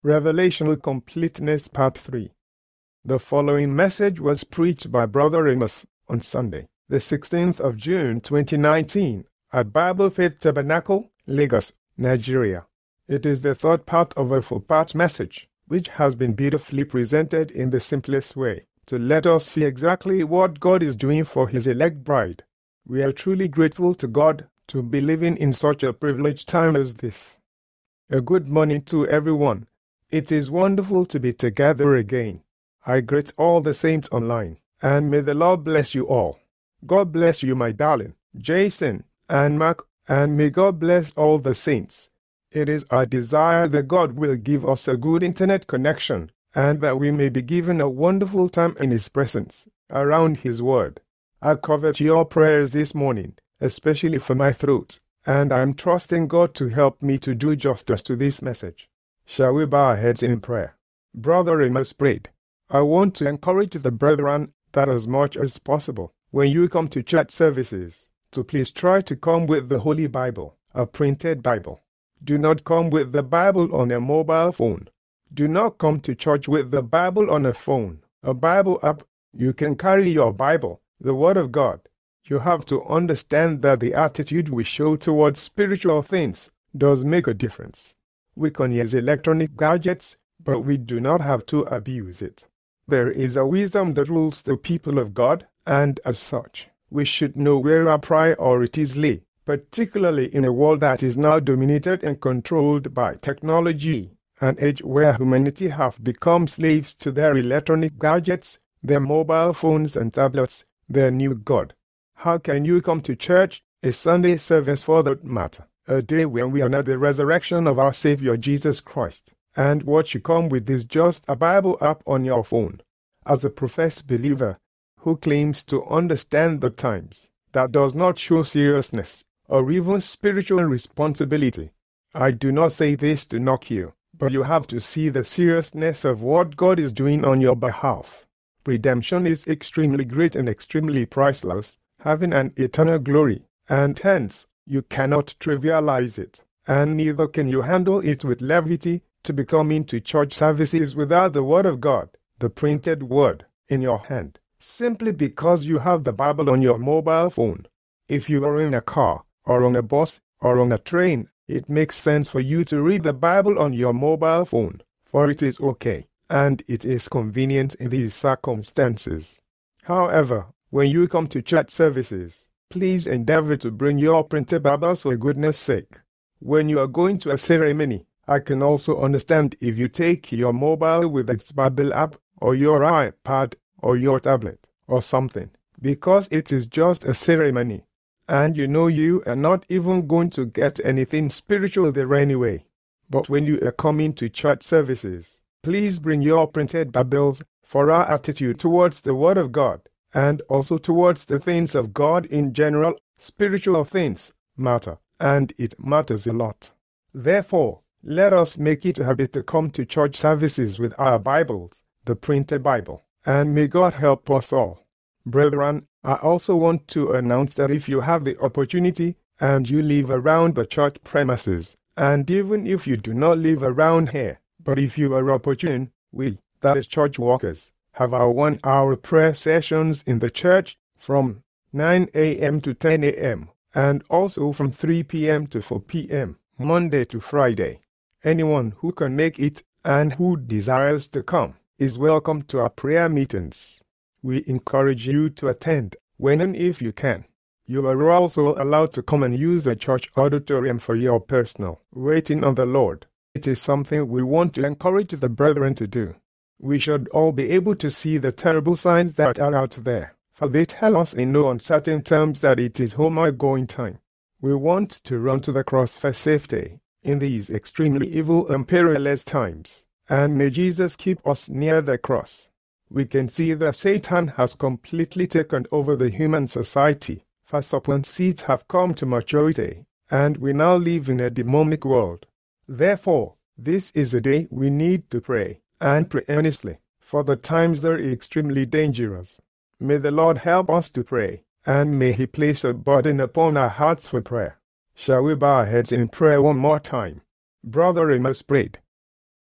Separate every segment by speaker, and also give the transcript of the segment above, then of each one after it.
Speaker 1: Revelational Completeness Part 3. The following message was preached by Brother Amos on Sunday, the 16th of June 2019, at Bible Faith Tabernacle, Lagos, Nigeria. It is the third part of a four-part message, which has been beautifully presented in the simplest way, to let us see exactly what God is doing for His elect bride. We are truly grateful to God to be living in such a privileged time as this. A good morning to everyone. It is wonderful to be together again. I greet all the saints online, and may the Lord bless you all. God bless you, my darling, Jason and Mark, and may God bless all the saints. It is our desire that God will give us a good internet connection, and that we may be given a wonderful time in His presence, around His Word. I covet your prayers this morning, especially for my throat, and I am trusting God to help me to do justice to this message. Shall we bow our heads in prayer? Brother Amos prayed. I want to encourage the brethren that as much as possible, when you come to church services, to please try to come with the Holy Bible, a printed Bible. Do not come with the Bible on a mobile phone. Do not come to church with the Bible on a phone, a Bible app. You can carry your Bible, the Word of God. You have to understand that the attitude we show towards spiritual things does make a difference. We can use electronic gadgets, but we do not have to abuse it. There is a wisdom that rules the people of God, and as such, we should know where our priorities lay, particularly in a world that is now dominated and controlled by technology, an age where humanity have become slaves to their electronic gadgets, their mobile phones and tablets, their new God. How can you come to church, a Sunday service for that matter, a day when we honor the resurrection of our Savior Jesus Christ, and what you come with is just a Bible app on your phone? As a professed believer who claims to understand the times, that does not show seriousness or even spiritual responsibility. I do not say this to knock you, but you have to see the seriousness of what God is doing on your behalf. Redemption is extremely great and extremely priceless, having an eternal glory, and hence, you cannot trivialize it, and neither can you handle it with levity to be coming to church services without the Word of God, the printed Word, in your hand, simply because you have the Bible on your mobile phone. If you are in a car, or on a bus, or on a train, it makes sense for you to read the Bible on your mobile phone, for it is okay, and it is convenient in these circumstances. However, when you come to church services, please endeavor to bring your printed Bibles for goodness sake. When you are going to a ceremony, I can also understand if you take your mobile with its Bible app, or your iPad, or your tablet, or something, because it is just a ceremony, and you know you are not even going to get anything spiritual there anyway. But when you are coming to church services, please bring your printed Bibles, for our attitude towards the Word of God, and also towards the things of God in general, spiritual things matter, and it matters a lot. Therefore, let us make it a habit to come to church services with our Bibles, the printed Bible, and may God help us all. Brethren, I also want to announce that if you have the opportunity and you live around the church premises, and even if you do not live around here, but if you are opportune, we, that is church workers, have our 1-hour prayer sessions in the church from 9 a.m. to 10 a.m., and also from 3 p.m. to 4 p.m., Monday to Friday. Anyone who can make it and who desires to come is welcome to our prayer meetings. We encourage you to attend when and if you can. You are also allowed to come and use the church auditorium for your personal waiting on the Lord. It is something we want to encourage the brethren to do. We should all be able to see the terrible signs that are out there, for they tell us in no uncertain terms that it is home-going time. We want to run to the cross for safety in these extremely evil and perilous times, and may Jesus keep us near the cross. We can see that Satan has completely taken over the human society, for serpent seeds have come to maturity, and we now live in a demonic world. Therefore, this is a day we need to pray, and pray earnestly, for the times are extremely dangerous. May the Lord help us to pray, and may He place a burden upon our hearts for prayer. Shall we bow our heads in prayer one more time? Brother Amos prayed.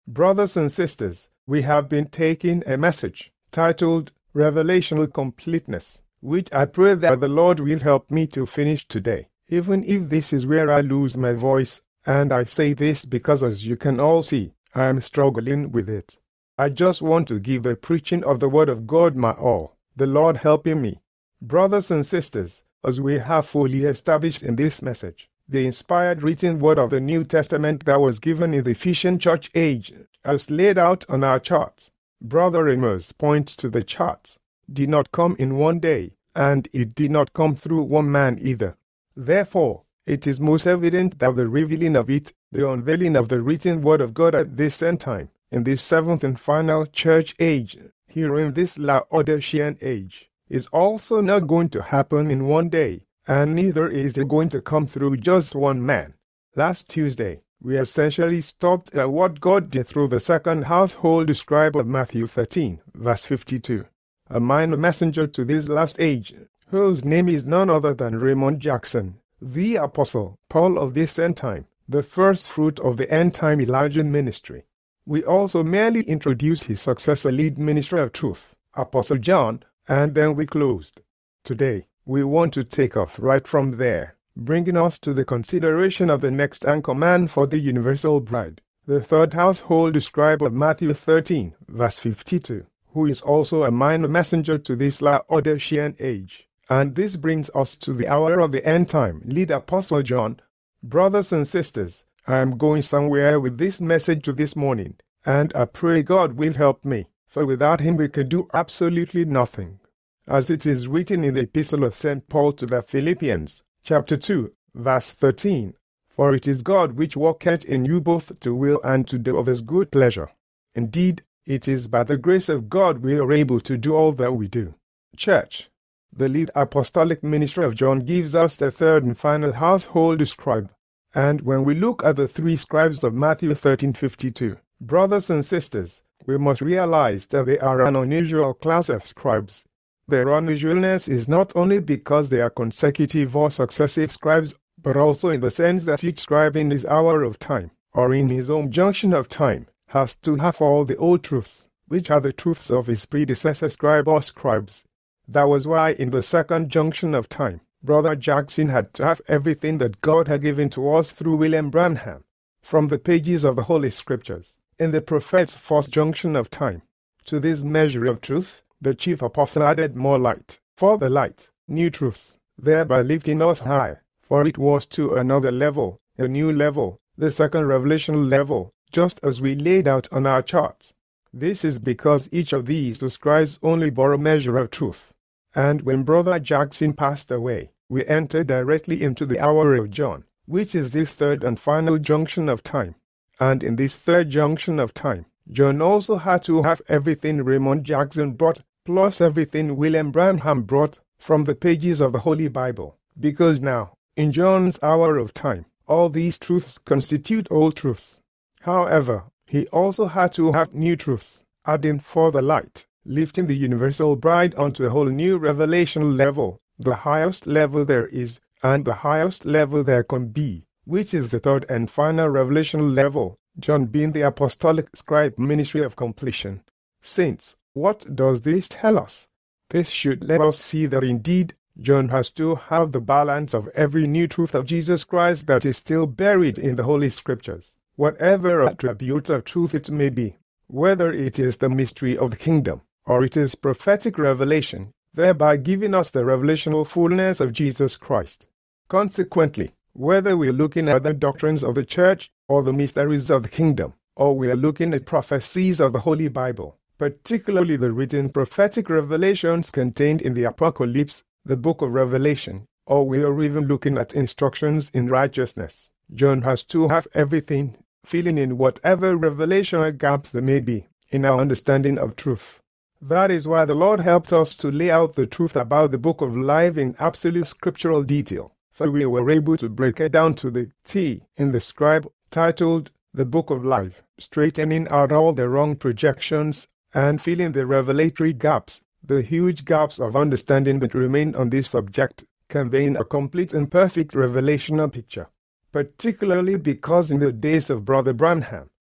Speaker 1: Brothers and sisters, we have been taking a message titled Revelational Completeness, which I pray that the Lord will help me to finish today, even if this is where I lose my voice, and I say this because, as you can all see, I am struggling with it. I just want to give the preaching of the Word of God my all, the Lord helping me. Brothers and sisters, as we have fully established in this message, the inspired written word of the New Testament that was given in the Ephesian church age, as laid out on our charts. Brother Amos points to the charts, did not come in one day, and it did not come through one man either. Therefore, it is most evident that the revealing of it, the unveiling of the written word of God at this end time, in this seventh and final church age, here in this Laodicean age, is also not going to happen in one day, and neither is it going to come through just one man. Last Tuesday, we essentially stopped at what God did through the second household scribe of Matthew 13, verse 52, a minor messenger to this last age, whose name is none other than Raymond Jackson, the Apostle Paul of this end time, the first fruit of the end time Elijah ministry. We also merely introduced his successor lead minister of truth, Apostle John, and then we closed. Today, we want to take off right from there, bringing us to the consideration of the next anchor man for the universal bride, the third household scribe of Matthew 13, verse 52, who is also a minor messenger to this Laodicean age. And this brings us to the hour of the end time, lead Apostle John. Brothers and sisters, I am going somewhere with this message this morning, and I pray God will help me, for without him we can do absolutely nothing. As it is written in the Epistle of St. Paul to the Philippians, chapter 2, verse 13, For it is God which worketh in you both to will and to do of his good pleasure. Indeed, it is by the grace of God we are able to do all that we do. Church, the lead apostolic ministry of John gives us the third and final household scribe. And when we look at the three scribes of Matthew 13:52, brothers and sisters, we must realize that they are an unusual class of scribes. Their unusualness is not only because they are consecutive or successive scribes, but also in the sense that each scribe in his hour of time, or in his own junction of time, has to have all the old truths, which are the truths of his predecessor scribe or scribes. That was why in the second junction of time, Brother Jackson had to have everything that God had given to us through William Branham, from the pages of the Holy Scriptures. In the prophet's first junction of time, to this measure of truth, the chief apostle added more light, for the light, new truths, thereby lifting us high, for it was to another level, a new level, the second revelational level, just as we laid out on our charts. This is because each of these describes only bore a measure of truth. And when Brother Jackson passed away, we entered directly into the hour of John, which is this third and final junction of time. And in this third junction of time, John also had to have everything Raymond Jackson brought, plus everything William Branham brought from the pages of the Holy Bible. Because now, in John's hour of time, all these truths constitute old truths. However, he also had to have new truths, adding for the light, lifting the universal bride onto a whole new revelational level, the highest level there is, and the highest level there can be, which is the third and final revelational level, John being the apostolic scribe ministry of completion. Saints, what does this tell us? This should let us see that indeed, John has to have the balance of every new truth of Jesus Christ that is still buried in the Holy Scriptures, whatever attribute of truth it may be, whether it is the mystery of the kingdom, or it is prophetic revelation, thereby giving us the revelational fullness of Jesus Christ. Consequently, whether we are looking at the doctrines of the church, or the mysteries of the kingdom, or we are looking at prophecies of the Holy Bible, particularly the written prophetic revelations contained in the Apocalypse, the book of Revelation, or we are even looking at instructions in righteousness, John has to have everything, filling in whatever revelational gaps there may be in our understanding of truth. That is why the Lord helped us to lay out the truth about the book of life in absolute scriptural detail, for we were able to break it down to the T in the scribe titled The Book of Life, straightening out all the wrong projections and filling the revelatory gaps, the huge gaps of understanding that remain on this subject, conveying a complete and perfect revelational picture. Particularly because in the days of Brother Branham,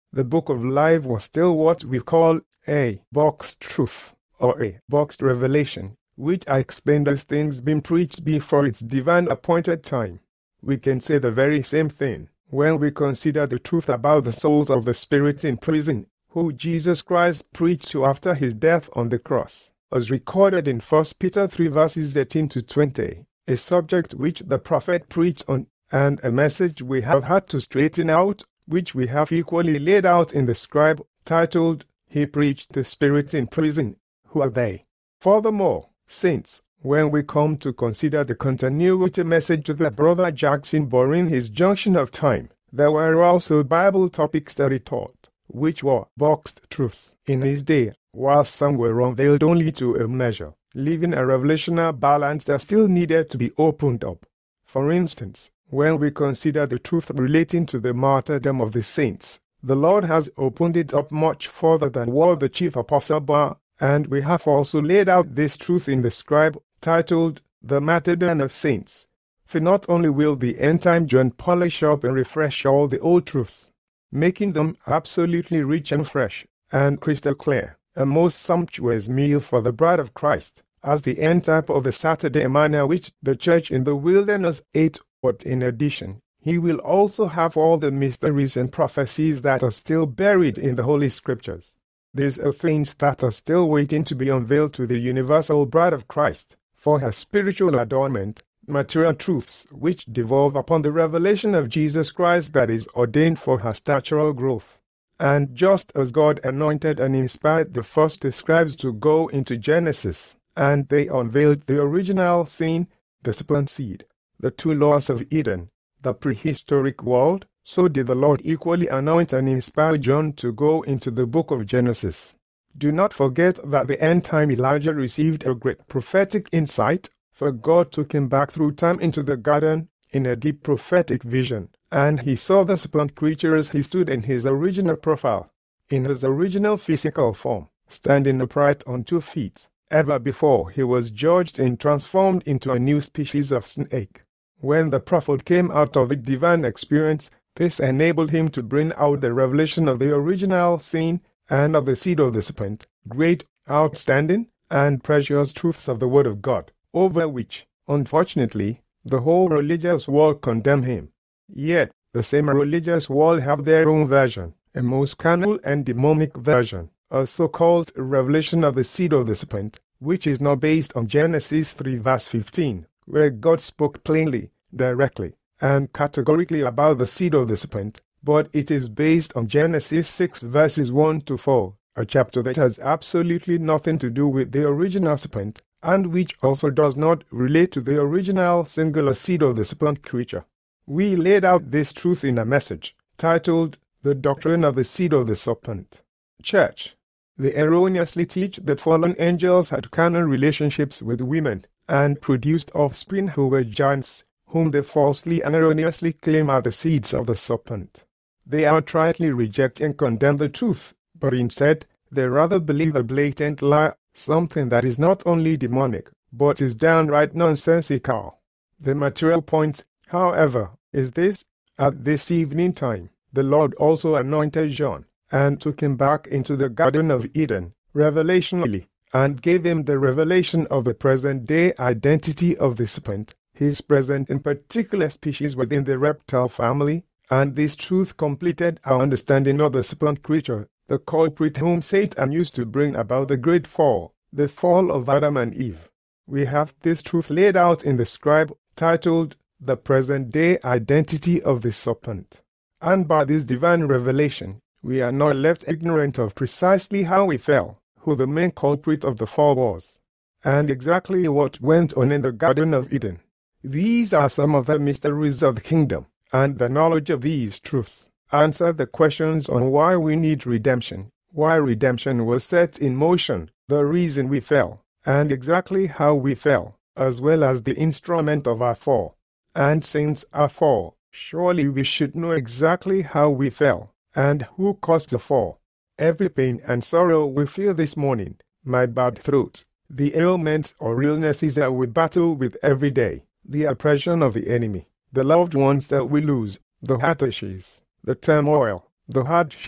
Speaker 1: The Book of Life was still what we call a boxed truth, or a boxed revelation, which I explained as things being preached before its divine appointed time. We can say the very same thing when we consider the truth about the souls of the spirits in prison, who Jesus Christ preached to after his death on the cross, as recorded in 1 Peter 3 verses 18 to 20, a subject which the prophet preached on, and a message we have had to straighten out, which we have equally laid out in the scribe, titled, He Preached to Spirits in Prison. Who are they? Furthermore, saints, when we come to consider the continuity message that Brother Jackson bore in his junction of time, there were also Bible topics that he taught, which were boxed truths in his day, while some were unveiled only to a measure, leaving a revelational balance that still needed to be opened up. For instance, when we consider the truth relating to the martyrdom of the saints, the Lord has opened it up much further than what the chief apostle bore, and we have also laid out this truth in the scribe, titled, The Martyrdom of Saints. For not only will the end-time John polish up and refresh all the old truths, making them absolutely rich and fresh, and crystal clear, a most sumptuous meal for the bride of Christ, as the end type of the Saturday manna which the church in the wilderness ate, but in addition, he will also have all the mysteries and prophecies that are still buried in the Holy Scriptures. These are things that are still waiting to be unveiled to the universal bride of Christ, for her spiritual adornment, material truths which devolve upon the revelation of Jesus Christ that is ordained for her statural growth. And just as God anointed and inspired the first scribes to go into Genesis, and they unveiled the original scene, the serpent seed, the two laws of Eden, the prehistoric world, so did the Lord equally anoint and inspire John to go into the book of Genesis. Do not forget that the end-time Elijah received a great prophetic insight, for God took him back through time into the garden in a deep prophetic vision, and he saw the serpent creature as he stood in his original profile, in his original physical form, standing upright on 2 feet. Ever before he was judged and transformed into a new species of snake. When the prophet came out of the divine experience, this enabled him to bring out the revelation of the original scene and of the seed of the serpent, great, outstanding, and precious truths of the Word of God, over which, unfortunately, the whole religious world condemned him. Yet, the same religious world have their own version, a most carnal and demonic version, a so-called revelation of the seed of the serpent, which is not based on Genesis 3 verse 15, where God spoke plainly, directly, and categorically about the seed of the serpent, but it is based on Genesis 6 verses 1 to 4, a chapter that has absolutely nothing to do with the original serpent, and which also does not relate to the original singular seed of the serpent creature. We laid out this truth in a message, titled, The Doctrine of the Seed of the Serpent. Church. They erroneously teach that fallen angels had carnal relationships with women, and produced offspring who were giants, whom they falsely and erroneously claim are the seeds of the serpent. They outrightly reject and condemn the truth, but instead, they rather believe a blatant lie, something that is not only demonic, but is downright nonsensical. The material point, however, is this: at this evening time, the Lord also anointed John, and took him back into the Garden of Eden, revelationally, and gave him the revelation of the present-day identity of the serpent, his present and particular species within the reptile family, and this truth completed our understanding of the serpent creature, the culprit whom Satan used to bring about the great fall, the fall of Adam and Eve. We have this truth laid out in the scribe, titled, The Present-Day Identity of the Serpent. And by this divine revelation, we are not left ignorant of precisely how we fell, who the main culprit of the fall was, and exactly what went on in the Garden of Eden. These are some of the mysteries of the kingdom, and the knowledge of these truths answer the questions on why we need redemption, why redemption was set in motion, the reason we fell, and exactly how we fell, as well as the instrument of our fall. And since our fall, surely we should know exactly how we fell, and who caused the fall. Every pain and sorrow we feel this morning, my bad throat, the ailments or illnesses that we battle with every day, the oppression of the enemy, the loved ones that we lose, the hardships, the turmoil, the hardships,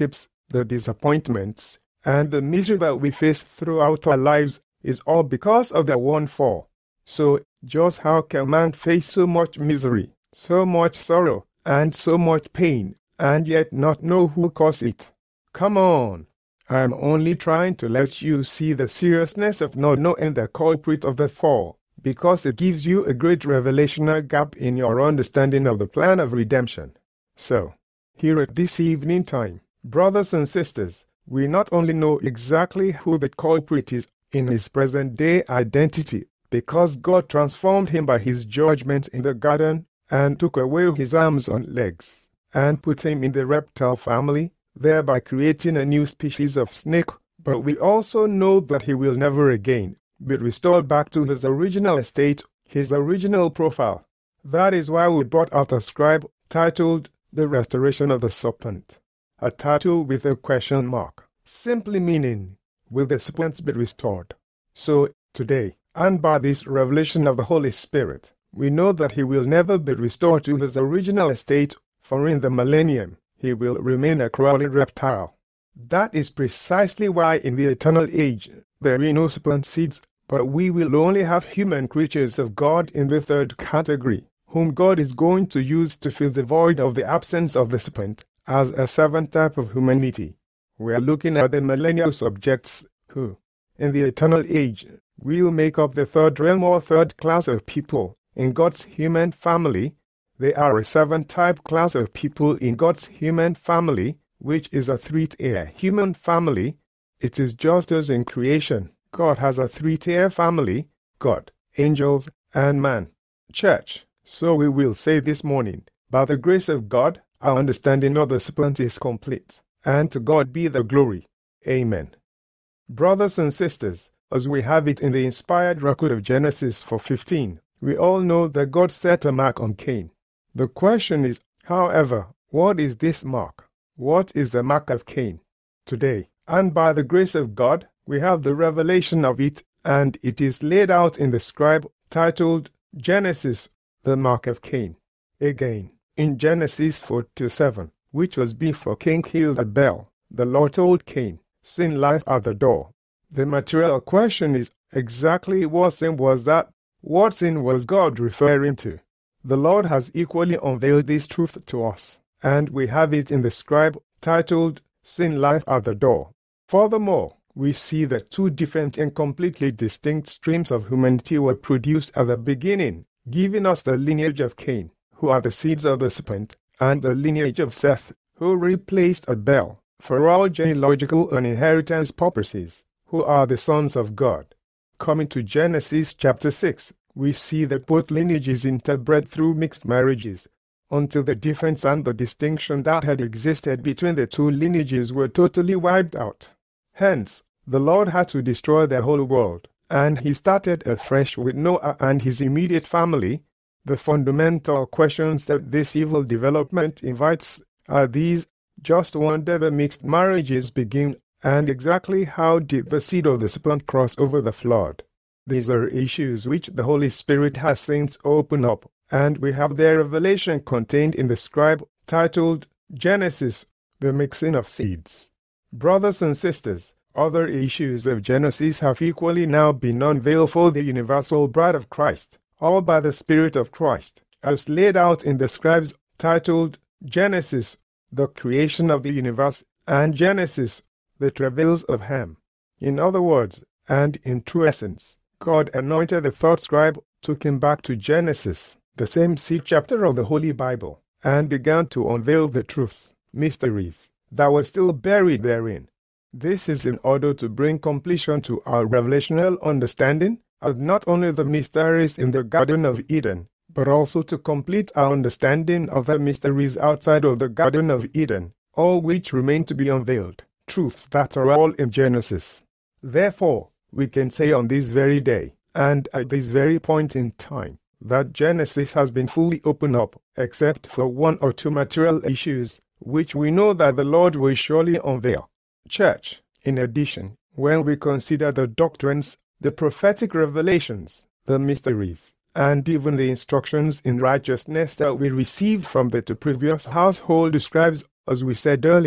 Speaker 1: the disappointments, and the misery that we face throughout our lives is all because of the one fall. So, just how can man face so much misery, so much sorrow, and so much pain, and yet not know who caused it? Come on! I am only trying to let you see the seriousness of not knowing the culprit of the fall, because it gives you a great revelational gap in your understanding of the plan of redemption. So, here at this evening time, brothers and sisters, we not only know exactly who the culprit is in his present-day identity, because God transformed him by his judgment in the garden and took away his arms and legs, and put him in the reptile family, thereby creating a new species of snake, but we also know that he will never again be restored back to his original estate, his original profile. That is why we brought out a scribe titled The Restoration of the Serpent, a title with a question mark, simply meaning, will the serpent be restored? So, today, and by this revelation of the Holy Spirit, we know that he will never be restored to his original estate, for in the millennium, he will remain a crawling reptile. That is precisely why in the eternal age, there are no serpent seeds, but we will only have human creatures of God in the third category, whom God is going to use to fill the void of the absence of the serpent as a seventh type of humanity. We are looking at the millennial subjects who, in the eternal age, will make up the third realm or third class of people in God's human family. They are a seventh type class of people in God's human family, which is a three-tier human family. It is just as in creation. God has a three-tier family: God, angels, and man. Church, so we will say this morning, by the grace of God, our understanding of the serpent is complete, and to God be the glory. Amen. Brothers and sisters, as we have it in the inspired record of Genesis 4:15, we all know that God set a mark on Cain. The question is, however, what is this mark? What is the mark of Cain? Today, and by the grace of God, we have the revelation of it, and it is laid out in the scribe titled Genesis, the mark of Cain. Again, in Genesis 4:7, which was before Cain killed Abel, the Lord told Cain, sin lies at the door. The material question is, exactly what sin was that? What sin was God referring to? The Lord has equally unveiled this truth to us, and we have it in the scribe titled Sin Lies at the Door. Furthermore, we see that two different and completely distinct streams of humanity were produced at the beginning, giving us the lineage of Cain, who are the seeds of the serpent, and the lineage of Seth, who replaced Abel, for all genealogical and inheritance purposes, who are the sons of God. Coming to Genesis chapter 6, we see that both lineages interbred through mixed marriages, until the difference and the distinction that had existed between the two lineages were totally wiped out. Hence, the Lord had to destroy the whole world, and he started afresh with Noah and his immediate family. The fundamental questions that this evil development invites are these: just when did the mixed marriages begin, and exactly how did the seed of the serpent cross over the flood? These are issues which the Holy Spirit has since opened up, and we have their revelation contained in the scribe titled Genesis, the mixing of seeds. Brothers and sisters, other issues of Genesis have equally now been unveiled for the universal bride of Christ, all by the Spirit of Christ, as laid out in the scribes titled Genesis, the creation of the universe, and Genesis, the travails of Ham. In other words, and in true essence, God anointed the third scribe, took him back to Genesis, the same seed chapter of the Holy Bible, and began to unveil the truths, mysteries, that were still buried therein. This is in order to bring completion to our revelational understanding of not only the mysteries in the Garden of Eden, but also to complete our understanding of the mysteries outside of the Garden of Eden, all which remain to be unveiled, truths that are all in Genesis. Therefore, we can say on this very day, and at this very point in time, that Genesis has been fully opened up, except for one or two material issues, which we know that the Lord will surely unveil. Church, in addition, when we consider the doctrines, the prophetic revelations, the mysteries, and even the instructions in righteousness that we received from the two previous household scribes, as we said earlier,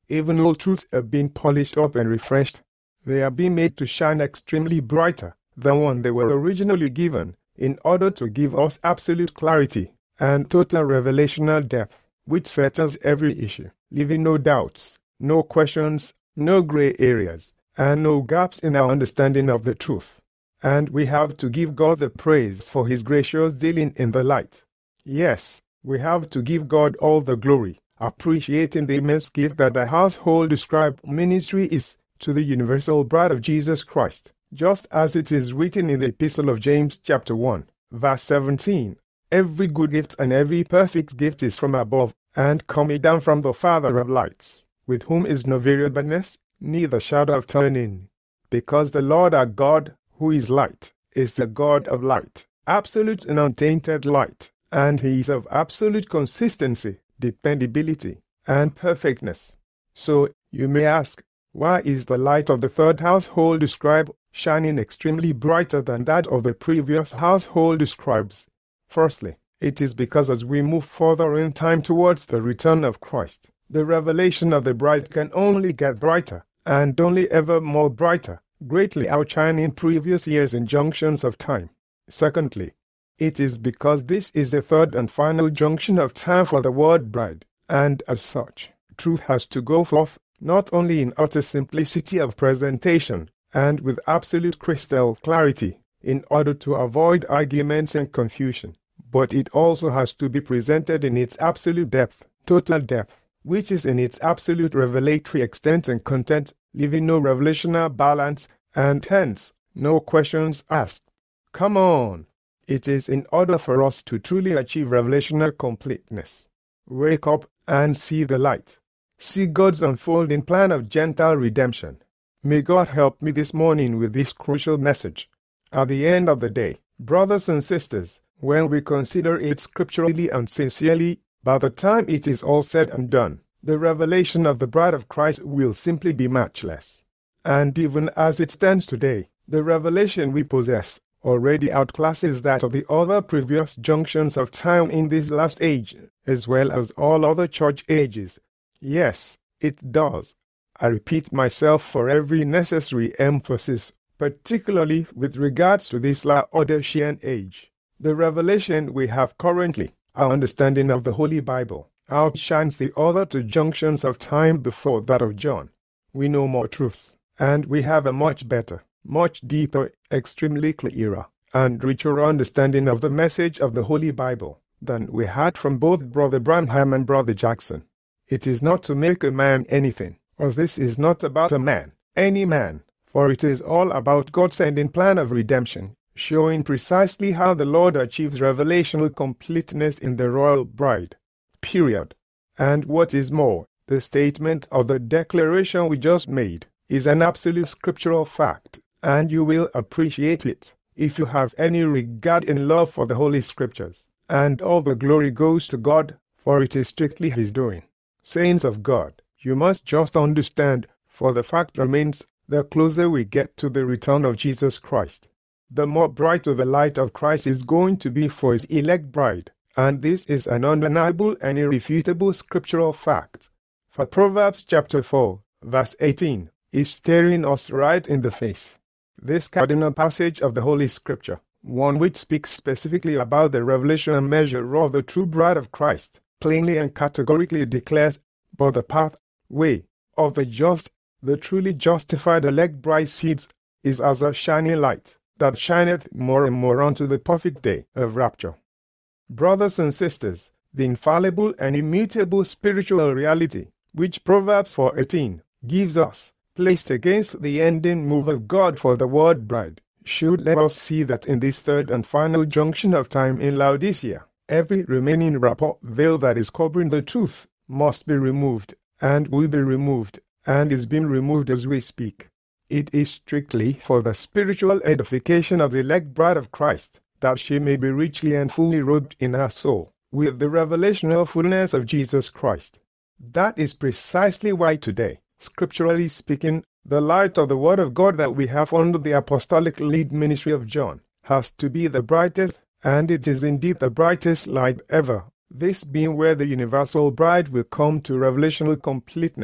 Speaker 1: Even old truths are being polished up and refreshed. They are being made to shine extremely brighter than when they were originally given, in order to give us absolute clarity and total revelational depth, which settles every issue, leaving no doubts, no questions, no gray areas, and no gaps in our understanding of the truth. And we have to give God the praise for His gracious dealing in the light. Yes, we have to give God all the glory, appreciating the immense gift that the Household Scribe ministry is to the universal bride of Jesus Christ, just as it is written in the Epistle of James chapter 1, verse 17. Every good gift and every perfect gift is from above, and coming down from the Father of lights, with whom is no variableness, neither shadow of turning. Because the Lord our God, who is light, is the God of light, absolute and untainted light, and He is of absolute consistency, dependability, and perfectness. So, you may ask, why is the light of the third Household Scribe shining extremely brighter than that of the previous Household Scribes? Firstly, it is because as we move further in time towards the return of Christ, the revelation of the bride can only get brighter, and only ever more brighter, greatly outshining previous years' injunctions of time. Secondly, it is because this is the third and final junction of time for the word bride, and as such, truth has to go forth, not only in utter simplicity of presentation, and with absolute crystal clarity, in order to avoid arguments and confusion, but it also has to be presented in its absolute depth, total depth, which is in its absolute revelatory extent and content, leaving no revelational balance, and hence, no questions asked. Come on! It is in order for us to truly achieve revelational completeness. Wake up and see the light. See God's unfolding plan of Gentile redemption. May God help me this morning with this crucial message. At the end of the day, brothers and sisters, when we consider it scripturally and sincerely, by the time it is all said and done, the revelation of the bride of Christ will simply be matchless. And even as it stands today, the revelation we possess already outclasses that of the other previous junctions of time in this last age, as well as all other church ages. Yes, it does. I repeat myself for every necessary emphasis, particularly with regards to this Laodicean age. The revelation we have currently, our understanding of the Holy Bible, outshines the other two junctions of time before that of John. We know more truths, and we have a much better, much deeper, extremely clearer, and richer understanding of the message of the Holy Bible than we had from both Brother Branham and Brother Jackson. It is not to make a man anything, or this is not about a man, any man, for it is all about God's ending plan of redemption, showing precisely how the Lord achieves revelational completeness in the royal bride. Period. And what is more, the statement or the declaration we just made is an absolute scriptural fact, and you will appreciate it if you have any regard and love for the Holy Scriptures. And all the glory goes to God, for it is strictly His doing. Saints of God, you must just understand, for the fact remains, the closer we get to the return of Jesus Christ, the more brighter the light of Christ is going to be for His elect bride, and this is an undeniable and irrefutable scriptural fact. For Proverbs chapter 4, verse 18, is staring us right in the face. This cardinal passage of the Holy Scripture, one which speaks specifically about the revelation and measure of the true bride of Christ, plainly and categorically declares, but the pathway of the just, the truly justified elect bride's seeds, is as a shining light, that shineth more and more unto the perfect day of rapture. Brothers and sisters, the infallible and immutable spiritual reality, which Proverbs 4:18 gives us, placed against the ending move of God for the word bride, should let us see that in this third and final junction of time in Laodicea, every remaining wrapper veil that is covering the truth must be removed, and will be removed, and is being removed as we speak. It is strictly for the spiritual edification of the elect bride of Christ, that she may be richly and fully robed in her soul, with the revelational fullness of Jesus Christ. That is precisely why today, scripturally speaking, the light of the Word of God that we have under the apostolic lead ministry of John has to be the brightest, and it is indeed the brightest light ever, this being where the universal bride will come to revelational completeness,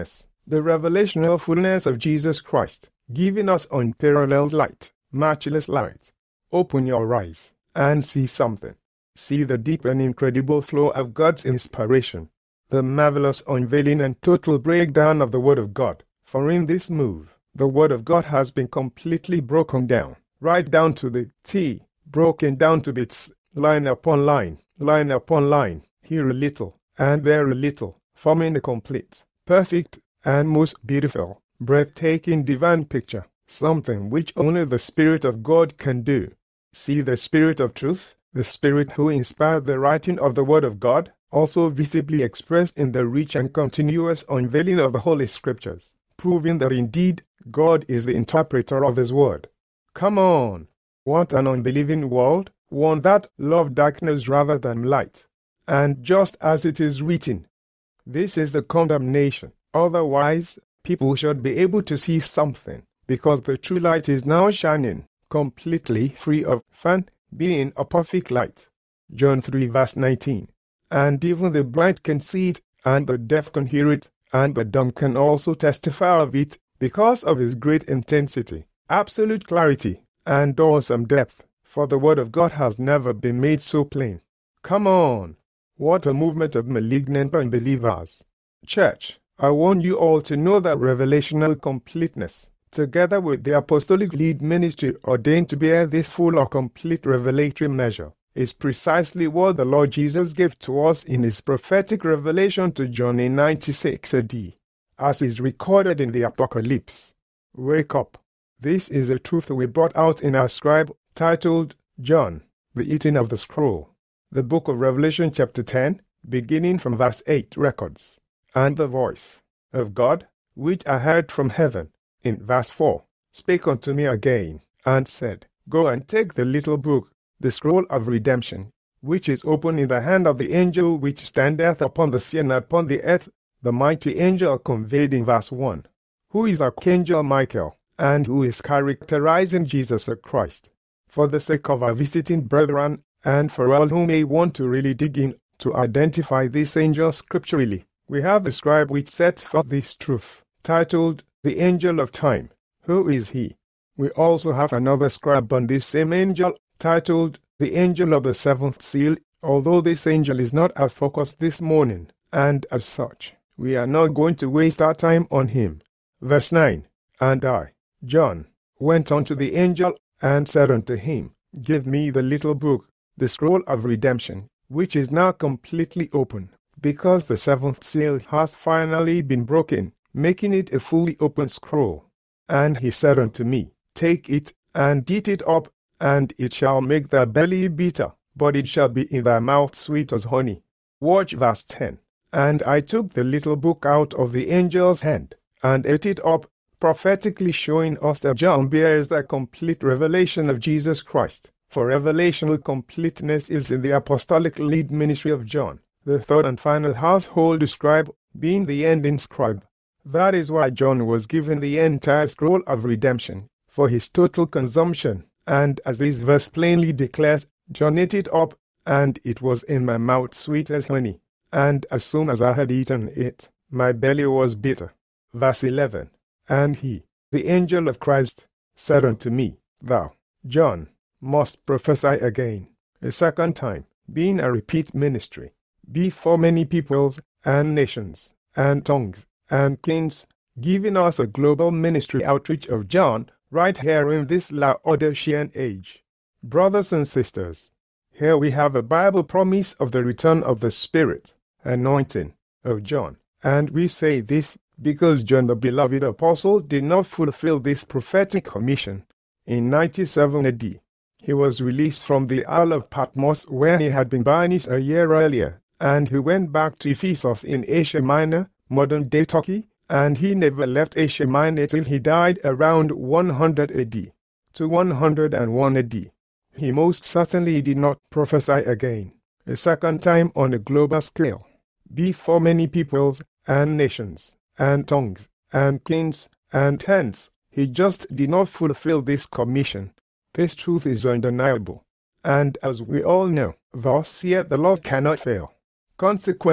Speaker 1: the revelational fullness of Jesus Christ, giving us unparalleled light, matchless light. Open your eyes and see something. See the deep and incredible flow of God's inspiration, the marvelous unveiling and total breakdown of the Word of God. For in this move, the Word of God has been completely broken down, right down to the T, broken down to bits, line upon line, here a little, and there a little, forming a complete, perfect, and most beautiful, breathtaking divine picture, something which only the Spirit of God can do. See the Spirit of truth, the Spirit who inspired the writing of the Word of God, also visibly expressed in the rich and continuous unveiling of the Holy Scriptures, proving that indeed God is the interpreter of His Word. Come on! What an unbelieving world, one that loved darkness rather than light. And just as it is written, this is the condemnation. Otherwise, people should be able to see something, because the true light is now shining, completely free of fan, being a perfect light. John 3 verse 19. And even the blind can see it, and the deaf can hear it, and the dumb can also testify of it, because of its great intensity, absolute clarity, and awesome depth, for the Word of God has never been made so plain. Come on! What a movement of malignant unbelievers! Church, I want you all to know that revelational completeness, together with the apostolic lead ministry ordained to bear this full or complete revelatory measure, is precisely what the Lord Jesus gave to us in His prophetic revelation to John in 96 AD, as is recorded in the Apocalypse. Wake up! This is a truth we brought out in our scribe titled John, the Eating of the Scroll. The book of Revelation chapter 10, beginning from verse 8 records, and the voice of God, which I heard from heaven, in verse 4, spake unto me again, and said, Go and take the little book, the scroll of redemption, which is open in the hand of the angel which standeth upon the sea and upon the earth, the mighty angel conveyed in verse 1, who is Archangel Michael, and who is characterizing Jesus the Christ. For the sake of our visiting brethren, and for all who may want to really dig in to identify this angel scripturally, we have a scribe which sets forth this truth, titled The Angel of Time. Who is he? We also have another scribe on this same angel, titled The Angel of the Seventh Seal, although this angel is not our focus this morning, and as such, we are not going to waste our time on him. Verse 9, And I, John, went unto the angel, and said unto him, Give me the little book, the scroll of redemption, which is now completely open, because the seventh seal has finally been broken, making it a fully open scroll. And he said unto me, Take it, and eat it up, and it shall make thy belly bitter, but it shall be in thy mouth sweet as honey. Watch verse 10. And I took the little book out of the angel's hand, and ate it up, prophetically showing us that John bears the complete revelation of Jesus Christ. For revelational completeness is in the apostolic lead ministry of John, the third and final household scribe, being the ending scribe. That is why John was given the entire scroll of redemption, for his total consumption, and as this verse plainly declares, John ate it up, and it was in my mouth sweet as honey. And as soon as I had eaten it, my belly was bitter. Verse 11. And he, the angel of Christ, said unto me, Thou, John, must prophesy again, a second time, being a repeat ministry, before many peoples, and nations, and tongues, and kings, giving us a global ministry outreach of John right here in this Laodicean age. Brothers and sisters, here we have a Bible promise of the return of the Spirit, anointing of John, and we say this because John the beloved apostle did not fulfill this prophetic commission. In 97 AD, he was released from the Isle of Patmos where he had been banished a year earlier, and he went back to Ephesus in Asia Minor, modern-day Turkey, and he never left Asia Minor till he died around 100 AD to 101 AD. He most certainly did not prophesy again, a second time on a global scale, before many peoples and nations, and tongues, and kings, and hence, he just did not fulfill this commission. This truth is undeniable, and as we all know, thus saith the Lord cannot fail. Consequently,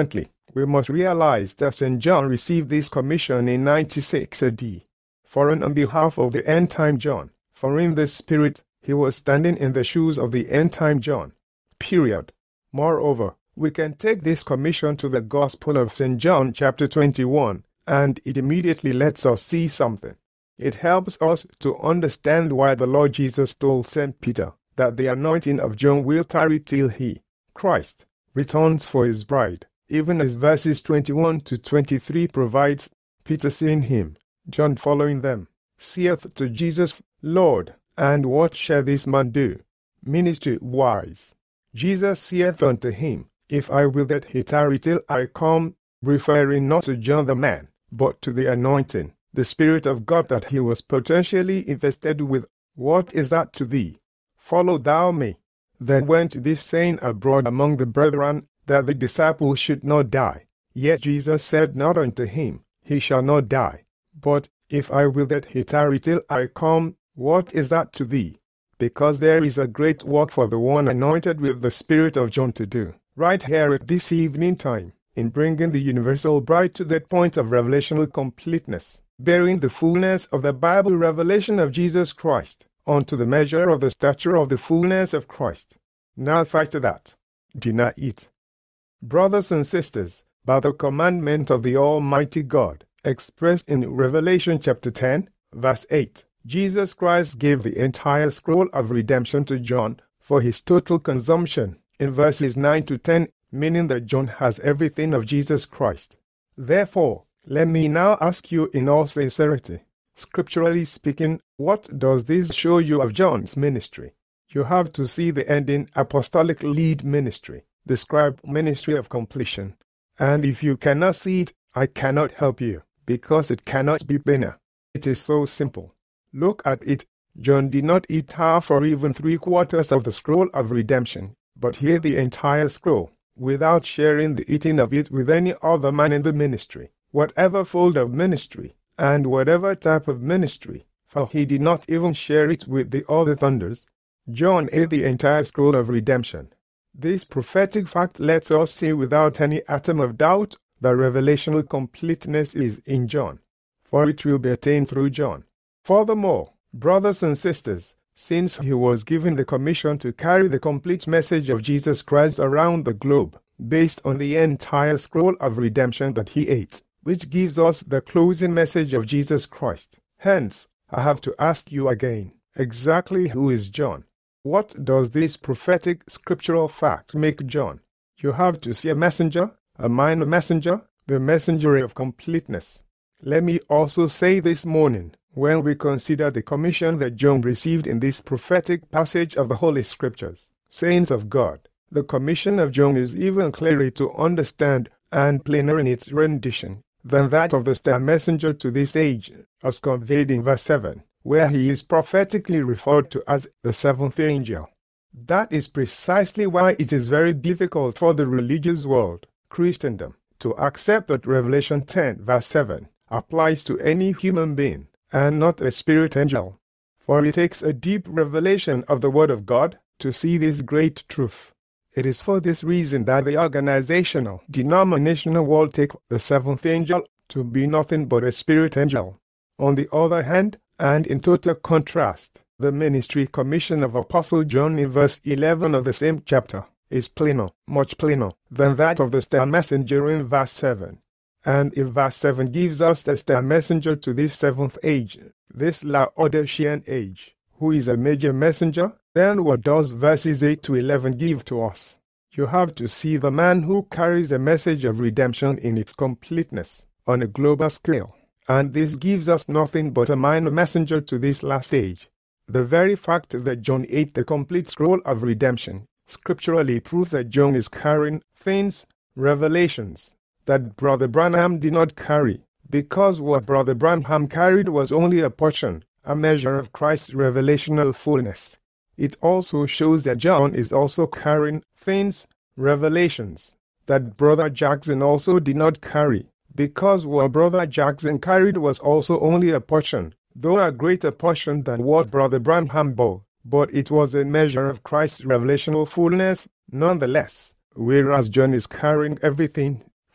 Speaker 1: We must realize that St. John received this commission in 96 AD, for on behalf of the end-time John, for in the Spirit he was standing in the shoes of the end-time John. Period. Moreover, we can take this commission to the Gospel of St. John chapter 21, and it immediately lets us see something. It helps us to understand why the Lord Jesus told St. Peter that the anointing of John will tarry till he, Christ, returns for his bride, even as verses 21 to 23 provides. Peter seeing him, John following them, saith to Jesus, Lord, and what shall this man do? Ministry-wise. Jesus saith unto him, If I will that he tarry till I come, referring not to John the man, but to the anointing, the Spirit of God that he was potentially invested with. What is that to thee? Follow thou me. Then went this saying abroad among the brethren, that the disciple should not die. Yet Jesus said not unto him, He shall not die. But, if I will that he tarry till I come, what is that to thee? Because there is a great work for the one anointed with the Spirit of John to do, right here at this evening time, in bringing the universal bride to that point of revelational completeness, bearing the fullness of the Bible revelation of Jesus Christ, unto the measure of the stature of the fullness of Christ. Now after that, deny it. Brothers and sisters, by the commandment of the Almighty God, expressed in Revelation chapter 10, verse 8, Jesus Christ gave the entire scroll of redemption to John for his total consumption, in verses 9 to 10, meaning that John has everything of Jesus Christ. Therefore, let me now ask you in all sincerity, scripturally speaking, what does this show you of John's ministry? You have to see the ending apostolic lead ministry, described ministry of completion. And if you cannot see it, I cannot help you, because it cannot be plainer. It is so simple. Look at it. John did not eat half or even 3/4 of the scroll of redemption, but he ate the entire scroll, without sharing the eating of it with any other man in the ministry, whatever fold of ministry, and whatever type of ministry, for he did not even share it with the other thunders. John ate the entire scroll of redemption. This prophetic fact lets us see without any atom of doubt that revelational completeness is in John, for it will be attained through John. Furthermore, brothers and sisters, since he was given the commission to carry the complete message of Jesus Christ around the globe, based on the entire scroll of redemption that he ate, which gives us the closing message of Jesus Christ. Hence, I have to ask you again, exactly who is John? What does this prophetic scriptural fact make John? You have to see a messenger, a minor messenger, the messenger of completeness. Let me also say this morning, when we consider the commission that John received in this prophetic passage of the Holy Scriptures, saints of God, the commission of John is even clearer to understand and plainer in its rendition than that of the star messenger to this age, as conveyed in verse 7, where he is prophetically referred to as the seventh angel. That is precisely why it is very difficult for the religious world, Christendom, to accept that Revelation 10, verse 7, applies to any human being, and not a spirit angel. For it takes a deep revelation of the Word of God to see this great truth. It is for this reason that the organizational, denominational world take the seventh angel to be nothing but a spirit angel. On the other hand, and in total contrast, the ministry commission of Apostle John in verse 11 of the same chapter is plainer, much plainer, than that of the star messenger in verse 7. And if verse 7 gives us the star messenger to this seventh age, this Laodicean age, who is a major messenger, then what does verses 8 to 11 give to us? You have to see the man who carries the message of redemption in its completeness, on a global scale. And this gives us nothing but a minor messenger to this last age. The very fact that John ate the complete scroll of redemption scripturally proves that John is carrying things, revelations, that Brother Branham did not carry, because what Brother Branham carried was only a portion, a measure of Christ's revelational fullness. It also shows that John is also carrying things, revelations, that Brother Jackson also did not carry, because what Brother Jackson carried was also only a portion, though a greater portion than what Brother Branham bore, but it was a measure of Christ's revelational fullness nonetheless, whereas John is carrying everything,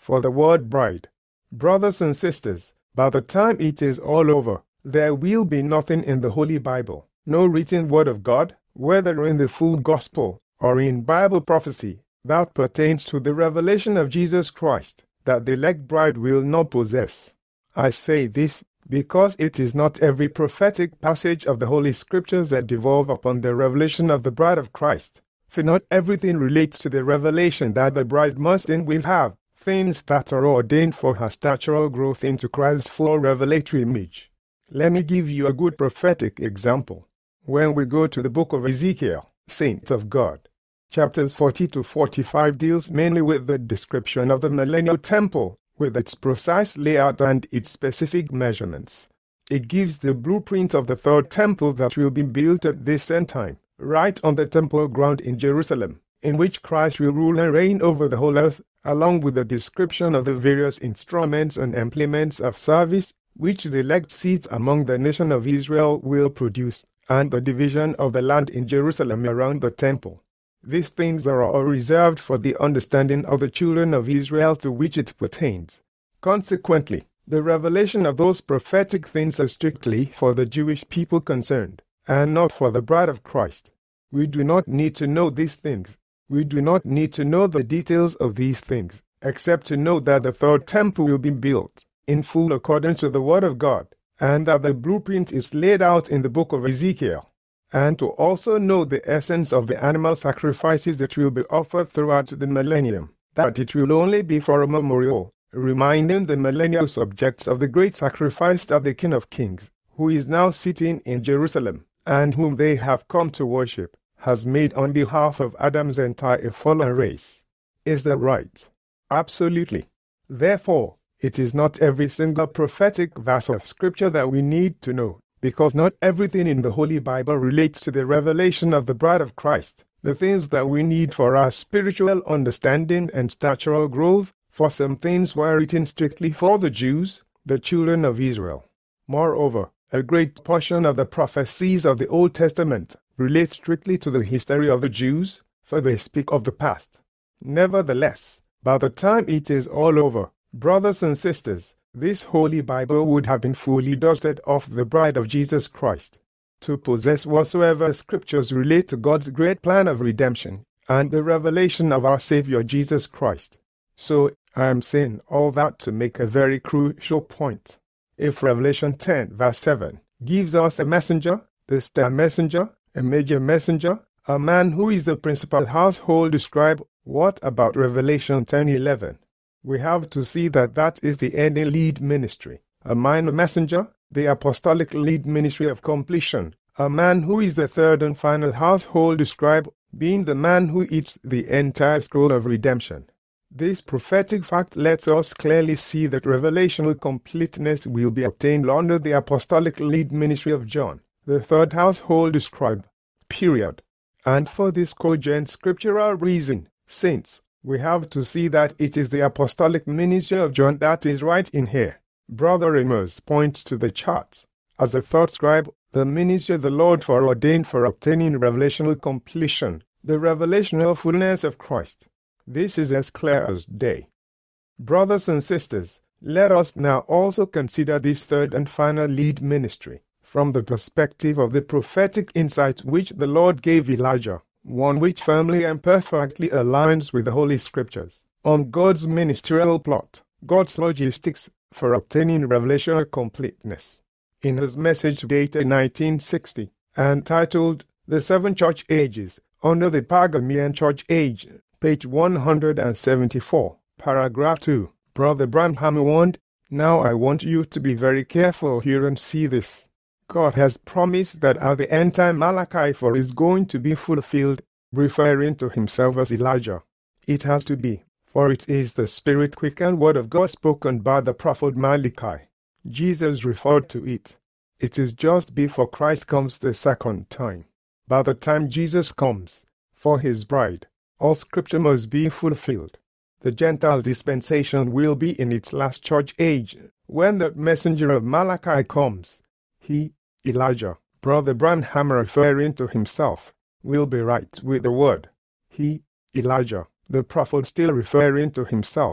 Speaker 1: for the word bride. Brothers and sisters, by the time it is all over, there will be nothing in the Holy Bible, no written word of God, whether in the full gospel or in Bible prophecy, that pertains to the revelation of Jesus Christ, that the elect bride will not possess. I say this because it is not every prophetic passage of the Holy Scriptures that devolve upon the revelation of the bride of Christ, for not everything relates to the revelation that the bride must and will have, things that are ordained for her statural growth into Christ's full revelatory image. Let me give you a good prophetic example. When we go to the book of Ezekiel, saints of God, chapters 40 to 45 deals mainly with the description of the millennial temple, with its precise layout and its specific measurements. It gives the blueprint of the third temple that will be built at this end time, right on the temple ground in Jerusalem, in which Christ will rule and reign over the whole earth, along with the description of the various instruments and implements of service which the elect seeds among the nation of Israel will produce, and the division of the land in Jerusalem around the temple. These things are all reserved for the understanding of the children of Israel to which it pertains. Consequently, the revelation of those prophetic things are strictly for the Jewish people concerned, and not for the bride of Christ. We do not need to know these things. We do not need to know the details of these things, except to know that the third temple will be built in full according to the Word of God, and that the blueprint is laid out in the book of Ezekiel, and to also know the essence of the animal sacrifices that will be offered throughout the millennium, that it will only be for a memorial, reminding the millennial subjects of the great sacrifice that the King of Kings, who is now sitting in Jerusalem, and whom they have come to worship, has made on behalf of Adam's entire fallen race. Is that right? Absolutely. Therefore, it is not every single prophetic verse of Scripture that we need to know, because not everything in the Holy Bible relates to the revelation of the bride of Christ. The things that we need for our spiritual understanding and statural growth, for some things were written strictly for the Jews, the children of Israel. Moreover, a great portion of the prophecies of the Old Testament relate strictly to the history of the Jews, for they speak of the past. Nevertheless, by the time it is all over, brothers and sisters, this Holy Bible would have been fully dusted off the bride of Jesus Christ, to possess whatsoever Scriptures relate to God's great plan of redemption and the revelation of our Savior Jesus Christ. So, I am saying all that to make a very crucial point. If Revelation 10 verse 7 gives us a messenger, the star messenger, a major messenger, a man who is the principal household scribe, what about Revelation 10:11? We have to see that that is the ending lead ministry. A minor messenger, the apostolic lead ministry of completion. A man who is the third and final household scribe, being the man who eats the entire scroll of redemption. This prophetic fact lets us clearly see that revelational completeness will be obtained under the apostolic lead ministry of John, the third household scribe. Period. And for this cogent scriptural reason, saints, we have to see that it is the apostolic ministry of John that is right in here. Brother Amos points to the chart. As a third scribe, the ministry of the Lord foreordained for obtaining revelational completion, the revelational fullness of Christ. This is as clear as day. Brothers and sisters, let us now also consider this third and final lead ministry from the perspective of the prophetic insight which the Lord gave Elijah, one which firmly and perfectly aligns with the Holy Scriptures, on God's ministerial plot, God's logistics for obtaining revelational completeness. In his message dated 1960, and titled The Seven Church Ages, under the Pergamian Church Age, page 174, paragraph 2, Brother Branham warned, "Now I want you to be very careful here and see this. God has promised that at the end time Malachi 4 is going to be fulfilled," referring to himself as Elijah. It has to be, for it is the Spirit-quickened word of God spoken by the prophet Malachi. Jesus referred to it. It is just before Christ comes the second time. By the time Jesus comes for his bride, all Scripture must be fulfilled. The Gentile dispensation will be in its last church age. When the messenger of Malachi comes, he, Elijah, Brother Branham referring to himself, will be right with the word. He, Elijah, the prophet still referring to himself,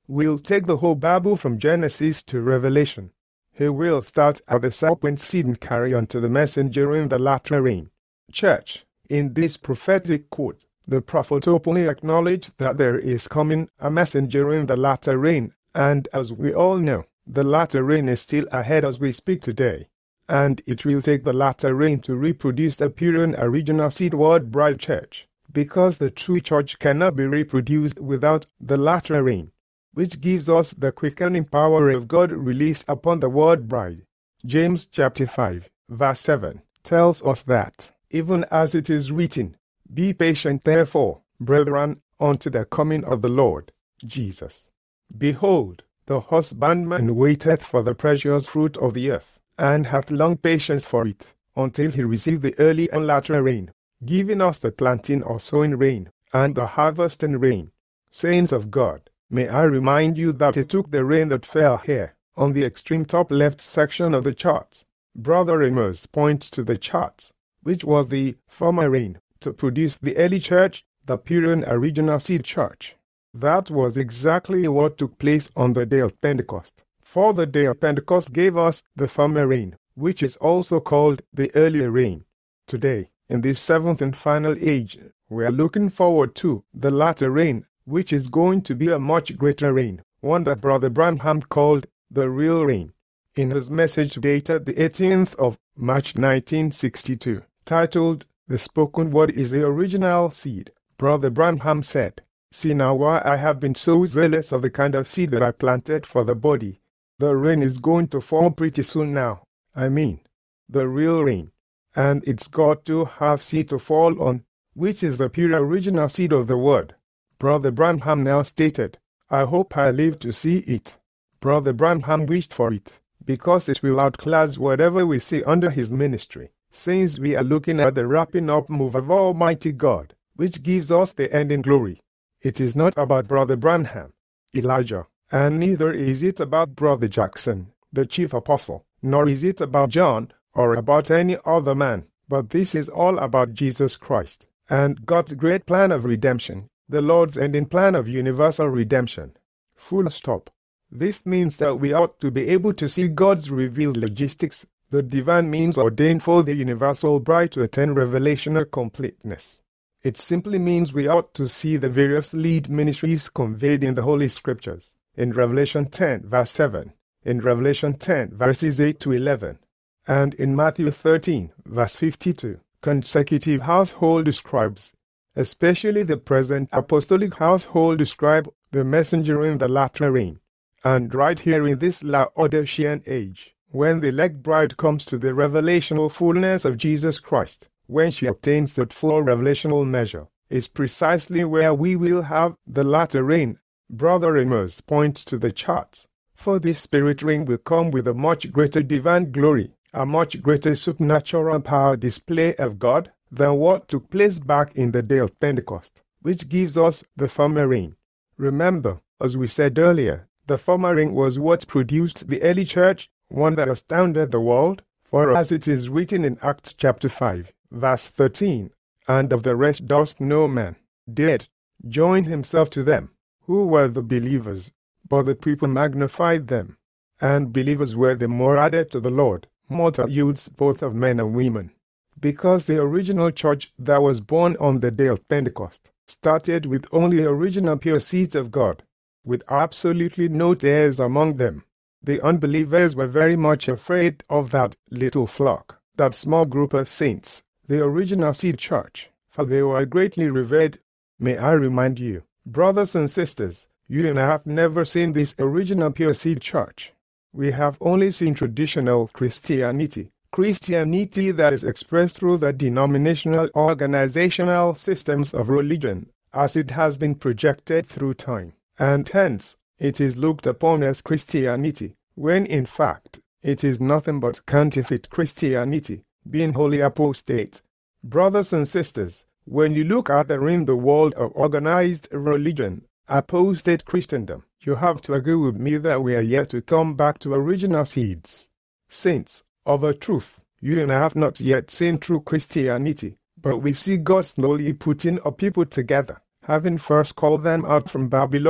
Speaker 1: will take the whole Bible from Genesis to Revelation. He will start at the serpent seed and carry on to the messenger in the latter rain. Church, in this prophetic quote, the prophet openly acknowledged that there is coming a messenger in the latter rain, and as we all know, the latter rain is still ahead as we speak today. And it will take the latter rain to reproduce the pure and original seed word bride church, because the true church cannot be reproduced without the latter rain, which gives us the quickening power of God released upon the word bride. James chapter 5, verse 7 tells us that, even as it is written, "Be patient therefore, brethren, unto the coming of the Lord Jesus. Behold, the husbandman waiteth for the precious fruit of the earth, and hath long patience for it, until he receive the early and latter rain, giving us the planting or sowing rain, and the harvesting rain." Saints of God, may I remind you that it took the rain that fell here, on the extreme top left section of the chart. Brother Amos points to the chart, which was the former rain, to produce the early church, the pure and original seed church. That was exactly what took place on the day of Pentecost. For the day of Pentecost gave us the former rain, which is also called the earlier rain. Today, in this seventh and final age, we are looking forward to the latter rain, which is going to be a much greater rain, one that Brother Branham called the real rain. In his message dated the 18th of March 1962, titled "The Spoken Word is the Original Seed," Brother Branham said, "See now why I have been so zealous of the kind of seed that I planted for the body. The rain is going to fall pretty soon now. I mean, the real rain. And it's got to have seed to fall on, which is the pure original seed of the word." Brother Branham now stated, "I hope I live to see it." Brother Branham wished for it, because it will outclass whatever we see under his ministry, since we are looking at the wrapping up move of Almighty God, which gives us the end in glory. It is not about Brother Branham, Elijah, and neither is it about Brother Jackson, the chief apostle, nor is it about John, or about any other man, but this is all about Jesus Christ, and God's great plan of redemption, the Lord's ending plan of universal redemption. Full stop. This means that we ought to be able to see God's revealed logistics, the divine means ordained for the universal bride to attain revelational completeness. It simply means we ought to see the various lead ministries conveyed in the Holy Scriptures, in Revelation 10, verse 7, in Revelation 10, verses 8 to 11, and in Matthew 13, verse 52, consecutive household describes, especially the present apostolic household describe the messenger in the latter rain. And right here in this Laodicean age, when the elect bride comes to the revelational fullness of Jesus Christ, when she obtains that full revelational measure, is precisely where we will have the latter rain. Brother Amos points to the chart. For this spirit rain will come with a much greater divine glory, a much greater supernatural power display of God than what took place back in the day of Pentecost, which gives us the former rain. Remember, as we said earlier, the former rain was what produced the early church, one that astounded the world, for as it is written in Acts chapter 5, verse 13, "And of the rest dost no man did join himself to them, who were the believers, but the people magnified them. And believers were the more added to the Lord, multitudes both of men and women." Because the original church that was born on the day of Pentecost started with only original pure seeds of God, with absolutely no tares among them. The unbelievers were very much afraid of that little flock, that small group of saints, the original seed church, for they were greatly revered. May I remind you, brothers and sisters, you and I have never seen this original pure seed church. We have only seen traditional Christianity that is expressed through the denominational organizational systems of religion, as it has been projected through time. And hence, it is looked upon as Christianity, when in fact, it is nothing but counterfeit Christianity, being wholly apostate. Brothers and sisters, when you look at the world of organized religion, apostate Christendom, you have to agree with me that we are yet to come back to original seeds. Saints, of a truth, you and I have not yet seen true Christianity, but we see God slowly putting a people together, having first called them out from Babylon,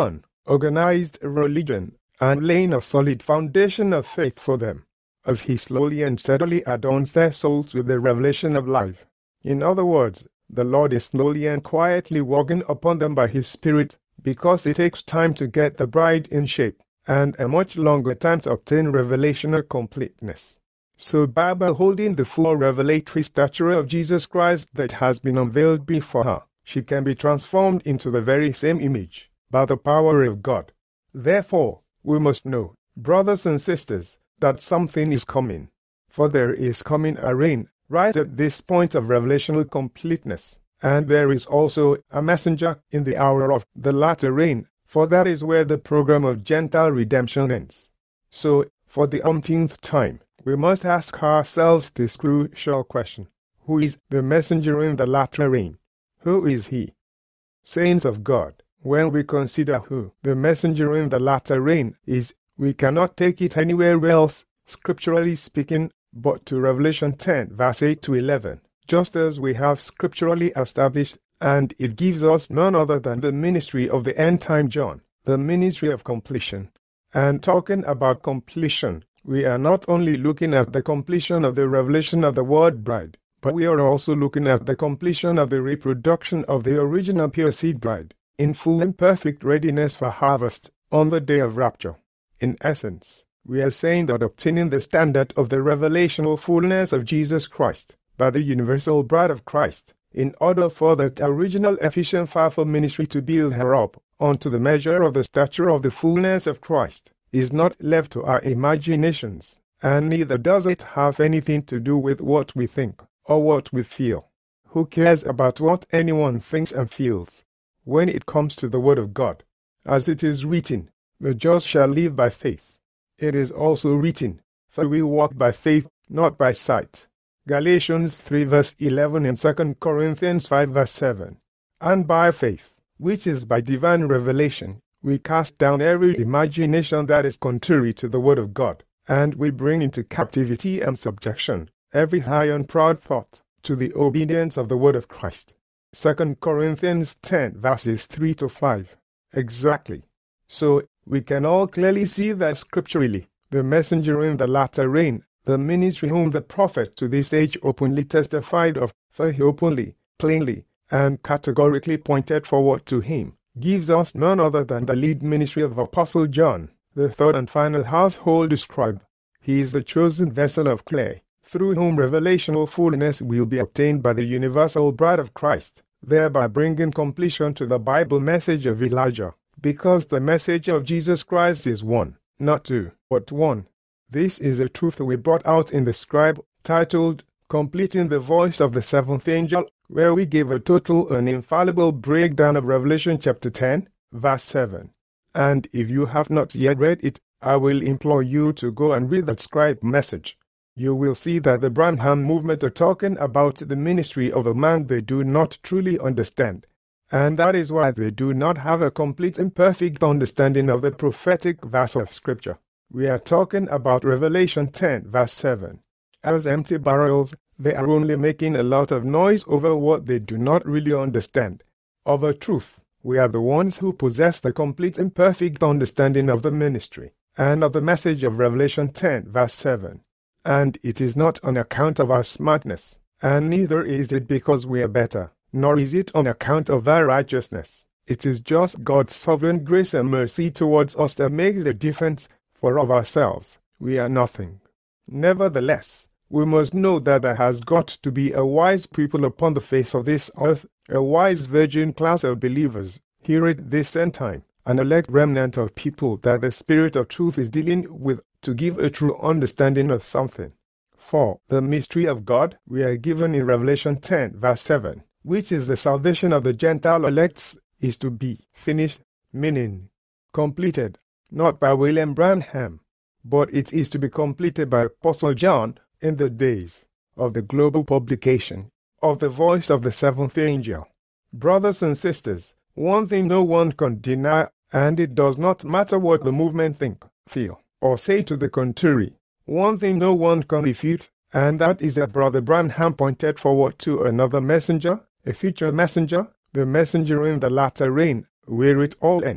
Speaker 1: organized religion, and laying a solid foundation of faith for them, as he slowly and steadily adorns their souls with the revelation of life. In other words, the Lord is slowly and quietly working upon them by His Spirit, because it takes time to get the bride in shape, and a much longer time to obtain revelational completeness. So by beholding the full revelatory stature of Jesus Christ that has been unveiled before her, she can be transformed into the very same image by the power of God. Therefore, we must know, brothers and sisters, that something is coming. For there is coming a reign right at this point of revelational completeness, and there is also a messenger in the hour of the latter rain, for that is where the program of Gentile redemption ends. So, for the umpteenth time, we must ask ourselves this crucial question: who is the messenger in the latter rain? Who is he? Saints of God, when we consider who the messenger in the latter rain is, we cannot take it anywhere else, scripturally speaking, but to Revelation 10, verse 8 to 11, just as we have scripturally established, and it gives us none other than the ministry of the end-time John, the ministry of completion. And talking about completion, we are not only looking at the completion of the revelation of the word bride, but we are also looking at the completion of the reproduction of the original pure seed bride, in full and perfect readiness for harvest, on the day of rapture. In essence, we are saying that obtaining the standard of the revelational fullness of Jesus Christ by the universal bride of Christ, in order for that original efficient fivefold ministry to build her up unto the measure of the stature of the fullness of Christ, is not left to our imaginations, and neither does it have anything to do with what we think or what we feel. Who cares about what anyone thinks and feels when it comes to the Word of God? As it is written, the just shall live by faith. It is also written, for we walk by faith, not by sight. Galatians 3 verse 11 and 2 Corinthians 5 verse 7. And by faith, which is by divine revelation, we cast down every imagination that is contrary to the word of God, and we bring into captivity and subjection every high and proud thought to the obedience of the word of Christ. 2 Corinthians 10 verses 3 to 5. Exactly. So, we can all clearly see that scripturally, the messenger in the latter rain, the ministry whom the prophet to this age openly testified of, for he openly, plainly, and categorically pointed forward to him, gives us none other than the lead ministry of Apostle John, the third and final household scribe. He is the chosen vessel of clay, through whom revelational fullness will be obtained by the universal bride of Christ, thereby bringing completion to the Bible message of Elijah, because the message of Jesus Christ is one, not two, but one. This is a truth we brought out in the scribe, titled, Completing the Voice of the Seventh Angel, where we give a total and infallible breakdown of Revelation chapter 10, verse 7. And if you have not yet read it, I will implore you to go and read that scribe message. You will see that the Branham movement are talking about the ministry of a man they do not truly understand. And that is why they do not have a complete and perfect understanding of the prophetic verse of Scripture. We are talking about Revelation 10, verse 7. As empty barrels, they are only making a lot of noise over what they do not really understand. Of a truth, we are the ones who possess the complete and perfect understanding of the ministry and of the message of Revelation 10, verse 7. And it is not on account of our smartness, and neither is it because we are better, nor is it on account of our righteousness. It is just God's sovereign grace and mercy towards us that makes the difference, for of ourselves we are nothing. Nevertheless, we must know that there has got to be a wise people upon the face of this earth, a wise virgin class of believers, here at this end time, an elect remnant of people that the Spirit of truth is dealing with to give a true understanding of something. For the mystery of God we are given in Revelation 10, verse 7, which is the salvation of the Gentile elects, is to be finished, meaning completed, not by William Branham, but it is to be completed by Apostle John in the days of the global publication of the voice of the seventh angel. Brothers and sisters, one thing no one can deny, and it does not matter what the movement think, feel, or say to the contrary. One thing no one can refute, and that is that Brother Branham pointed forward to another messenger, a future messenger, the messenger in the latter rain, where it all ends.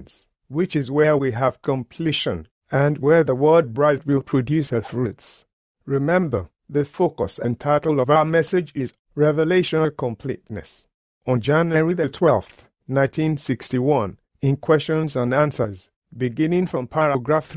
Speaker 1: which is where we have completion, and where the word bride will produce her fruits. Remember, the focus and title of our message is Revelational Completeness. On January the 12th, 1961, in questions and answers, beginning from paragraph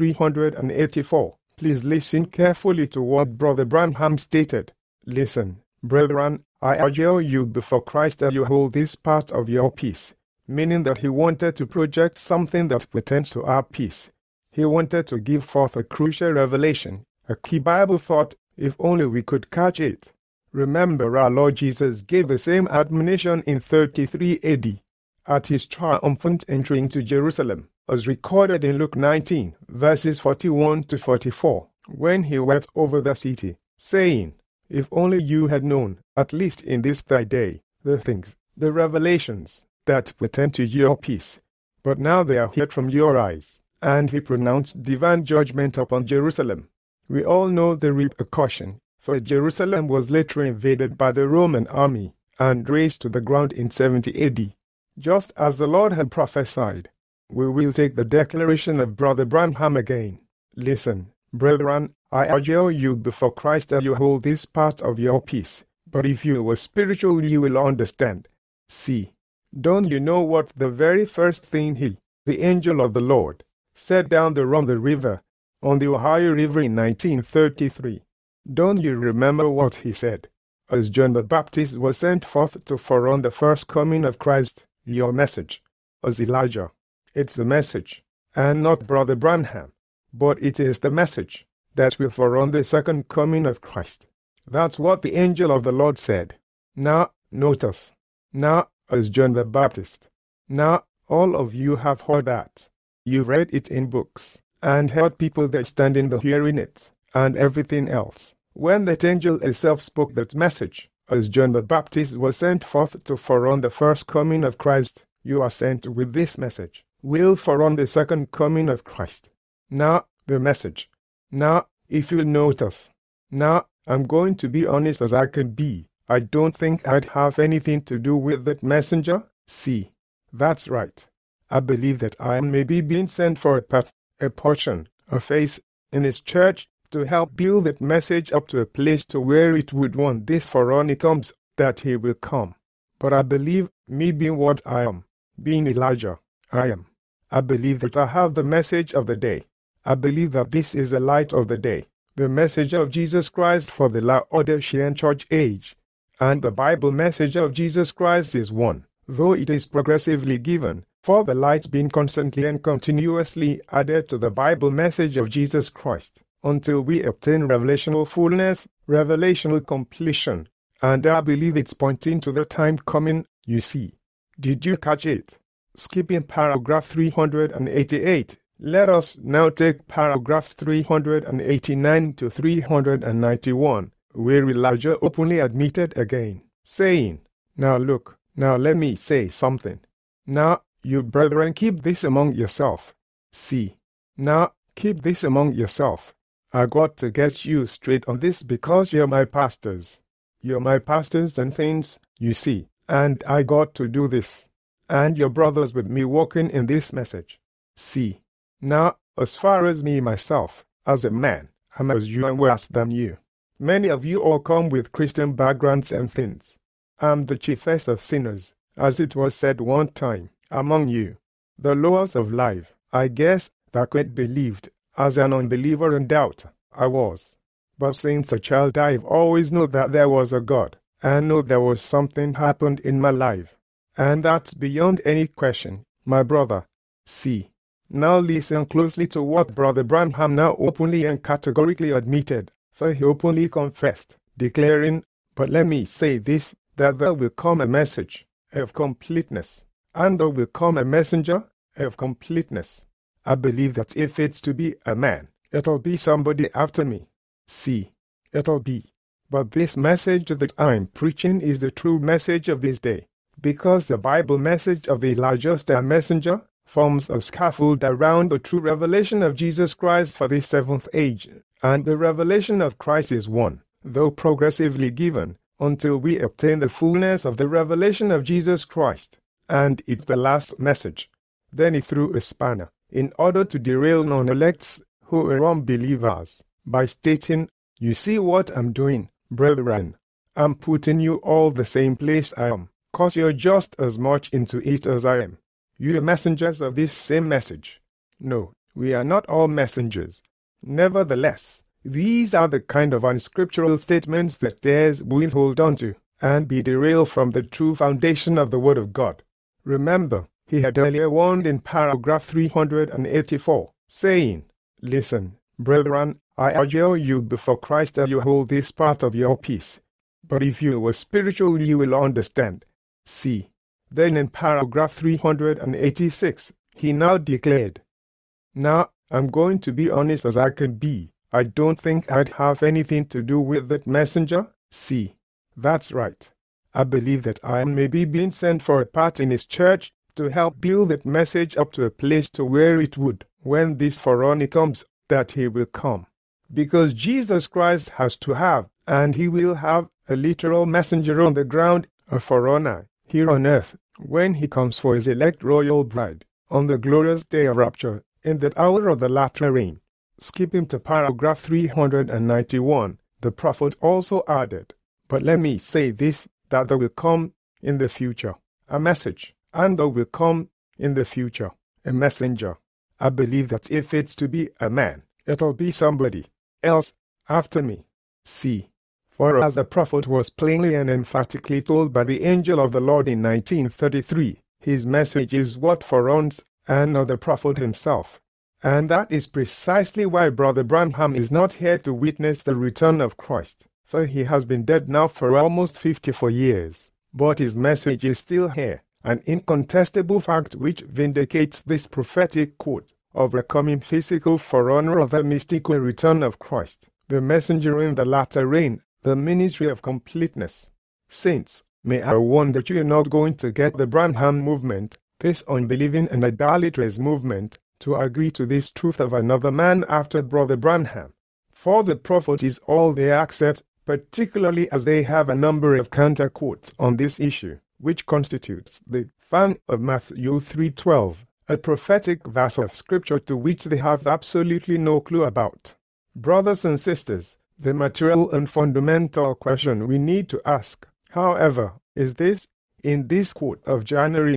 Speaker 1: 384, please listen carefully to what Brother Branham stated. Listen, brethren, I adjure you before Christ that you hold this part of your peace, meaning that he wanted to project something that pertains to our peace. He wanted to give forth a crucial revelation, a key Bible thought, if only we could catch it. Remember, our Lord Jesus gave the same admonition in 33 AD, at his triumphant entry into Jerusalem, as recorded in Luke 19, verses 41 to 44, when he wept over the city, saying, If only you had known, at least in this thy day, the things, the revelations, that pertain to your peace. But now they are hid from your eyes. And he pronounced divine judgment upon Jerusalem. We all know the repercussion, for Jerusalem was later invaded by the Roman army and razed to the ground in 70 AD. Just as the Lord had prophesied, we will take the declaration of Brother Branham again. Listen, brethren, I adjure you before Christ that you hold this part of your peace. But if you were spiritual, you will understand. See, don't you know what the very first thing he, the angel of the Lord, said down the river, on the Ohio River in 1933? Don't you remember what he said? As John the Baptist was sent forth to forerun the first coming of Christ, your message, as Elijah. It's the message, and not Brother Branham, but it is the message that will forerun the second coming of Christ. That's what the angel of the Lord said. Now, notice. Now, as John the Baptist. Now, all of you have heard that. You read it in books, and heard people that stand in the hearing it, and everything else. When that angel himself spoke that message, as John the Baptist was sent forth to forerun the first coming of Christ, you are sent with this message, will forerun the second coming of Christ. Now, the message. Now, if you'll notice. Now, I'm going to be honest as I can be. I don't think I'd have anything to do with that messenger. See, that's right. I believe that I may be being sent for a portion, a phase, in his church to help build that message up to a place to where it would want this for when he comes, that he will come. But I believe, me being what I am, being Elijah, I believe that I have the message of the day. I believe that this is the light of the day, the message of Jesus Christ for the Laodicean church age. And the Bible message of Jesus Christ is one, though it is progressively given, for the light being constantly and continuously added to the Bible message of Jesus Christ, until we obtain revelational fullness, revelational completion. And I believe it's pointing to the time coming, you see. Did you catch it? Skipping paragraph 388, let us now take paragraphs 389 to 391, where Elijah openly admitted again, saying, Now look, now let me say something. Now, you brethren, keep this among yourself. See, now, keep this among yourself. I got to get you straight on this because you're my pastors. You're my pastors and things, you see, and I got to do this. And your brothers with me walking in this message. See, now, as far as me myself, as a man, I'm as you and worse than you. Many of you all come with Christian backgrounds and things. I'm the chiefest of sinners, as it was said one time, among you. The lowest of life, I guess, that quite believed, as an unbeliever and doubt, I was. But since a child I've always known that there was a God, and know there was something happened in my life. And that's beyond any question, my brother. See, now listen closely to what Brother Branham now openly and categorically admitted, for he openly confessed, declaring, but let me say this, that there will come a message of completeness, and there will come a messenger of completeness. I believe that if it's to be a man, it'll be somebody after me. See, it'll be. But this message that I'm preaching is the true message of this day, because the Bible message of the Elijah the messenger forms a scaffold around the true revelation of Jesus Christ for the seventh age, and the revelation of Christ is one, though progressively given, until we obtain the fullness of the revelation of Jesus Christ, and it's the last message. Then he threw a spanner in order to derail non-elects who are unbelievers by stating, "You see what I'm doing, brethren? I'm putting you all the same place I am, 'cause you're just as much into it as I am. You're messengers of this same message." No, we are not all messengers. Nevertheless, these are the kind of unscriptural statements that dares will hold on to and be derailed from the true foundation of the Word of God. Remember, he had earlier warned in paragraph 384, saying, "Listen, brethren, I adjure you before Christ that you hold this part of your peace. But if you were spiritual, you will understand." See. Then in paragraph 386, he now declared, "Now, I'm going to be honest as I can be. I don't think I'd have anything to do with that messenger." See. That's right. I believe that I am maybe being sent for a part in his church to help build that message up to a place to where it would, when this forerunner comes, that he will come. Because Jesus Christ has to have, and he will have, a literal messenger on the ground, a forerunner, here on earth, when he comes for his elect royal bride, on the glorious day of rapture, in that hour of the latter rain. Skipping to paragraph 391, the prophet also added, "But let me say this, that there will come, in the future, a message, and there will come, in the future, a messenger. I believe that if it's to be a man, it'll be somebody else after me." See. For as the prophet was plainly and emphatically told by the angel of the Lord in 1933, his message is what foreruns, and not the prophet himself. And that is precisely why Brother Branham is not here to witness the return of Christ, for he has been dead now for almost 54 years. But his message is still here, an incontestable fact which vindicates this prophetic quote of a coming physical forerunner of the mystical return of Christ, the messenger in the latter rain, the ministry of completeness. Saints, may I warn that you are not going to get the Branham movement, this unbelieving and idolatrous movement, to agree to this truth of another man after Brother Branham. For the prophet is all they accept, particularly as they have a number of counter-quotes on this issue, which constitutes the fan of Matthew 3:12, a prophetic verse of scripture to which they have absolutely no clue about. Brothers and sisters, the material and fundamental question we need to ask, however, is this: in this quote of January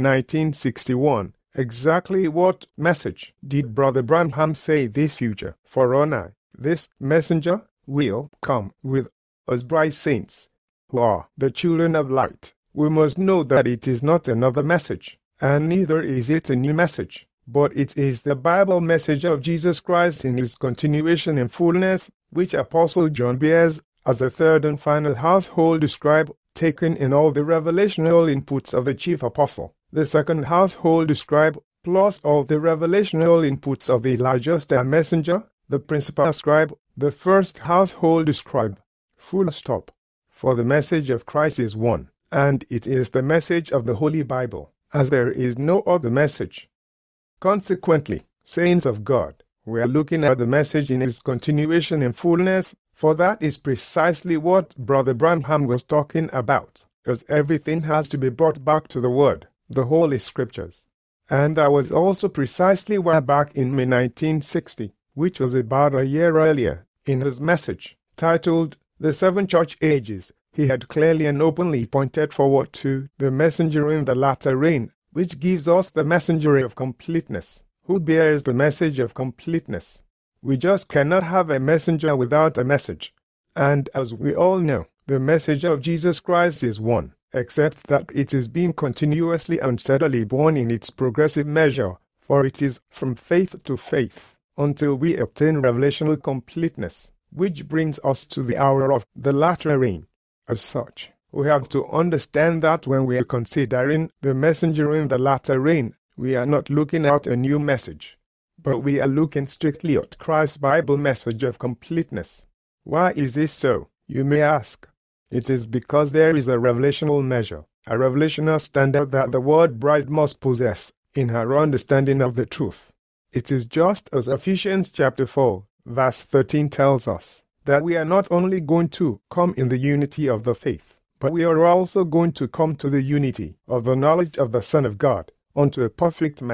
Speaker 1: 1961, exactly what message did Brother Branham say this future forerunner, this messenger, will come with us bright saints, who are the children of light? We must know that it is not another message, and neither is it a new message, but it is the Bible message of Jesus Christ in his continuation in fullness, which Apostle John bears as a third and final household scribe, taken in all the revelational inputs of the chief apostle, the second household scribe, plus all the revelational inputs of the largest messenger, the principal scribe, the first household scribe. Full stop. For the message of Christ is one, and it is the message of the Holy Bible, as there is no other message. Consequently, saints of God, we are looking at the message in its continuation in fullness, for that is precisely what Brother Branham was talking about, because everything has to be brought back to the Word, the Holy Scriptures. And that was also precisely why back in May 1960, which was about a year earlier, in his message, titled The Seven Church Ages, he had clearly and openly pointed forward to the messenger in the latter rain, which gives us the messenger of completeness, who bears the message of completeness. We just cannot have a messenger without a message. And as we all know, the message of Jesus Christ is one, except that it is being continuously and steadily born in its progressive measure, for it is from faith to faith, until we obtain revelational completeness, which brings us to the hour of the latter rain. As such, we have to understand that when we are considering the messenger in the latter rain, we are not looking at a new message, but we are looking strictly at Christ's Bible message of completeness. Why is this so, you may ask? It is because there is a revelational measure, a revelational standard that the word bride must possess in her understanding of the truth. It is just as Ephesians chapter 4, verse 13 tells us, that we are not only going to come in the unity of the faith, but we are also going to come to the unity of the knowledge of the Son of God, unto a perfect man,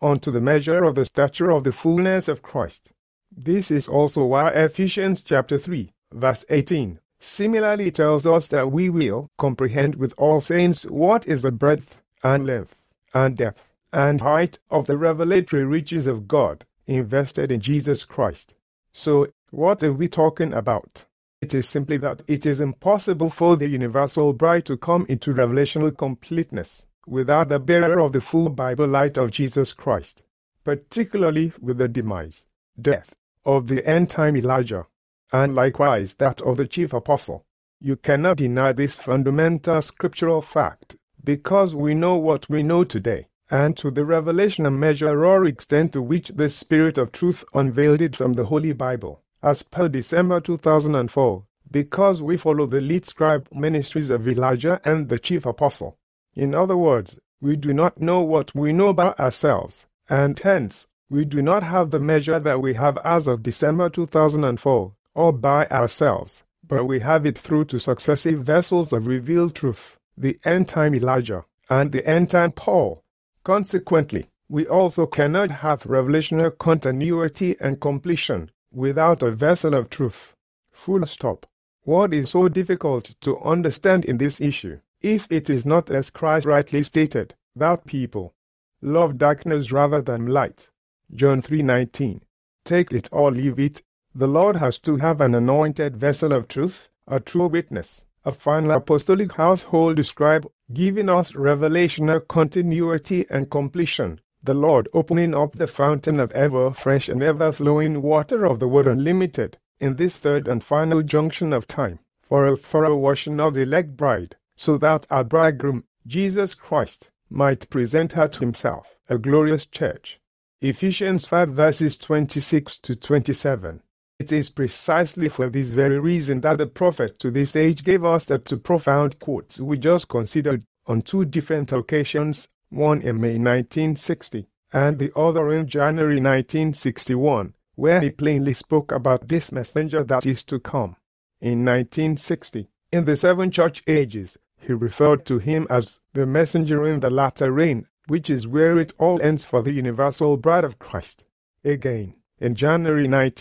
Speaker 1: unto the measure of the stature of the fullness of Christ. This is also why Ephesians chapter 3, verse 18, similarly tells us that we will comprehend with all saints what is the breadth and length and depth and height of the revelatory riches of God invested in Jesus Christ. So, what are we talking about? It is simply that it is impossible for the universal bride to come into revelational completeness without the bearer of the full Bible light of Jesus Christ, particularly with the demise, death, of the end-time Elijah, and likewise that of the chief apostle. You cannot deny this fundamental scriptural fact, because we know what we know today, and to the revelation and measure or extent to which the Spirit of truth unveiled it from the Holy Bible, as per December 2004, because we follow the lead scribe ministries of Elijah and the chief apostle. In other words, we do not know what we know about ourselves, and hence, we do not have the measure that we have as of December 2004, or by ourselves, but we have it through two successive vessels of revealed truth, the end-time Elijah and the end-time Paul. Consequently, we also cannot have revelational continuity and completion without a vessel of truth. Full stop. What is so difficult to understand in this issue, if it is not as Christ rightly stated, that people love darkness rather than light? John 3:19. Take it or leave it. The Lord has to have an anointed vessel of truth, a true witness, a final apostolic household scribe, giving us revelational continuity and completion, the Lord opening up the fountain of ever-fresh and ever-flowing water of the Word Unlimited, in this third and final junction of time, for a thorough washing of the elect bride, so that our bridegroom, Jesus Christ, might present her to himself, a glorious church. Ephesians 5 verses 26 to 27. It is precisely for this very reason that the prophet to this age gave us the two profound quotes we just considered on two different occasions, one in May 1960 and the other in January 1961, where he plainly spoke about this messenger that is to come. In 1960, in the seven church ages, he referred to him as the messenger in the latter rain, which is where it all ends for the universal bride of Christ. Again, in January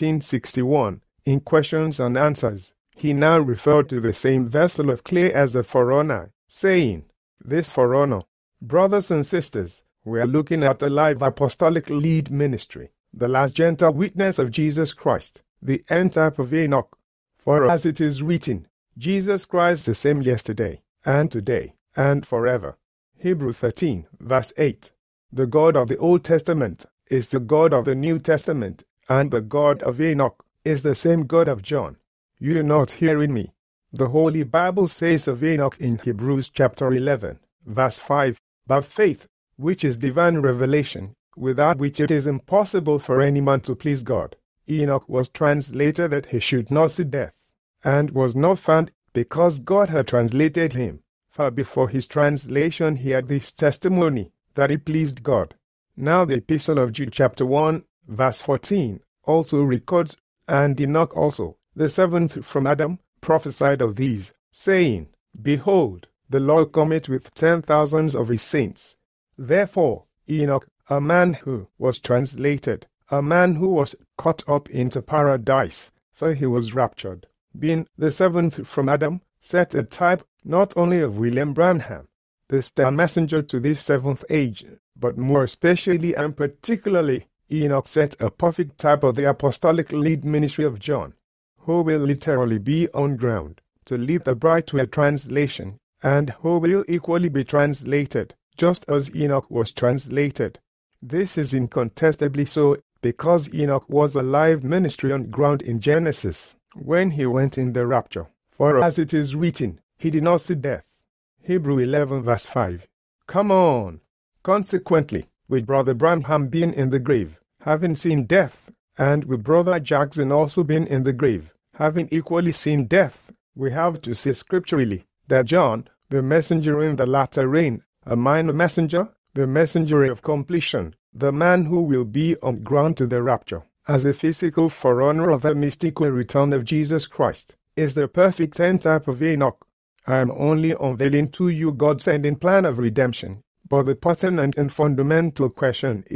Speaker 1: 1961, in questions and answers, he now referred to the same vessel of clay as a forerunner, saying, "This forerunner, brothers and sisters, we are looking at a live apostolic lead ministry, the last gentle witness of Jesus Christ, the end type of Enoch. For as it is written, Jesus Christ the same yesterday, and today, and forever." Hebrews 13, verse 8. The God of the Old Testament is the God of the New Testament, and the God of Enoch is the same God of John. You are not hearing me. The Holy Bible says of Enoch in Hebrews chapter 11, verse 5, "By faith, which is divine revelation, without which it is impossible for any man to please God, Enoch was translated that he should not see death, and was not found because God had translated him. For before his translation he had this testimony, that he pleased God." Now the Epistle of Jude chapter 1, verse 14, also records, "And Enoch also, the seventh from Adam, prophesied of these, saying, Behold, the Lord cometh with 10,000s of his saints." Therefore, Enoch, a man who was translated, a man who was caught up into paradise, for he was raptured, being the seventh from Adam, set a type not only of William Branham, the star messenger to this seventh age, but more especially and particularly, Enoch set a perfect type of the apostolic lead ministry of John, who will literally be on ground to lead the bride to a translation, and who will equally be translated, just as Enoch was translated. This is incontestably so, because Enoch was a live ministry on ground in Genesis, when he went in the rapture. For as it is written, he did not see death. Hebrews 11 verse 5. Come on! Consequently, with Brother Branham being in the grave, having seen death, and with Brother Jackson also being in the grave, having equally seen death, we have to say scripturally that John, the messenger in the latter rain, a minor messenger, the messenger of completion, the man who will be on ground to the rapture, as a physical forerunner of the mystical return of Jesus Christ, is the perfect end type of Enoch. I am only unveiling to you God's ending plan of redemption, but the pertinent and fundamental question is,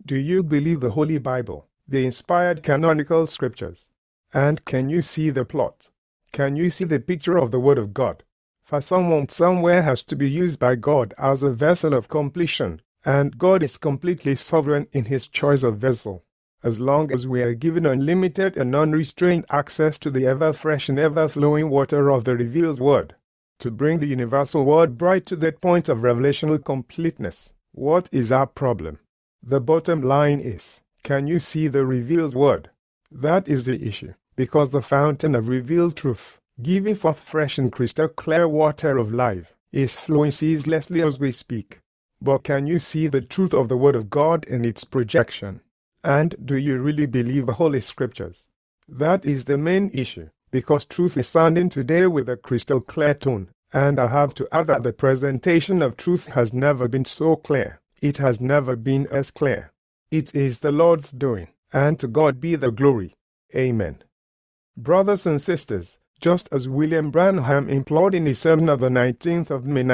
Speaker 1: Do you believe the Holy Bible, the inspired canonical scriptures? And can you see the plot? Can you see the picture of the Word of God? For someone somewhere has to be used by God as a vessel of completion, and God is completely sovereign in His choice of vessel. As long as we are given unlimited and unrestrained access to the ever-fresh and ever-flowing water of the revealed Word, to bring the universal Word bright to that point of revelational completeness, what is our problem? The bottom line is, can you see the revealed Word? That is the issue, because the fountain of revealed truth, giving forth fresh and crystal clear water of life, is flowing ceaselessly as we speak. But can you see the truth of the Word of God in its projection? And do you really believe the Holy Scriptures? That is the main issue, because truth is sounding today with a crystal clear tone, and I have to add that the presentation of truth has never been so clear. It has never been as clear. It is the Lord's doing, and to God be the glory. Amen. Brothers and sisters, just as William Branham implored in his sermon of the 19th of May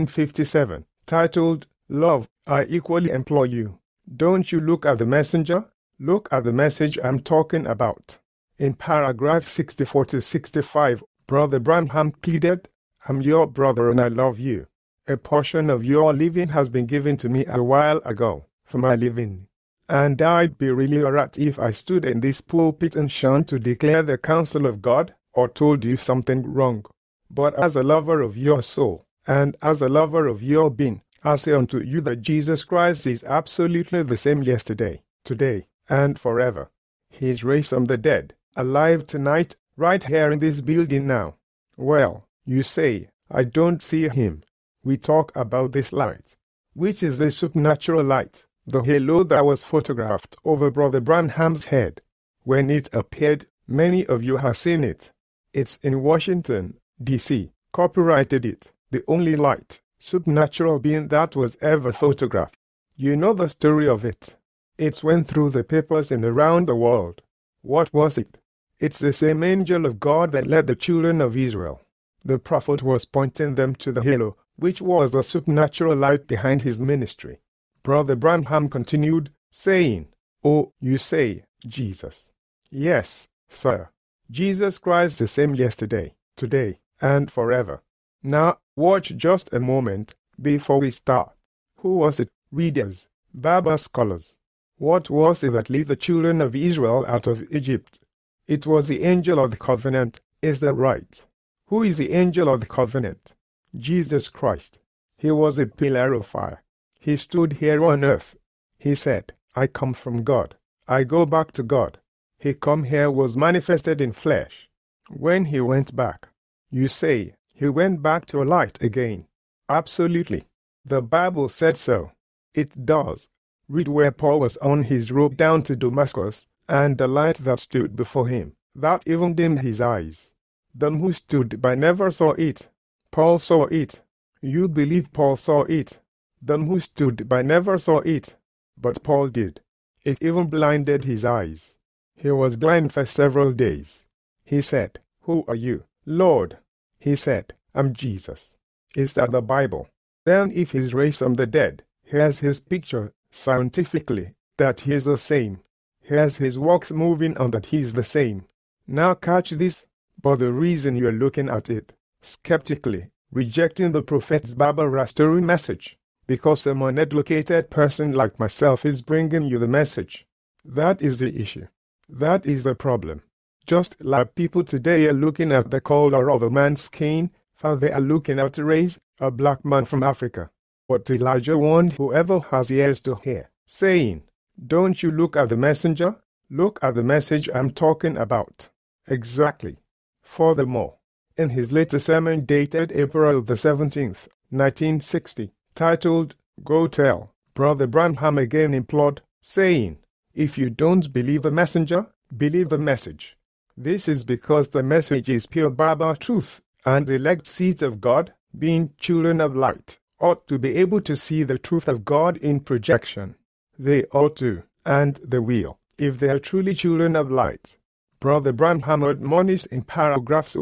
Speaker 1: 1957, titled, "Love, I equally implore you. Don't you look at the messenger, look at the message I'm talking about." In paragraph 64 to 65, Brother Branham pleaded, "I'm your brother and I love you. A portion of your living has been given to me a while ago, for my living. And I'd be really a rat if I stood in this pulpit and shunned to declare the counsel of God, or told you something wrong. But as a lover of your soul, and as a lover of your being, I say unto you that Jesus Christ is absolutely the same yesterday, today, and forever. He is raised from the dead, alive tonight, right here in this building now. Well, you say, I don't see him. We talk about this light, which is the supernatural light, the halo that was photographed over Brother Branham's head. When it appeared, many of you have seen it. It's in Washington, D.C., copyrighted it, the only light, supernatural being that was ever photographed. You know the story of it. It went through the papers and around the world. What was it? It's the same angel of God that led the children of Israel. The prophet was pointing them to the halo, which was the supernatural light behind his ministry. Brother Branham continued, saying, "Oh, you say, Jesus. Yes, sir. Jesus Christ the same yesterday, today, and forever." Now, watch just a moment before we start. Who was it, readers, Bible scholars? What was it that led the children of Israel out of Egypt? It was the angel of the covenant, is that right? Who is the angel of the covenant? Jesus Christ. He was a pillar of fire. He stood here on earth. He said, I come from God. I go back to God. He come here was manifested in flesh. When he went back, you say, he went back to light again. Absolutely. The Bible said so. It does. Read where Paul was on his road down to Damascus, and the light that stood before him, that even dimmed his eyes. Them who stood by never saw it. Paul saw it. You believe Paul saw it. Them who stood by never saw it. But Paul did. It even blinded his eyes. He was blind for several days. He said, Who are you, Lord? He said, I'm Jesus. Is that the Bible? Then if he's raised from the dead, here's his picture, scientifically, that he is the same. Here's his works moving on that he is the same. Now catch this. But the reason you're looking at it, skeptically, rejecting the prophet's Bible restoring message, because a uneducated person like myself is bringing you the message. That is the issue. That is the problem. Just like people today are looking at the color of a man's skin, for they are looking at a race, a black man from Africa. But Elijah warned whoever has ears to hear, saying, Don't you look at the messenger, look at the message I'm talking about. Exactly. Furthermore, in his latest sermon dated April the 17th, 1960, titled, Go Tell, Brother Branham again implored, saying, If you don't believe the messenger, believe the message. This is because the message is pure Bible truth, and the elect seeds of God, being children of light, ought to be able to see the truth of God in projection. They ought to, and they will, if they are truly children of light. Brother Branham admonished in paragraphs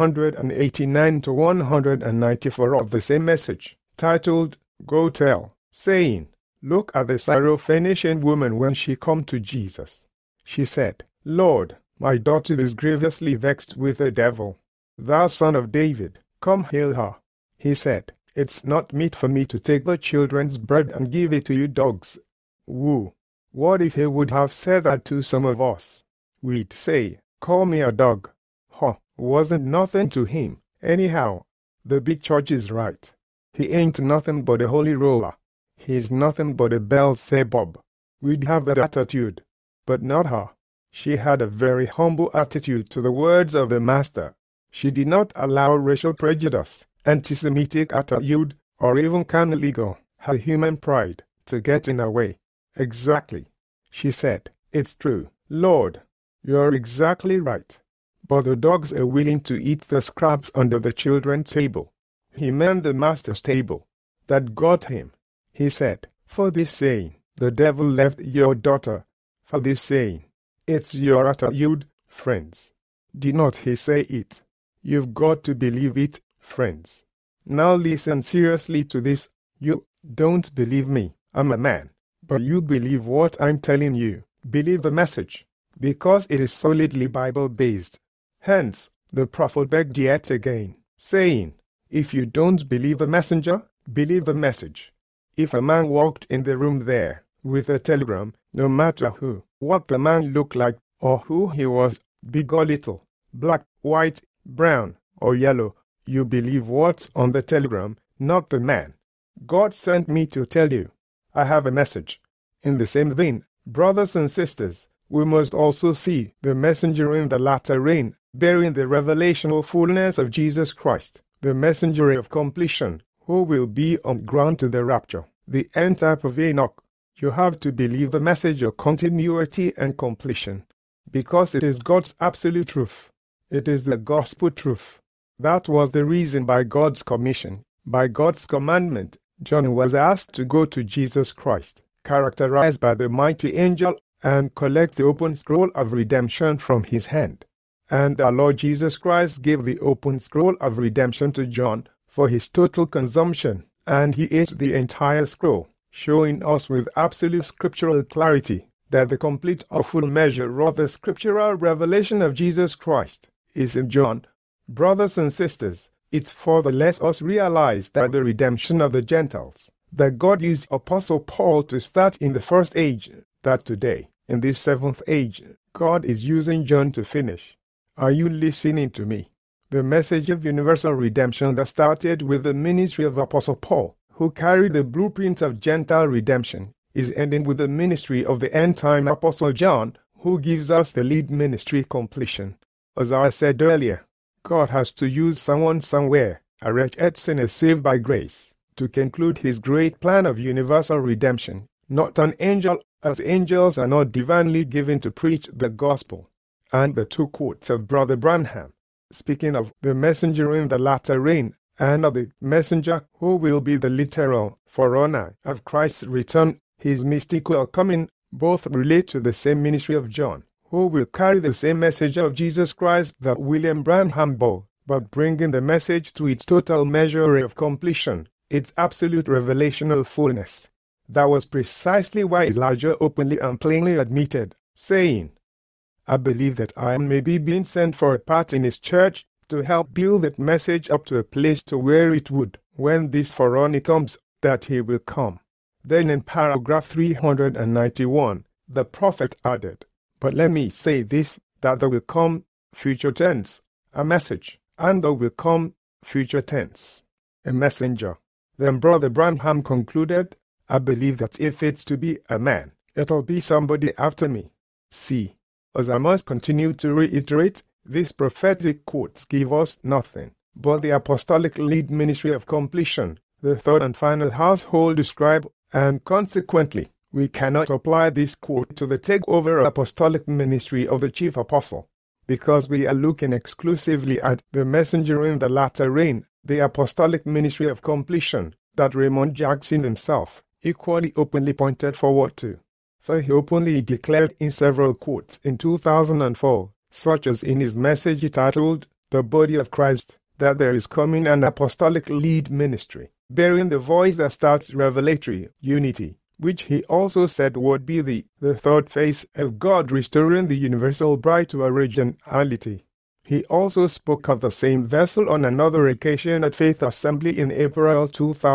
Speaker 1: 189 to 194 of the same message, titled, Go Tell, saying, Look at the Syrophoenician woman when she come to Jesus. She said, Lord, my daughter is grievously vexed with the devil. Thou Son of David, come heal her. He said, It's not meet for me to take the children's bread and give it to you dogs. Woo! What if he would have said that to some of us? We'd say, Call me a dog. Huh, wasn't nothing to him. Anyhow, the big church is right. He ain't nothing but a holy roller. He's nothing but a Beelzebub. We'd have that attitude. But not her. She had a very humble attitude to the words of the Master. She did not allow racial prejudice, anti-Semitic attitude, or even carnal ego, her human pride, to get in her way. Exactly. She said, It's true, Lord. You're exactly right. But the dogs are willing to eat the scraps under the children's table. He meant the Master's table. That got him. He said, For this saying, the devil left your daughter. For this saying. It's your attitude, friends. Did not he say it? You've got to believe it, friends. Now listen seriously to this. You don't believe me. I'm a man. But you believe what I'm telling you. Believe the message. Because it is solidly Bible-based. Hence, the prophet begged yet again, saying, If you don't believe the messenger, believe the message. If a man walked in the room there, with a telegram, no matter who, what the man looked like, or who he was, big or little, black, white, brown, or yellow, you believe what's on the telegram, not the man. God sent me to tell you. I have a message. In the same vein, brothers and sisters, we must also see the messenger in the latter rain, bearing the revelational fullness of Jesus Christ, the messenger of completion, who will be on ground to the rapture, the end type of Enoch. You have to believe the message of continuity and completion, because it is God's absolute truth. It is the gospel truth. That was the reason by God's commission, by God's commandment, John was asked to go to Jesus Christ, characterized by the mighty angel, and collect the open scroll of redemption from his hand. And our Lord Jesus Christ gave the open scroll of redemption to John for his total consumption, and he ate the entire scroll, showing us with absolute scriptural clarity that the complete or full measure of the scriptural revelation of Jesus Christ is in John. Brothers and sisters, it's for the less us realize that the redemption of the Gentiles, that God used Apostle Paul to start in the first age, that today, in this seventh age, God is using John to finish. Are you listening to me? The message of universal redemption that started with the ministry of Apostle Paul, who carried the blueprint of Gentile redemption, is ending with the ministry of the end-time Apostle John, who gives us the lead ministry completion. As I said earlier, God has to use someone somewhere, a wretched sinner saved by grace, to conclude his great plan of universal redemption, not an angel, as angels are not divinely given to preach the gospel. And the two quotes of Brother Branham, speaking of the messenger in the latter rain, and of the messenger who will be the literal forerunner of Christ's return, his mystical coming, both relate to the same ministry of John, who will carry the same message of Jesus Christ that William Branham bore, but bringing the message to its total measure of completion, its absolute revelational fullness. That was precisely why Elijah openly and plainly admitted, saying, I believe that I may be being sent for a part in his church to help build that message up to a place to where it would, when this forerunner comes, that he will come. Then in paragraph 391, the prophet added, But let me say this, that there will come, future tense, a message, and there will come, future tense, a messenger. Then Brother Branham concluded, I believe that if it's to be a man, it'll be somebody after me. See, as I must continue to reiterate, these prophetic quotes give us nothing but the apostolic lead ministry of completion, the third and final household described, and consequently, we cannot apply this quote to the takeover apostolic ministry of the chief apostle, because we are looking exclusively at the messenger in the latter rain, the apostolic ministry of completion, that Raymond Jackson himself equally openly pointed forward to. For he openly declared in several quotes in 2004, such as in his message titled, The Body of Christ, that there is coming an apostolic lead ministry, bearing the voice that starts revelatory unity, which he also said would be the third phase of God restoring the universal bride to originality. He also spoke of the same vessel on another occasion at Faith Assembly in April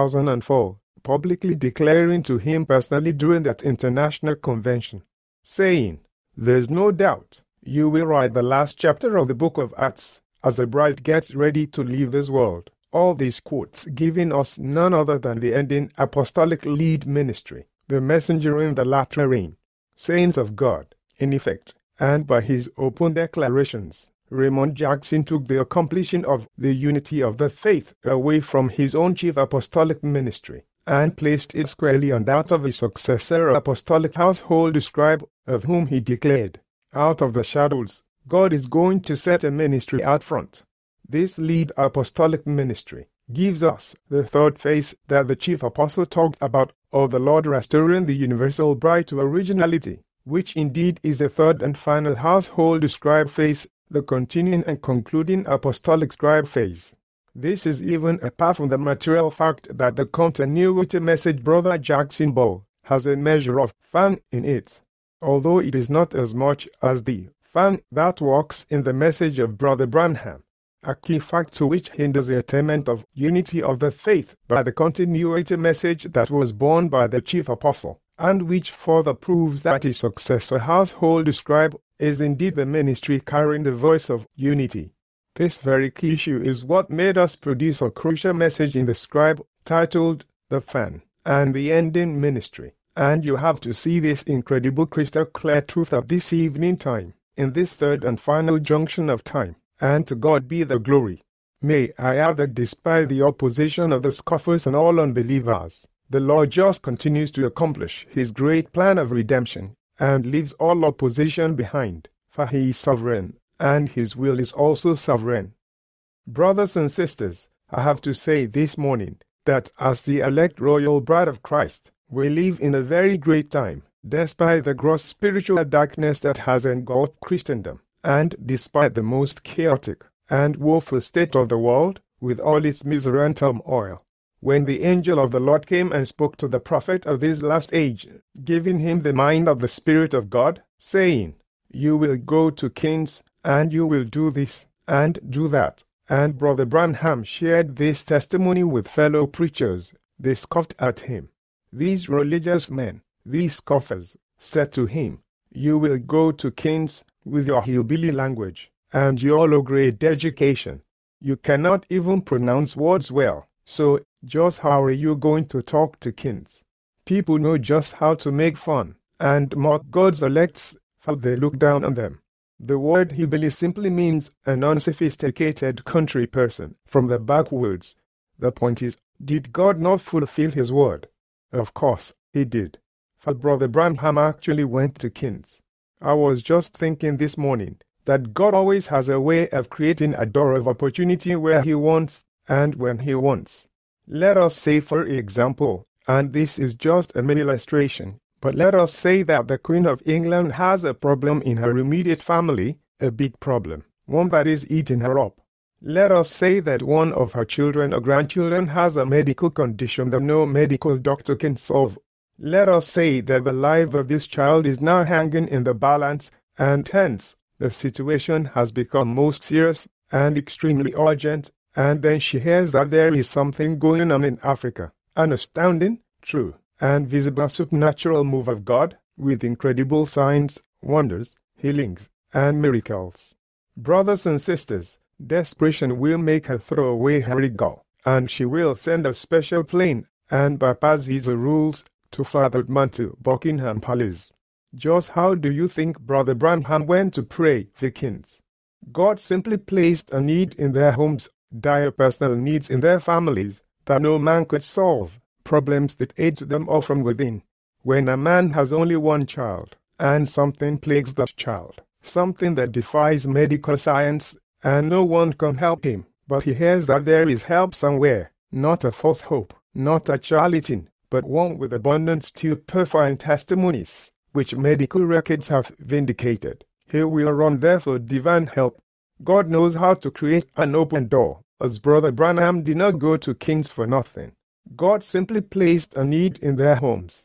Speaker 1: 2004, publicly declaring to him personally during that international convention, saying, "There's no doubt you will write the last chapter of the book of Acts as the bride gets ready to leave this world." All these quotes giving us none other than the ending apostolic lead ministry, the messenger in the latter rain, saints of God, in effect, and by his open declarations, Raymond Jackson took the accomplishing of the unity of the faith away from his own chief apostolic ministry, and placed it squarely on that of his successor apostolic household scribe, of whom he declared, "Out of the shadows, God is going to set a ministry out front." This lead apostolic ministry gives us the third phase that the chief apostle talked about, of the Lord restoring the universal bride to originality, which indeed is the third and final household scribe phase, the continuing and concluding apostolic scribe phase. This is even apart from the material fact that the continuity message Brother Jackson Ball has a measure of fun in it, although it is not as much as the fun that works in the message of Brother Branham, a key factor which hinders the attainment of unity of the faith by the continuity message that was borne by the chief apostle, and which further proves that his successor household scribe is indeed the ministry carrying the voice of unity. This very key issue is what made us produce a crucial message in the scribe titled The Fan and the Ending Ministry, and you have to see this incredible crystal clear truth of this evening time, in this third and final junction of time. And to God be the glory. May I add that despite the opposition of the scoffers and all unbelievers, the Lord just continues to accomplish his great plan of redemption, and leaves all opposition behind, for he is sovereign, and his will is also sovereign. Brothers and sisters, I have to say this morning, that as the elect royal bride of Christ, we live in a very great time, despite the gross spiritual darkness that has engulfed Christendom. And despite the most chaotic and woeful state of the world, with all its misery and turmoil, when the angel of the Lord came and spoke to the prophet of this last age, giving him the mind of the Spirit of God, saying, "You will go to kings, and you will do this, and do that." And Brother Branham shared this testimony with fellow preachers. They scoffed at him. These religious men, these scoffers, said to him, "You will go to kings with your hillbilly language, and your low-grade education. You cannot even pronounce words well, so just how are you going to talk to kings?" People know just how to make fun and mock God's elects, for they look down on them. The word hillbilly simply means an unsophisticated country person from the backwoods. The point is, did God not fulfill his word? Of course, he did. For Brother Branham actually went to kings. I was just thinking this morning that God always has a way of creating a door of opportunity where he wants and when he wants. Let us say, for example, and this is just a mere illustration, but let us say that the Queen of England has a problem in her immediate family, a big problem, one that is eating her up. Let us say that one of her children or grandchildren has a medical condition that no medical doctor can solve. Let us say that the life of this child is now hanging in the balance, and hence the situation has become most serious and extremely urgent, and then she hears that there is something going on in Africa, an astounding, true, and visible supernatural move of God, with incredible signs, wonders, healings, and miracles. Brothers and sisters, desperation will make her throw away her ego, and she will send a special plane and bypass visa rules to Father Man to Buckingham Palace. Just how do you think Brother Branham went to pray the kings? God simply placed a need in their homes, dire personal needs in their families, that no man could solve, problems that ate them all from within. When a man has only one child, and something plagues that child, something that defies medical science, and no one can help him, but he hears that there is help somewhere, not a false hope, not a charlatan, but one with abundant stupefying testimonies, which medical records have vindicated. He will run there for divine help. God knows how to create an open door, as Brother Branham did not go to kings for nothing. God simply placed a need in their homes,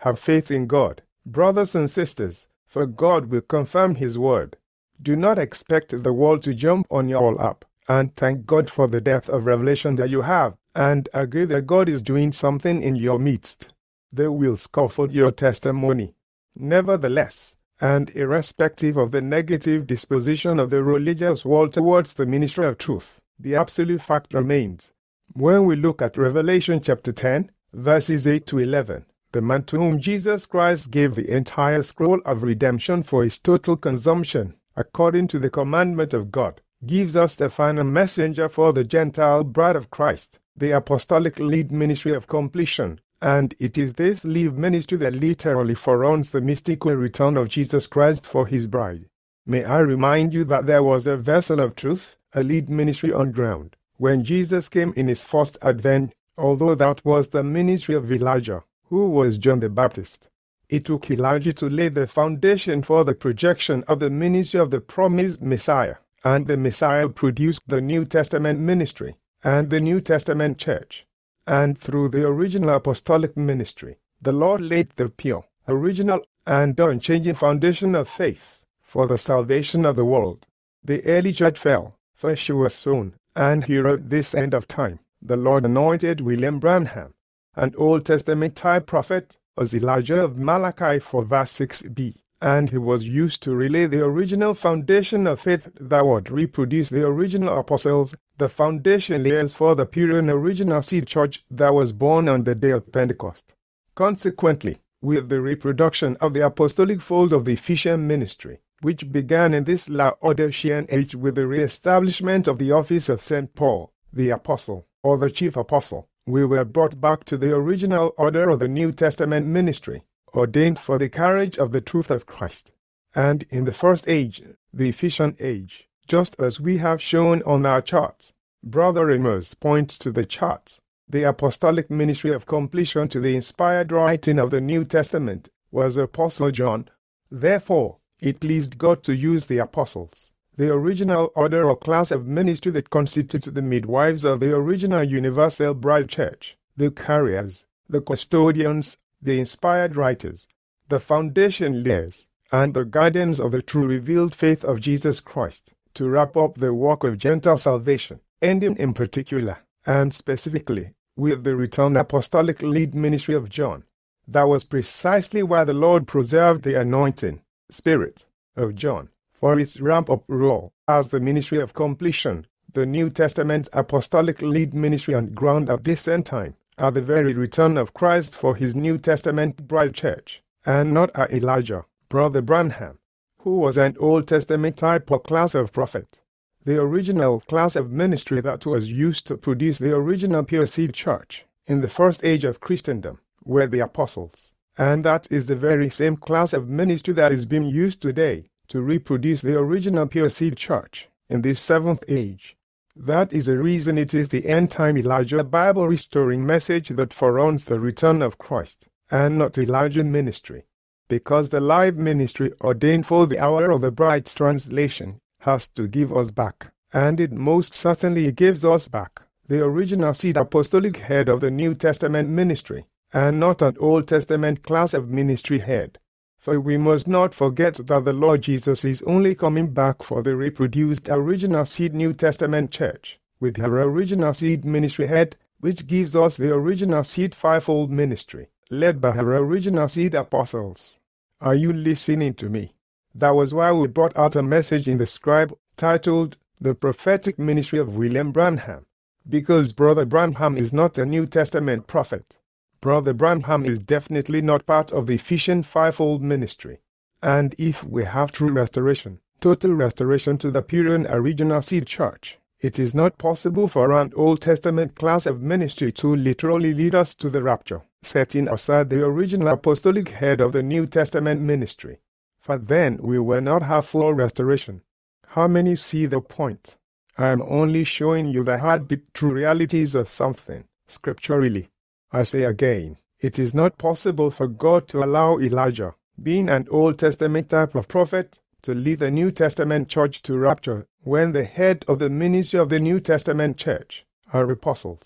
Speaker 1: Have faith in God, brothers and sisters, for God will confirm His word. Do not expect the world to jump on you all up, and thank God for the depth of revelation that you have, and agree that God is doing something in your midst. They will scaffold your testimony. Nevertheless, and irrespective of the negative disposition of the religious world towards the ministry of truth, the absolute fact remains. When we look at Revelation chapter 10, verses 8 to 11, the man to whom Jesus Christ gave the entire scroll of redemption for his total consumption, according to the commandment of God, gives us the final messenger for the Gentile bride of Christ, the apostolic lead ministry of completion, and it is this lead ministry that literally foreruns the mystical return of Jesus Christ for his bride. May I remind you that there was a vessel of truth, a lead ministry on ground, when Jesus came in his first advent, although that was the ministry of Elijah, who was John the Baptist. It took Elijah to lay the foundation for the projection of the ministry of the promised Messiah, and the Messiah produced the New Testament ministry and the New Testament church. And through the original apostolic ministry, the Lord laid the pure, original, and unchanging foundation of faith for the salvation of the world. The early church fell, for she was sown, and here at this end of time, the Lord anointed William Branham, an Old Testament type prophet, as Elijah of Malachi 4 verse 6b, and he was used to relay the original foundation of faith that would reproduce the original apostles, the foundation layers for the pure and original seed church that was born on the day of Pentecost. Consequently, with the reproduction of the apostolic fold of the Ephesian ministry, which began in this Laodicean age with the re-establishment of the office of St. Paul, the apostle, or the chief apostle, we were brought back to the original order of the New Testament ministry, ordained for the carriage of the truth of Christ. And in the first age, the Ephesian age, just as we have shown on our charts, Brother Amos points to the charts, the apostolic ministry of completion to the inspired writing of the New Testament was Apostle John. Therefore, it pleased God to use the apostles, the original order or class of ministry that constitutes the midwives of the original universal bride church, the carriers, the custodians, the inspired writers, the foundation layers, and the guardians of the true revealed faith of Jesus Christ, to wrap up the work of Gentile salvation, ending in particular, and specifically, with the returned apostolic lead ministry of John. That was precisely why the Lord preserved the anointing spirit of John for its ramp-up role as the ministry of completion, the New Testament apostolic lead ministry on ground of this end time, at the very return of Christ for his New Testament bride church, and not at Elijah, Brother Branham, who was an Old Testament type or class of prophet. The original class of ministry that was used to produce the original pure seed church in the first age of Christendom were the apostles, and that is the very same class of ministry that is being used today to reproduce the original pure seed church in this seventh age. That is the reason it is the end-time Elijah Bible restoring message that foreruns the return of Christ, and not Elijah ministry, because the live ministry ordained for the hour of the bride's translation has to give us back, and it most certainly gives us back, the original seed apostolic head of the New Testament ministry, and not an Old Testament class of ministry head. For we must not forget that the Lord Jesus is only coming back for the reproduced original seed New Testament church, with her original seed ministry head, which gives us the original seed fivefold ministry, led by her original seed apostles. Are you listening to me? That was why we brought out a message in the Scribe titled The Prophetic Ministry of William Branham, because Brother Branham is not a New Testament prophet. Brother Branham is definitely not part of the Ephesian fivefold ministry. And if we have true restoration, total restoration to the pure and original seed church, it is not possible for an Old Testament class of ministry to literally lead us to the rapture, setting aside the original apostolic head of the New Testament ministry. For then we will not have full restoration. How many see the point? I am only showing you the heartbeat true realities of something, scripturally. I say again, it is not possible for God to allow Elijah, being an Old Testament type of prophet, to lead the New Testament church to rapture when the head of the ministry of the New Testament church are apostles,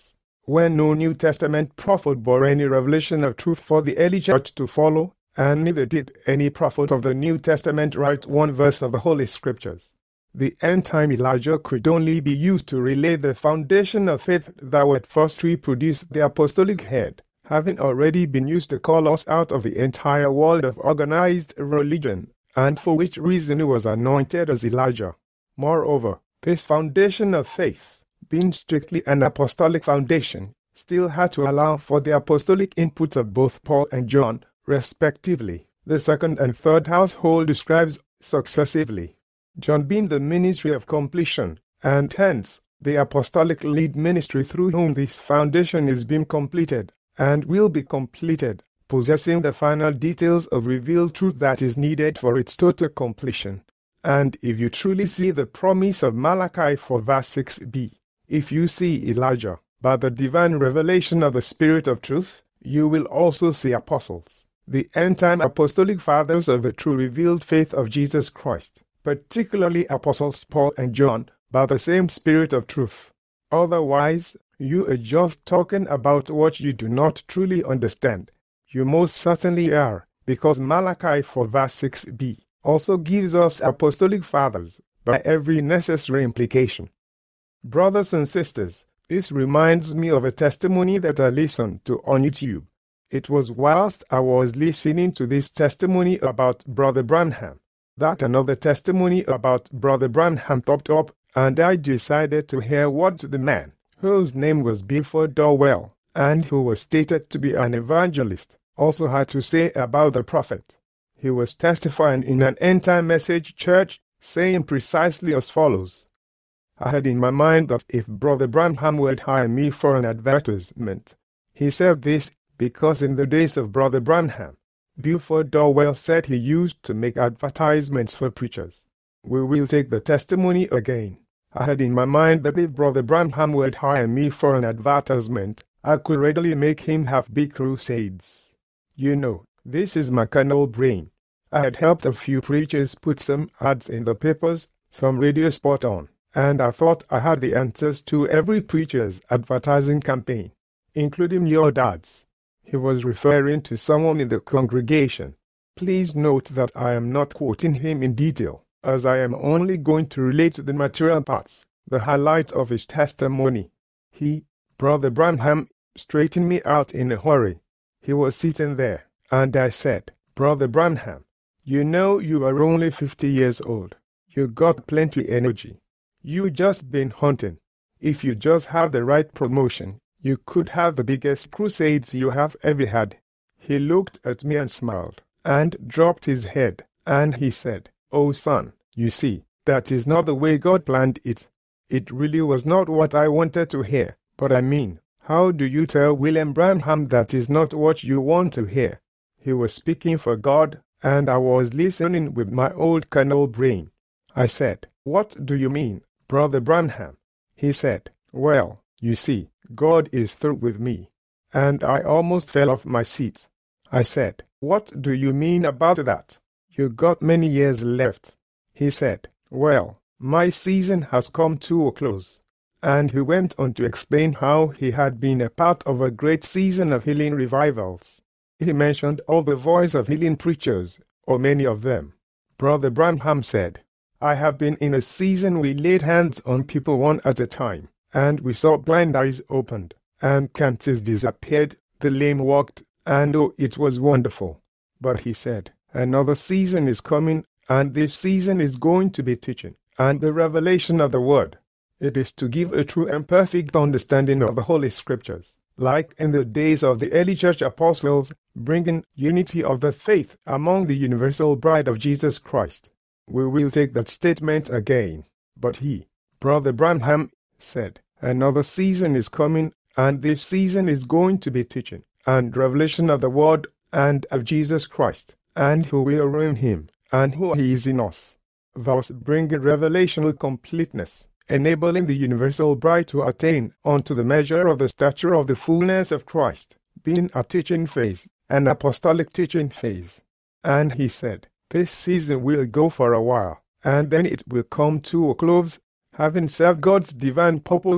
Speaker 1: when no New Testament prophet bore any revelation of truth for the early church to follow, and neither did any prophet of the New Testament write one verse of the Holy Scriptures. The end-time Elijah could only be used to relay the foundation of faith that would first reproduce the apostolic head, having already been used to call us out of the entire world of organized religion, and for which reason he was anointed as Elijah. Moreover, this foundation of faith, being strictly an apostolic foundation, still had to allow for the apostolic input of both Paul and John, respectively. The second and third household describes successively John being the ministry of completion, and hence the apostolic lead ministry through whom this foundation is being completed, and will be completed, possessing the final details of revealed truth that is needed for its total completion. And if you truly see the promise of Malachi 4 verse 6b, if you see Elijah, by the divine revelation of the Spirit of truth, you will also see apostles, the end-time apostolic fathers of the true revealed faith of Jesus Christ, particularly Apostles Paul and John, by the same Spirit of truth. Otherwise, you are just talking about what you do not truly understand. You most certainly are, because Malachi 4 verse 6b also gives us apostolic fathers by every necessary implication. Brothers and sisters, this reminds me of a testimony that I listened to on YouTube. It was whilst I was listening to this testimony about Brother Branham that another testimony about Brother Branham popped up, and I decided to hear what the man, whose name was Buford Dowell, and who was stated to be an evangelist, also had to say about the prophet. He was testifying in an end-time message church, saying precisely as follows. I had in my mind that if Brother Branham would hire me for an advertisement, he said this because in the days of Brother Branham, Buford Dowell said he used to make advertisements for preachers. We will take the testimony again. I had in my mind that if Brother Branham would hire me for an advertisement, I could readily make him have big crusades. You know, this is my carnal brain. I had helped a few preachers put some ads in the papers, some radio spot on, and I thought I had the answers to every preacher's advertising campaign, including your dad's. He was referring to someone in the congregation. Please note that I am not quoting him in detail, as I am only going to relate the material parts, the highlight of his testimony. He, Brother Branham, straightened me out in a hurry. He was sitting there, and I said, Brother Branham, you know you are only 50 years old. You got plenty energy. You just been hunting. If you just have the right promotion, you could have the biggest crusades you have ever had. He looked at me and smiled, and dropped his head, and he said, Oh son, you see, that is not the way God planned it. It really was not what I wanted to hear, but I mean, how do you tell William Branham that is not what you want to hear? He was speaking for God, and I was listening with my old carnal brain. I said, What do you mean, Brother Branham? He said, Well, you see, God is through with me. And I almost fell off my seat. I said, What do you mean about that? You got many years left. He said, Well, my season has come to a close. And he went on to explain how he had been a part of a great season of healing revivals. He mentioned all the voice of healing preachers, or many of them. Brother Branham said, I have been in a season we laid hands on people one at a time, and we saw blind eyes opened, and cancers disappeared, the lame walked, and oh, it was wonderful. But he said, another season is coming, and this season is going to be teaching, and the revelation of the Word. It is to give a true and perfect understanding of the Holy Scriptures, like in the days of the early church apostles, bringing unity of the faith among the universal bride of Jesus Christ. We will take that statement again. But he, Brother Branham, said, another season is coming, and this season is going to be teaching, and revelation of the Word and of Jesus Christ, and who will are in him, and who he is in us, thus bringing revelational completeness, enabling the universal bride to attain unto the measure of the stature of the fullness of Christ, being a teaching phase, an apostolic teaching phase. And he said, this season will go for a while, and then it will come to a close, having served God's divine purpose,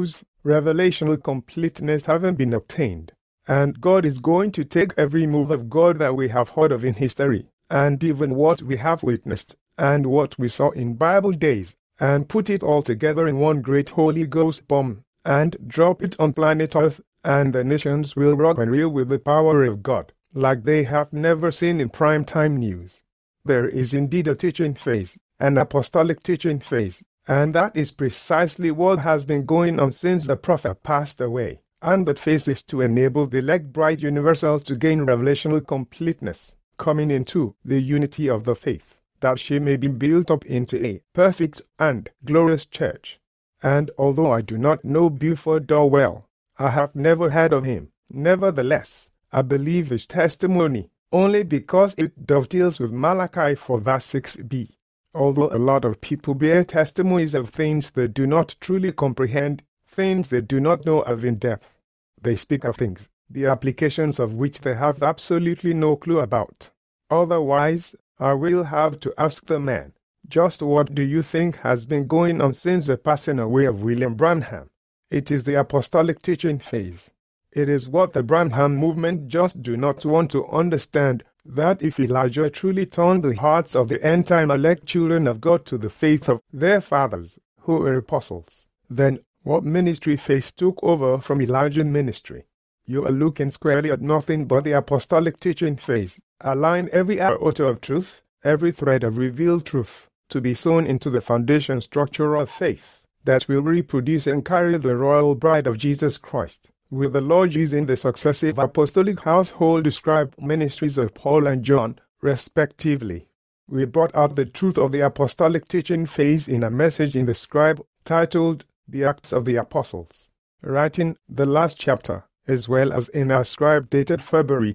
Speaker 1: revelational completeness having been obtained. And God is going to take every move of God that we have heard of in history, and even what we have witnessed, and what we saw in Bible days, and put it all together in one great Holy Ghost bomb, and drop it on planet Earth, and the nations will rock and reel with the power of God, like they have never seen in primetime news. There is indeed a teaching phase, an apostolic teaching phase, and that is precisely what has been going on since the prophet passed away. And that phase is to enable the elect bride universal to gain revelational completeness, coming into the unity of the faith, that she may be built up into a perfect and glorious church. And although I do not know Buford Dawe well, I have never heard of him. Nevertheless, I believe his testimony, only because it dovetails with Malachi 4 verse 6b. Although a lot of people bear testimonies of things they do not truly comprehend, things they do not know of in depth. They speak of things, the applications of which they have absolutely no clue about. Otherwise, I will have to ask the man, just what do you think has been going on since the passing away of William Branham? It is the apostolic teaching phase. It is what the Branham movement just do not want to understand, that if Elijah truly turned the hearts of the end-time elect children of God to the faith of their fathers, who were apostles, then what ministry phase took over from Elijah's ministry? You are looking squarely at nothing but the apostolic teaching phase. Align every iota of truth, every thread of revealed truth, to be sown into the foundation structure of faith, that will reproduce and carry the royal bride of Jesus Christ, with the Lord using the successive apostolic household described ministries of Paul and John, respectively. We brought out the truth of the apostolic teaching phase in a message in the Scribe titled The Acts of the Apostles, right in the last chapter, as well as in our Scribe dated February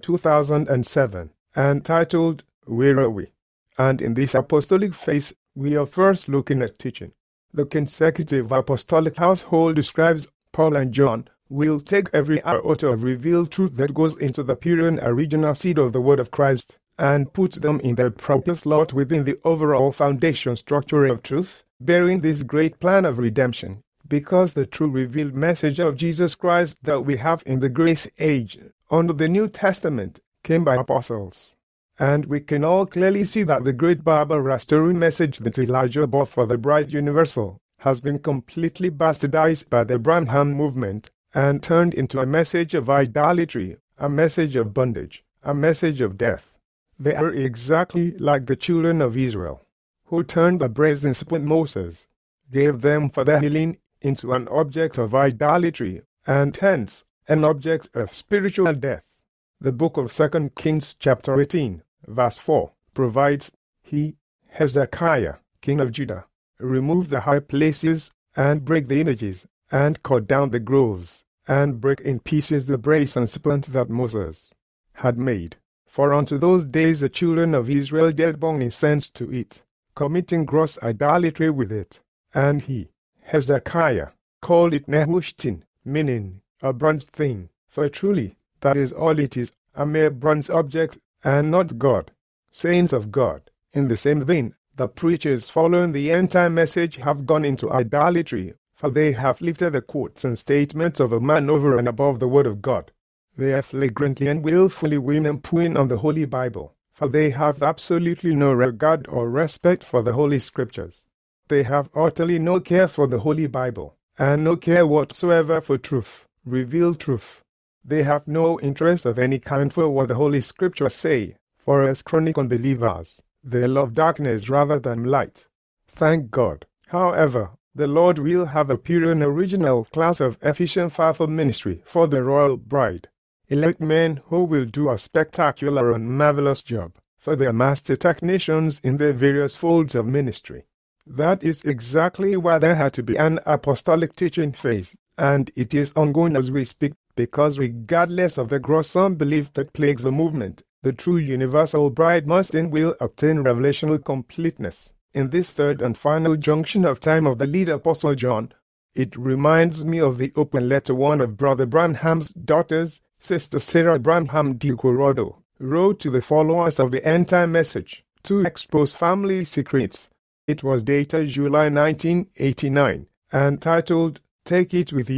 Speaker 1: 2007, and titled Where Are We? And in this apostolic phase, we are first looking at teaching. The consecutive apostolic household describes Paul and John will take every iota of revealed truth that goes into the pure and original seed of the Word of Christ, and put them in their proper slot within the overall foundation structure of truth, bearing this great plan of redemption, because the true revealed message of Jesus Christ that we have in the grace age, under the New Testament, came by apostles. And we can all clearly see that the great Bible restoring message that Elijah brought for the bride universal has been completely bastardized by the Branham movement, and turned into a message of idolatry, a message of bondage, a message of death. They are exactly like the children of Israel, who turned the brazen serpent Moses, gave them for their healing, into an object of idolatry, and hence an object of spiritual death. The book of 2 Kings chapter 18, verse 4, provides, He, Hezekiah, king of Judah, removed the high places, and break the images, and cut down the groves, and break in pieces the brazen serpent that Moses had made. For unto those days the children of Israel did burn incense to it, committing gross idolatry with it. And he, Hezekiah, called it Nehushtan, meaning a bronze thing, for truly that is all it is, a mere bronze object, and not God. Saints of God, in the same vein, the preachers following the end-time message have gone into idolatry, for they have lifted the quotes and statements of a man over and above the Word of God. They are flagrantly and willfully pooing on the Holy Bible, for they have absolutely no regard or respect for the Holy Scriptures. They have utterly no care for the Holy Bible, and no care whatsoever for truth, revealed truth. They have no interest of any kind for what the Holy Scriptures say, for as chronic unbelievers, they love darkness rather than light. Thank God, however, the Lord will have a pure and original class of efficient fivefold ministry for the royal bride. Elect men who will do a spectacular and marvelous job for their master technicians in their various folds of ministry. That is exactly why there had to be an apostolic teaching phase, and it is ongoing as we speak, because regardless of the gross unbelief that plagues the movement, the true universal bride must and will obtain revelational completeness. In this third and final junction of time of the lead Apostle John, it reminds me of the open letter one of Brother Branham's daughters, Sister Sarah Branham DiCorodo, wrote to the followers of the end-time message, to expose family secrets. It was dated July 1989, and titled, Take It With You,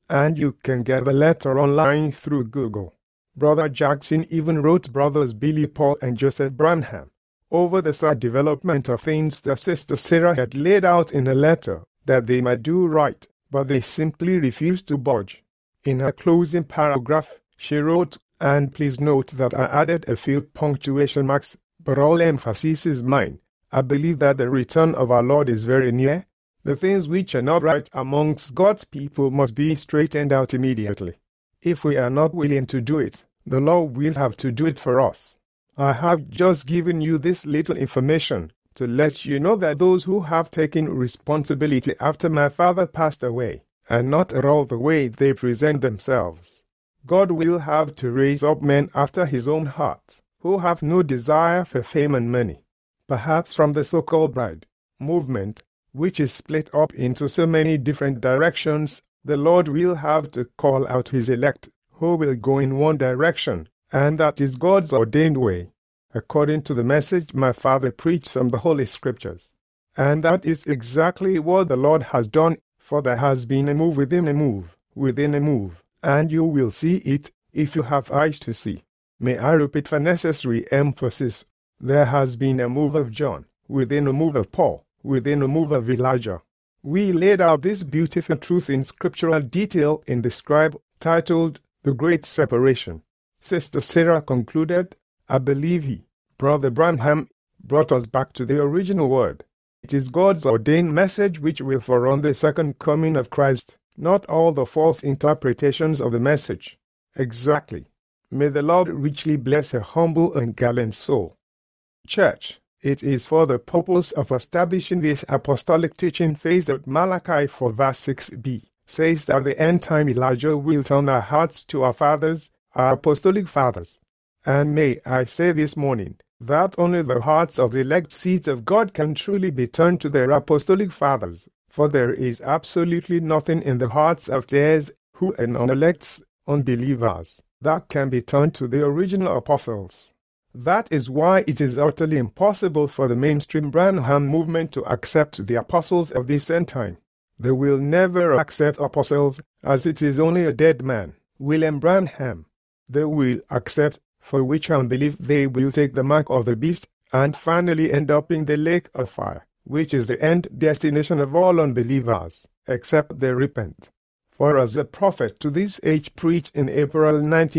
Speaker 1: and you can get the letter online through Google. Brother Jackson even wrote brothers Billy Paul and Joseph Branham over the sad development of things that Sister Sarah had laid out in a letter that they might do right, but they simply refused to budge. In her closing paragraph, she wrote, and please note that I added a few punctuation marks, but all emphasis is mine. I believe that the return of our Lord is very near. The things which are not right amongst God's people must be straightened out immediately. If we are not willing to do it, the Lord will have to do it for us. I have just given you this little information to let you know that those who have taken responsibility after my father passed away are not at all the way they present themselves. God will have to raise up men after his own heart, who have no desire for fame and money. Perhaps from the so-called bride movement, which is split up into so many different directions, the Lord will have to call out his elect, who will go in one direction, and that is God's ordained way, according to the message my father preached from the Holy Scriptures. And that is exactly what the Lord has done, for there has been a move within a move, within a move, and you will see it if you have eyes to see. May I repeat for necessary emphasis, there has been a move of John, within a move of Paul, within a move of Elijah. We laid out this beautiful truth in scriptural detail in the scribe titled The Great Separation. Sister Sarah concluded, I believe he, Brother Branham, brought us back to the original word. It is God's ordained message which will forerun the second coming of Christ, not all the false interpretations of the message. Exactly. May the Lord richly bless a humble and gallant soul. Church, it is for the purpose of establishing this apostolic teaching phase that Malachi 4 verse 6b says that the end-time Elijah will turn our hearts to our fathers, our apostolic fathers. And may I say this morning, that only the hearts of the elect seeds of God can truly be turned to their apostolic fathers, for there is absolutely nothing in the hearts of theirs who are non-elects, unbelievers, that can be turned to the original apostles. That is why it is utterly impossible for the mainstream Branham movement to accept the apostles of this end time. They will never accept apostles, as it is only a dead man, William Branham. They will accept, for which unbelief they will take the mark of the beast, and finally end up in the lake of fire, which is the end destination of all unbelievers, except they repent. For as the prophet to this age preached in April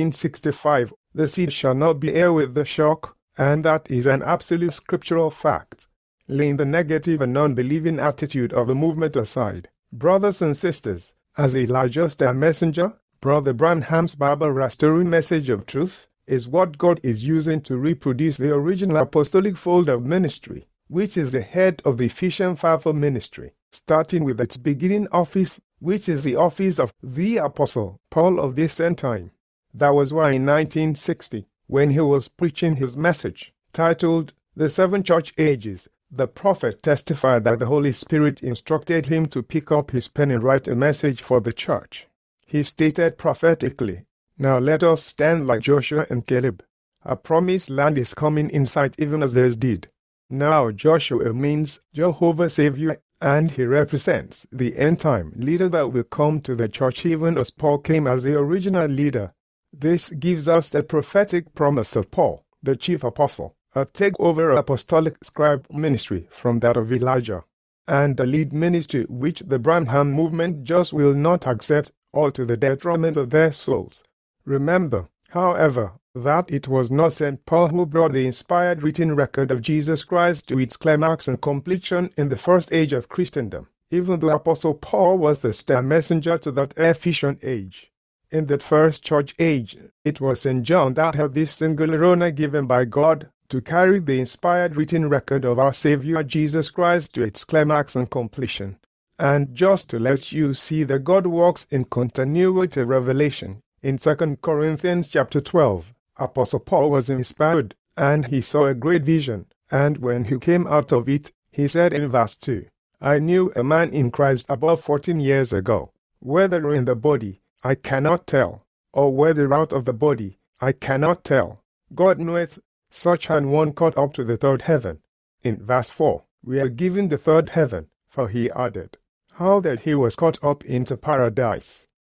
Speaker 1: 1965, the seed shall not be heir with the shock, and that is an absolute scriptural fact. Laying the negative and non-believing attitude of the movement aside, brothers and sisters, as Elijah's their messenger, Brother Branham's Bible restoring message of truth is what God is using to reproduce the original apostolic fold of ministry, which is the head of the Ephesians fivefold ministry, starting with its beginning office, which is the office of the Apostle Paul of this end time. That was why in 1960, when he was preaching his message, titled The Seven Church Ages, the prophet testified that the Holy Spirit instructed him to pick up his pen and write a message for the church. He stated prophetically, Now let us stand like Joshua and Caleb. A promised land is coming in sight even as theirs did. Now Joshua means Jehovah Savior, and he represents the end-time leader that will come to the church even as Paul came as the original leader. This gives us the prophetic promise of Paul, the chief apostle, a takeover apostolic scribe ministry from that of Elijah, and a lead ministry which the Branham movement just will not accept, all to the detriment of their souls. Remember, however, that it was not St. Paul who brought the inspired written record of Jesus Christ to its climax and completion in the first age of Christendom, even though Apostle Paul was the star messenger to that Ephesian age. In that first church age, it was St. John that had this singular honor given by God to carry the inspired written record of our Savior Jesus Christ to its climax and completion. And just to let you see that God works in continuity revelation, in 2 Corinthians chapter 12, Apostle Paul was inspired, and he saw a great vision, and when he came out of it, he said in verse 2, I knew a man in Christ above 14 years ago, whether in the body, I cannot tell, or whether out of the body, I cannot tell. God knoweth, such an one caught up to the third heaven. In verse 4, we are given the third heaven, for he added, how that he was caught up into paradise.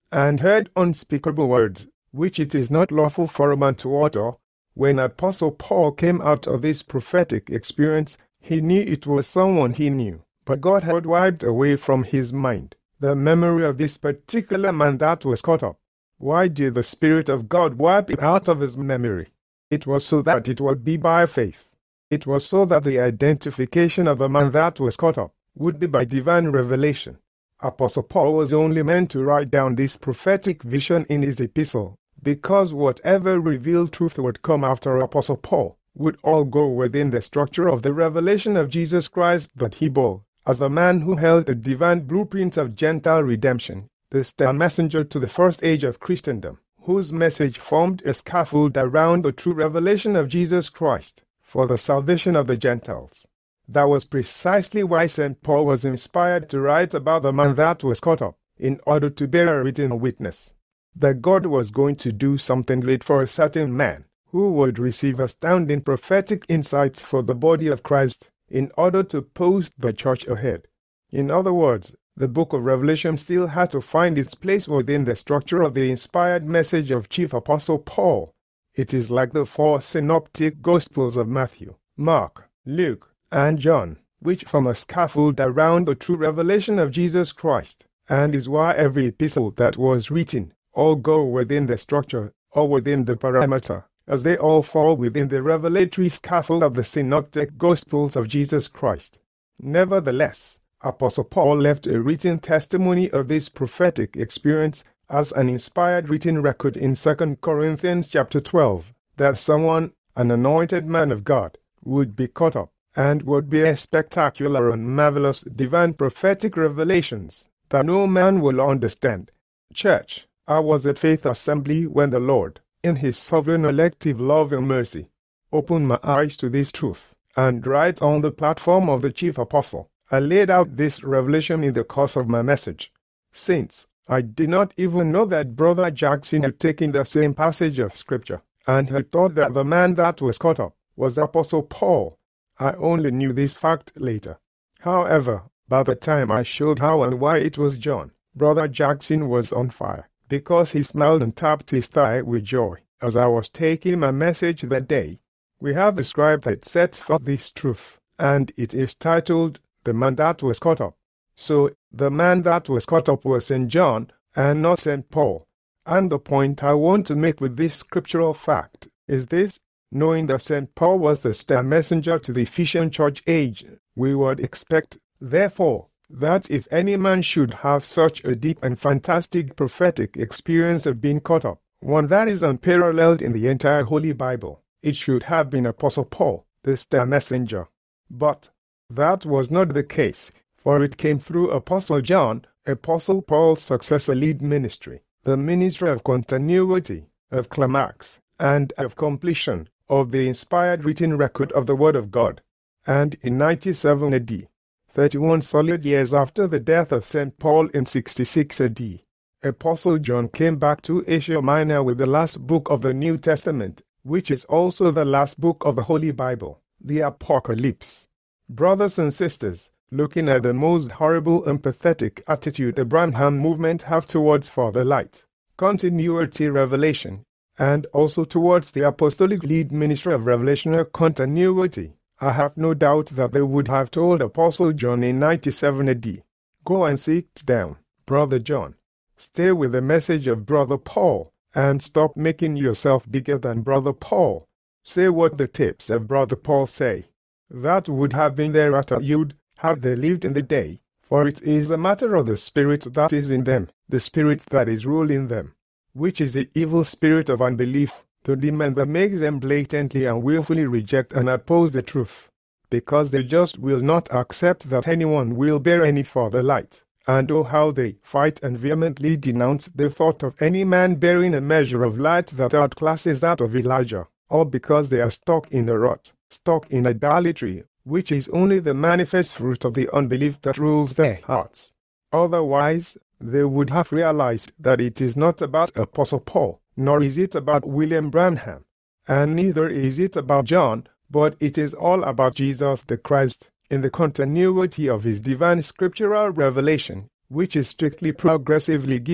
Speaker 1: and heard unspeakable words, which it is not lawful for a man to utter. When Apostle Paul came out of this prophetic experience, he knew it was someone he knew, but God had wiped away from his mind the memory of this particular man that was caught up. Why did the Spirit of God wipe it out of his memory? It was so that it would be by faith. It was so that the identification of the man that was caught up would be by divine revelation. Apostle Paul was only meant to write down this prophetic vision in his epistle, because whatever revealed truth would come after Apostle Paul would all go within the structure of the revelation of Jesus Christ that he bore, as a man who held the divine blueprint of Gentile redemption, the star messenger to the first age of Christendom, whose message formed a scaffold around the true revelation of Jesus Christ for the salvation of the Gentiles. That was precisely why St. Paul was inspired to write about the man that was caught up, in order to bear a written witness that God was going to do something great for a certain man, who would receive astounding prophetic insights for the body of Christ in order to post the church ahead. In other words, the book of Revelation still had to find its place within the structure of the inspired message of Chief Apostle Paul. It is like the four synoptic Gospels of Matthew, Mark, Luke, and John, which form a scaffold around the true revelation of Jesus Christ, and is why every epistle that was written all go within the structure, or within the parameter, as they all fall within the revelatory scaffold of the synoptic Gospels of Jesus Christ. Nevertheless, Apostle Paul left a written testimony of this prophetic experience as an inspired written record in 2 Corinthians chapter 12, that someone, an anointed man of God, would be caught up, and would bear spectacular and marvelous divine prophetic revelations that no man will understand. Church, I was at Faith Assembly when the Lord, in his sovereign elective love and mercy, opened my eyes to this truth, and right on the platform of the chief apostle, I laid out this revelation in the course of my message. Saints, I did not even know that Brother Jackson had taken the same passage of Scripture, and had thought that the man that was caught up was Apostle Paul. I only knew this fact later. However, by the time I showed how and why it was John, Brother Jackson was on fire, because he smiled and tapped his thigh with joy as I was taking my message that day. We have a scribe that sets forth this truth, and it is titled, The Man That Was Caught Up. So, the man that was caught up was St. John, and not St. Paul. And the point I want to make with this scriptural fact is this: knowing that St. Paul was the star messenger to the Ephesian church age, we would expect, therefore, that if any man should have such a deep and fantastic prophetic experience of being caught up, one that is unparalleled in the entire Holy Bible, it should have been Apostle Paul, the star messenger. But that was not the case, for it came through Apostle John, Apostle Paul's successor lead ministry, the ministry of continuity, of climax, and of completion of the inspired written record of the Word of God. And in 97 AD, 31 solid years after the death of St. Paul in 66 AD, Apostle John came back to Asia Minor with the last book of the New Testament, which is also the last book of the Holy Bible, the Apocalypse. Brothers and sisters, looking at the most horrible and pathetic attitude the Branham movement have towards Father Light, continuity revelation, and also towards the apostolic lead ministry of revelational continuity, I have no doubt that they would have told Apostle John in 97 AD, "Go and sit down, Brother John. Stay with the message of Brother Paul, and stop making yourself bigger than Brother Paul. Say what the tapes of Brother Paul say." That would have been their attitude had they lived in the day, for it is a matter of the spirit that is in them, the spirit that is ruling them, which is the evil spirit of unbelief, the demon that makes them blatantly and willfully reject and oppose the truth, because they just will not accept that anyone will bear any further light. And oh, how they fight and vehemently denounce the thought of any man bearing a measure of light that outclasses that of Elijah, all because they are stuck in a rut, stuck in idolatry, which is only the manifest fruit of the unbelief that rules their hearts. Otherwise, they would have realized that it is not about Apostle Paul, nor is it about William Branham, and neither is it about John, but it is all about Jesus the Christ, in the continuity of his divine scriptural revelation, which is strictly progressively given,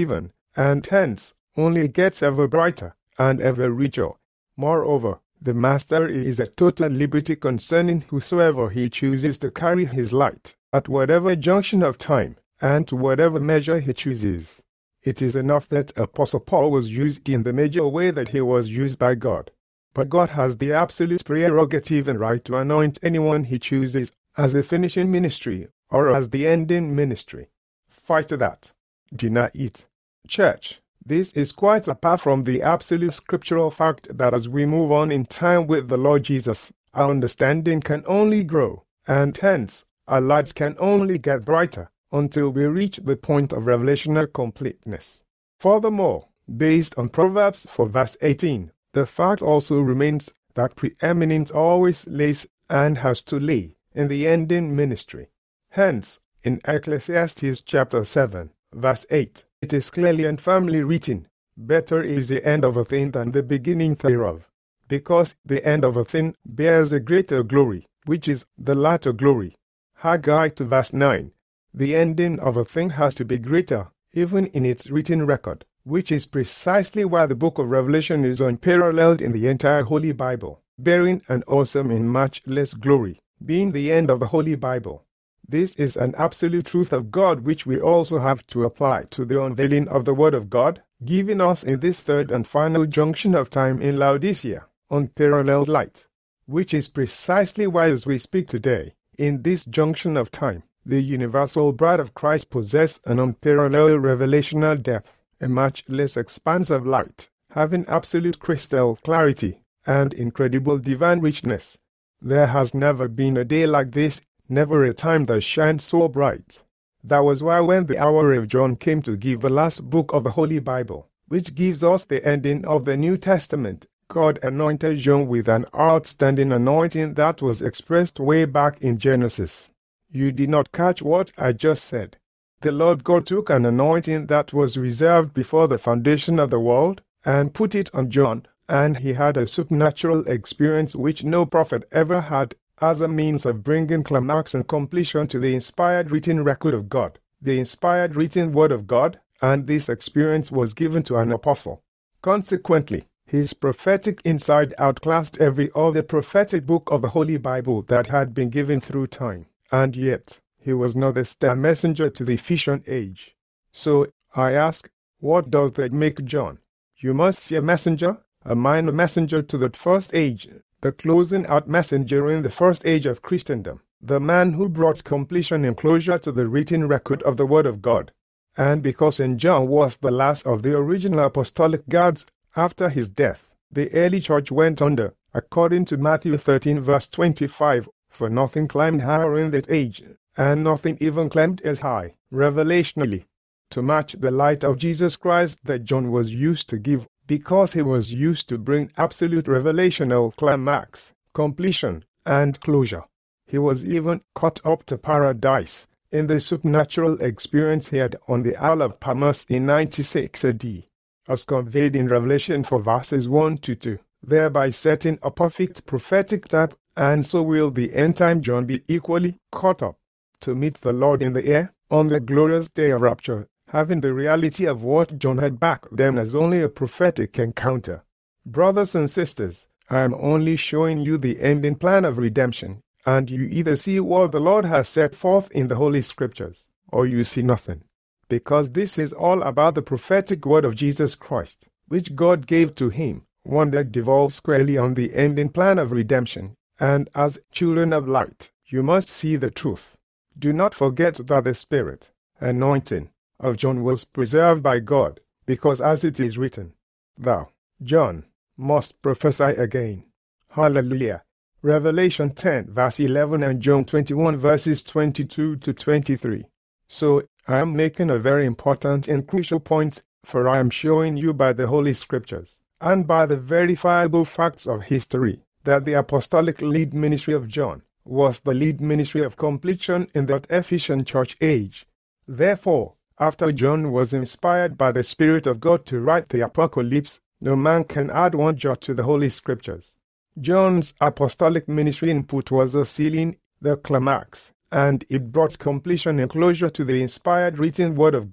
Speaker 1: and hence only gets ever brighter and ever richer. Moreover, the Master is at total liberty concerning whosoever he chooses to carry his light, at whatever junction of time, and to whatever measure he chooses. It is enough that Apostle Paul was used in the major way that he was used by God. But God has the absolute prerogative and right to anoint anyone he chooses as the finishing ministry or as the ending ministry. Fight that. Deny it. Church, this is quite apart from the absolute scriptural fact that as we move on in time with the Lord Jesus, our understanding can only grow, and hence our lights can only get brighter until we reach the point of revelational completeness. Furthermore, based on Proverbs 4 verse 18, the fact also remains that preeminence always lays and has to lay in the ending ministry. Hence, in Ecclesiastes chapter 7, verse 8, it is clearly and firmly written, "Better is the end of a thing than the beginning thereof, because the end of a thing bears a greater glory, which is the latter glory." Haggai 2 verse 9, the ending of a thing has to be greater, even in its written record, which is precisely why the book of Revelation is unparalleled in the entire Holy Bible, bearing an awesome and much less glory, being the end of the Holy Bible. This is an absolute truth of God which we also have to apply to the unveiling of the Word of God, giving us in this third and final junction of time in Laodicea, unparalleled light, which is precisely why as we speak today, in this junction of time, the universal bride of Christ possesses an unparalleled revelational depth, a much less expansive light, having absolute crystal clarity and incredible divine richness. There has never been a day like this, never a time that shines so bright. That was why when the hour of John came to give the last book of the Holy Bible, which gives us the ending of the New Testament, God anointed John with an outstanding anointing that was expressed way back in Genesis. You did not catch what I just said. The Lord God took an anointing that was reserved before the foundation of the world and put it on John, and he had a supernatural experience which no prophet ever had as a means of bringing climax and completion to the inspired written record of God, the inspired written word of God, and this experience was given to an apostle. Consequently, his prophetic insight outclassed every other prophetic book of the Holy Bible that had been given through time, and yet he was not the star messenger to the Ephesian age. So, I ask, what does that make John? You must see a messenger, a minor messenger to that first age, the closing out messenger in the first age of Christendom, the man who brought completion and closure to the written record of the Word of God. And because St. John was the last of the original apostolic guards after his death, the early church went under, according to Matthew 13 verse 25, for nothing climbed higher in that age, and nothing even climbed as high, revelationally, to match the light of Jesus Christ that John was used to give, because he was used to bring absolute revelational climax, completion, and closure. He was even caught up to paradise in the supernatural experience he had on the Isle of Patmos in 96 AD, as conveyed in Revelation 4 verses 1 to 2, thereby setting a perfect prophetic type, and so will the end-time John be equally caught up to meet the Lord in the air on the glorious day of rapture, having the reality of what John had back then as only a prophetic encounter. Brothers and sisters, I am only showing you the ending plan of redemption, and you either see what the Lord has set forth in the Holy Scriptures, or you see nothing. Because this is all about the prophetic word of Jesus Christ, which God gave to him, one that devolves squarely on the ending plan of redemption, and as children of light, you must see the truth. Do not forget that the Spirit, anointing, of John was preserved by God, because as it is written, Thou, John, must prophesy again. Hallelujah. Revelation 10 verse 11 and John 21 verses 22 to 23. So, I am making a very important and crucial point, for I am showing you by the Holy Scriptures, and by the verifiable facts of history, that the apostolic lead ministry of John was the lead ministry of completion in that Ephesian church age. Therefore, after John was inspired by the Spirit of God to write the Apocalypse, no man can add one jot to the Holy Scriptures. John's apostolic ministry input was the sealing, the climax, and it brought completion and closure to the inspired written Word of God,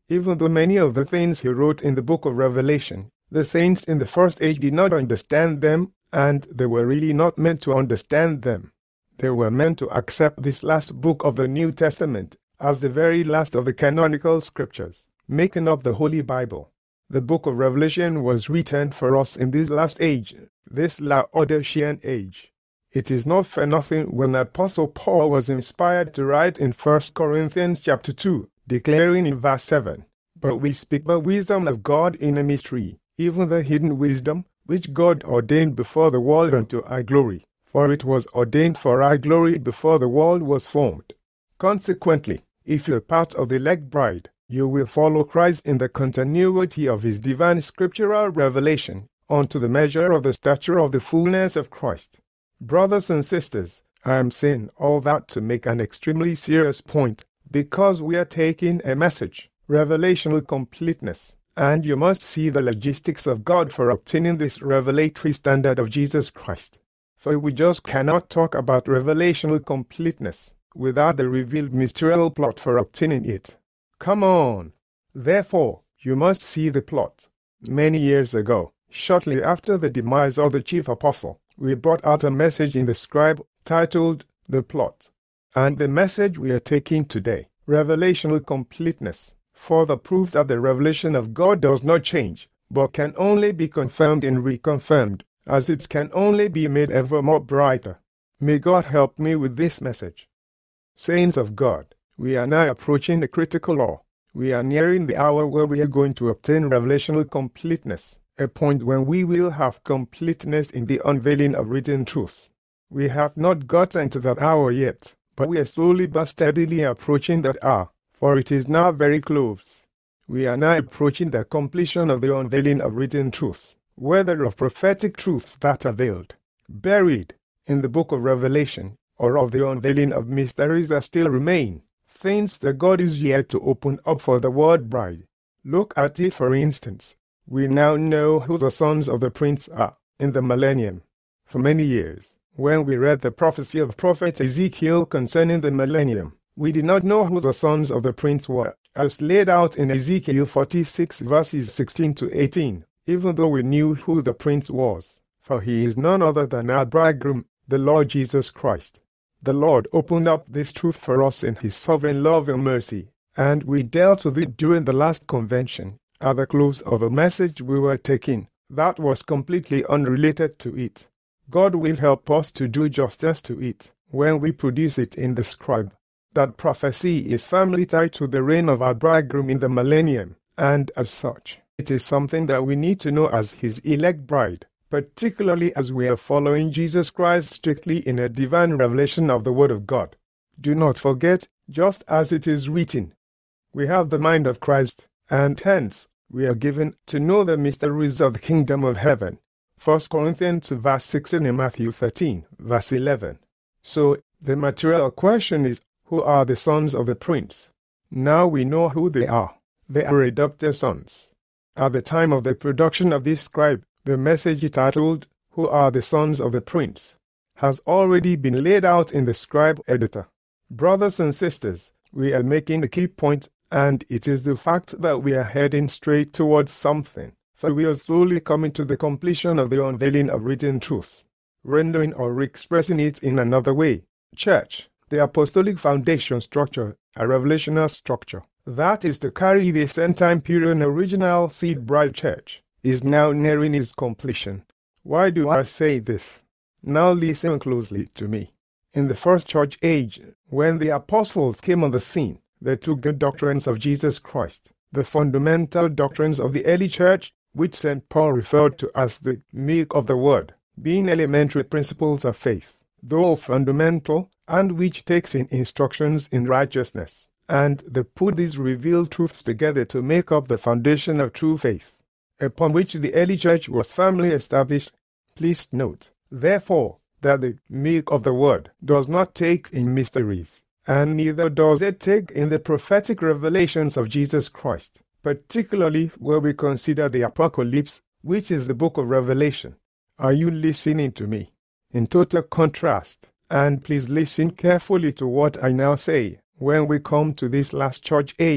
Speaker 1: Even though many of the things he wrote in the book of Revelation, the saints in the first age did not understand them, and they were really not meant to understand them. They were meant to accept this last book of the New Testament as the very last of the canonical scriptures, making up the Holy Bible. The book of Revelation was written for us in this last age, this Laodicean age. It is not for nothing when Apostle Paul was inspired to write in 1 Corinthians chapter 2, declaring in verse 7, "But we speak the wisdom of God in a mystery, even the hidden wisdom, which God ordained before the world unto our glory. For it was ordained for our glory before the world was formed." Consequently, if you're part of the elect bride, you will follow Christ in the continuity of his divine scriptural revelation, unto the measure of the stature of the fullness of Christ. Brothers and sisters, I am saying all that to make an extremely serious point, because we are taking a message, revelational completeness, and you must see the logistics of God for obtaining this revelatory standard of Jesus Christ. For we just cannot talk about revelational completeness without the revealed mysterial plot for obtaining it. Come on! Therefore, you must see the plot. Many years ago, shortly after the demise of the chief apostle, we brought out a message in the Scribe titled The Plot. And the message we are taking today, revelational completeness, further proves that the revelation of God does not change, but can only be confirmed and reconfirmed, as it can only be made ever more brighter. May God help me with this message. Saints of God, we are now approaching the critical hour. We are nearing the hour where we are going to obtain revelational completeness, a point when we will have completeness in the unveiling of written truths. We have not gotten to that hour yet, but we are slowly but steadily approaching that hour, for it is now very close. We are now approaching the completion of the unveiling of written truths, whether of prophetic truths that are veiled, buried in the book of Revelation, or of the unveiling of mysteries that still remain, things that God is yet to open up for the word bride. Look at it for instance. We now know who the sons of the prince are in the millennium. For many years, when we read the prophecy of prophet Ezekiel concerning the millennium, we did not know who the sons of the prince were, as laid out in Ezekiel 46 verses 16 to 18, even though we knew who the prince was, for he is none other than our bridegroom, the Lord Jesus Christ. The Lord opened up this truth for us in his sovereign love and mercy, and we dealt with it during the last convention, at the close of a message we were taking that was completely unrelated to it. God will help us to do justice to it when we produce it in the Scribe. That prophecy is firmly tied to the reign of our bridegroom in the millennium, and as such, it is something that we need to know as his elect bride, particularly as we are following Jesus Christ strictly in a divine revelation of the Word of God. Do not forget, just as it is written, we have the mind of Christ, and hence we are given to know the mysteries of the kingdom of heaven. 1 Corinthians verse 16 and Matthew 13 verse 11. So the material question is, who are the sons of the prince? Now we know who they are. They are adopted sons. At the time of the production of this scribe, the message titled, "Who are the sons of the prince?" has already been laid out in the scribe editor. Brothers and sisters, we are making a key point, and it is the fact that we are heading straight towards something, for we are slowly coming to the completion of the unveiling of written truths, rendering or expressing it in another way. Church, the apostolic foundation structure, a revelational structure, that is to carry this end-time period original seed bride church, is now nearing its completion. Why do I say this? Now listen closely to me. In the first church age, when the apostles came on the scene, they took the doctrines of Jesus Christ, the fundamental doctrines of the early church, which St. Paul referred to as the milk of the word, being elementary principles of faith, though fundamental, and which takes in instructions in righteousness, and they put these revealed truths together to make up the foundation of true faith, upon which the early church was firmly established. Please note, therefore, that the milk of the word does not take in mysteries, and neither does it take in the prophetic revelations of Jesus Christ, particularly where we consider the Apocalypse, which is the book of Revelation. Are you listening to me? In total contrast, and please listen carefully to what I now say, when we come to this last church age,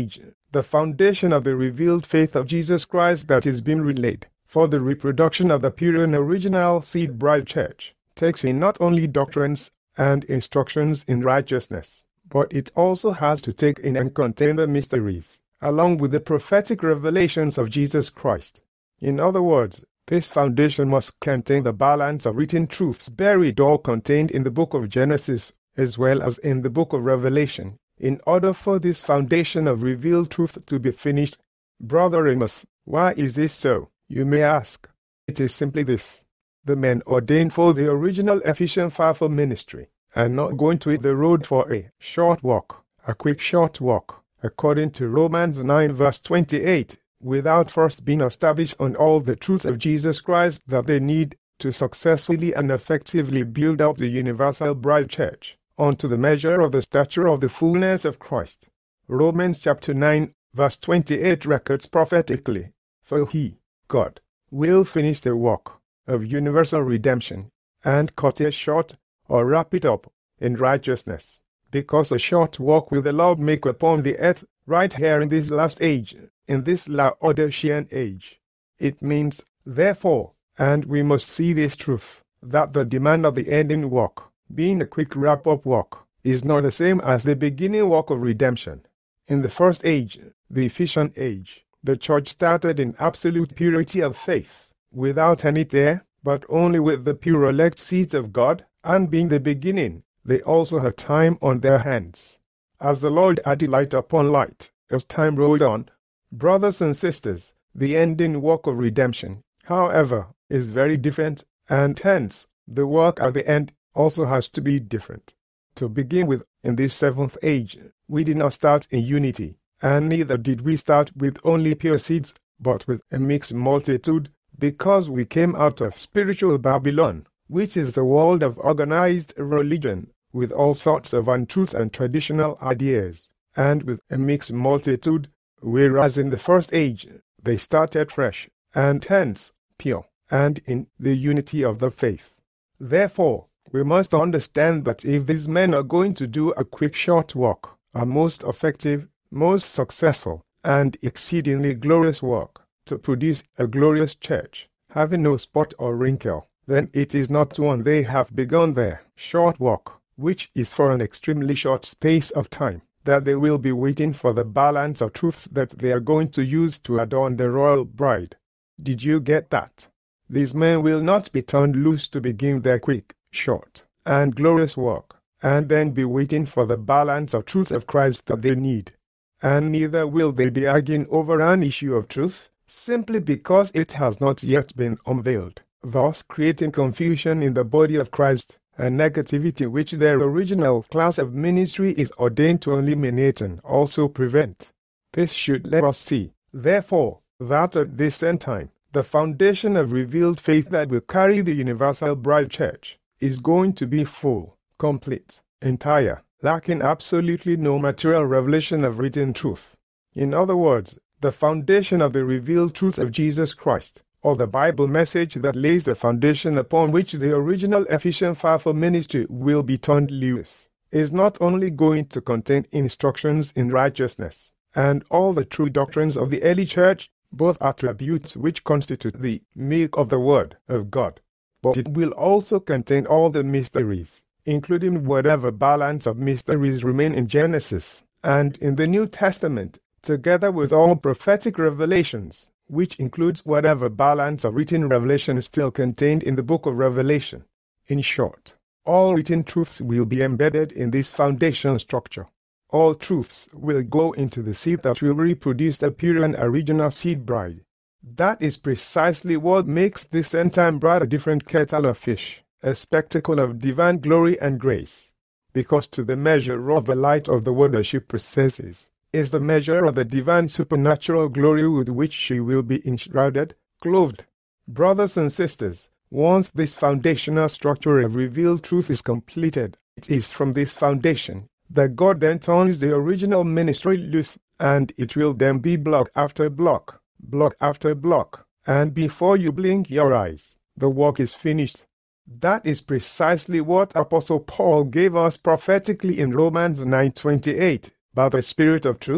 Speaker 1: the foundation of the revealed faith of Jesus Christ that is being relayed for the reproduction of the pure and original seed bride church takes in not only doctrines and instructions in righteousness, but it also has to take in and contain the mysteries, along with the prophetic revelations of Jesus Christ. In other words, this foundation must contain the balance of written truths buried or contained in the book of Genesis as well as in the book of Revelation. In order for this foundation of revealed truth to be finished, Brother Amos, why is this so, you may ask? It is simply this. The men ordained for the original Ephesian fivefold ministry are not going to hit the road for a short walk, a quick short walk, according to Romans 9 verse 28, without first being established on all the truths of Jesus Christ that they need to successfully and effectively build up the universal bride church unto the measure of the stature of the fullness of Christ. Romans chapter 9 verse 28 records prophetically, for he, God, will finish the work of universal redemption and cut it short or wrap it up in righteousness, because a short walk will the Lord make upon the earth right here in this last age, in this Laodicean age. It means, therefore, and we must see this truth, that the demand of the ending work, being a quick wrap-up work, is not the same as the beginning work of redemption. In the first age, the Ephesian age, the church started in absolute purity of faith, without any tear, but only with the pure elect seeds of God, and being the beginning, they also had time on their hands. As the Lord added light upon light, as time rolled on, brothers and sisters, the ending work of redemption, however, is very different, and hence, the work at the end also has to be different. To begin with, in this seventh age, we did not start in unity, and neither did we start with only pure seeds, but with a mixed multitude, because we came out of spiritual Babylon, which is the world of organized religion, with all sorts of untruths and traditional ideas, and with a mixed multitude, whereas in the first age they started fresh, and hence pure, and in the unity of the faith. Therefore, we must understand that if these men are going to do a quick short walk, a most effective, most successful, and exceedingly glorious work, to produce a glorious church, having no spot or wrinkle, then it is not one they have begun their short walk, which is for an extremely short space of time, that they will be waiting for the balance of truths that they are going to use to adorn the royal bride. Did you get that? These men will not be turned loose to begin their quick, short, and glorious work, and then be waiting for the balance of truths of Christ that they need. And neither will they be arguing over an issue of truth, simply because it has not yet been unveiled, thus creating confusion in the body of Christ, a negativity which their original class of ministry is ordained to eliminate and also prevent. This should let us see, therefore, that at this end time, the foundation of revealed faith that will carry the universal bride church is going to be full, complete, entire, lacking absolutely no material revelation of written truth. In other words, the foundation of the revealed truth of Jesus Christ, or the Bible message that lays the foundation upon which the original Ephesian fivefold ministry will be turned loose, is not only going to contain instructions in righteousness, and all the true doctrines of the early church, both attributes which constitute the milk of the Word of God, but it will also contain all the mysteries, including whatever balance of mysteries remain in Genesis and in the New Testament, together with all prophetic revelations, which includes whatever balance of written revelation is still contained in the book of Revelation. In short, all written truths will be embedded in this foundation structure. All truths will go into the seed that will reproduce the pure and original seed bride. That is precisely what makes this end-time bride a different kettle of fish, a spectacle of divine glory and grace. Because to the measure of the light of the word that she possesses is the measure of the divine supernatural glory with which she will be enshrouded, clothed. Brothers and sisters, once this foundational structure of revealed truth is completed, it is from this foundation that God then turns the original ministry loose, and it will then be block after block, block after block, and before you blink your eyes, the work is finished. That is precisely what Apostle Paul gave us prophetically in Romans 9:28. By the Spirit of truth,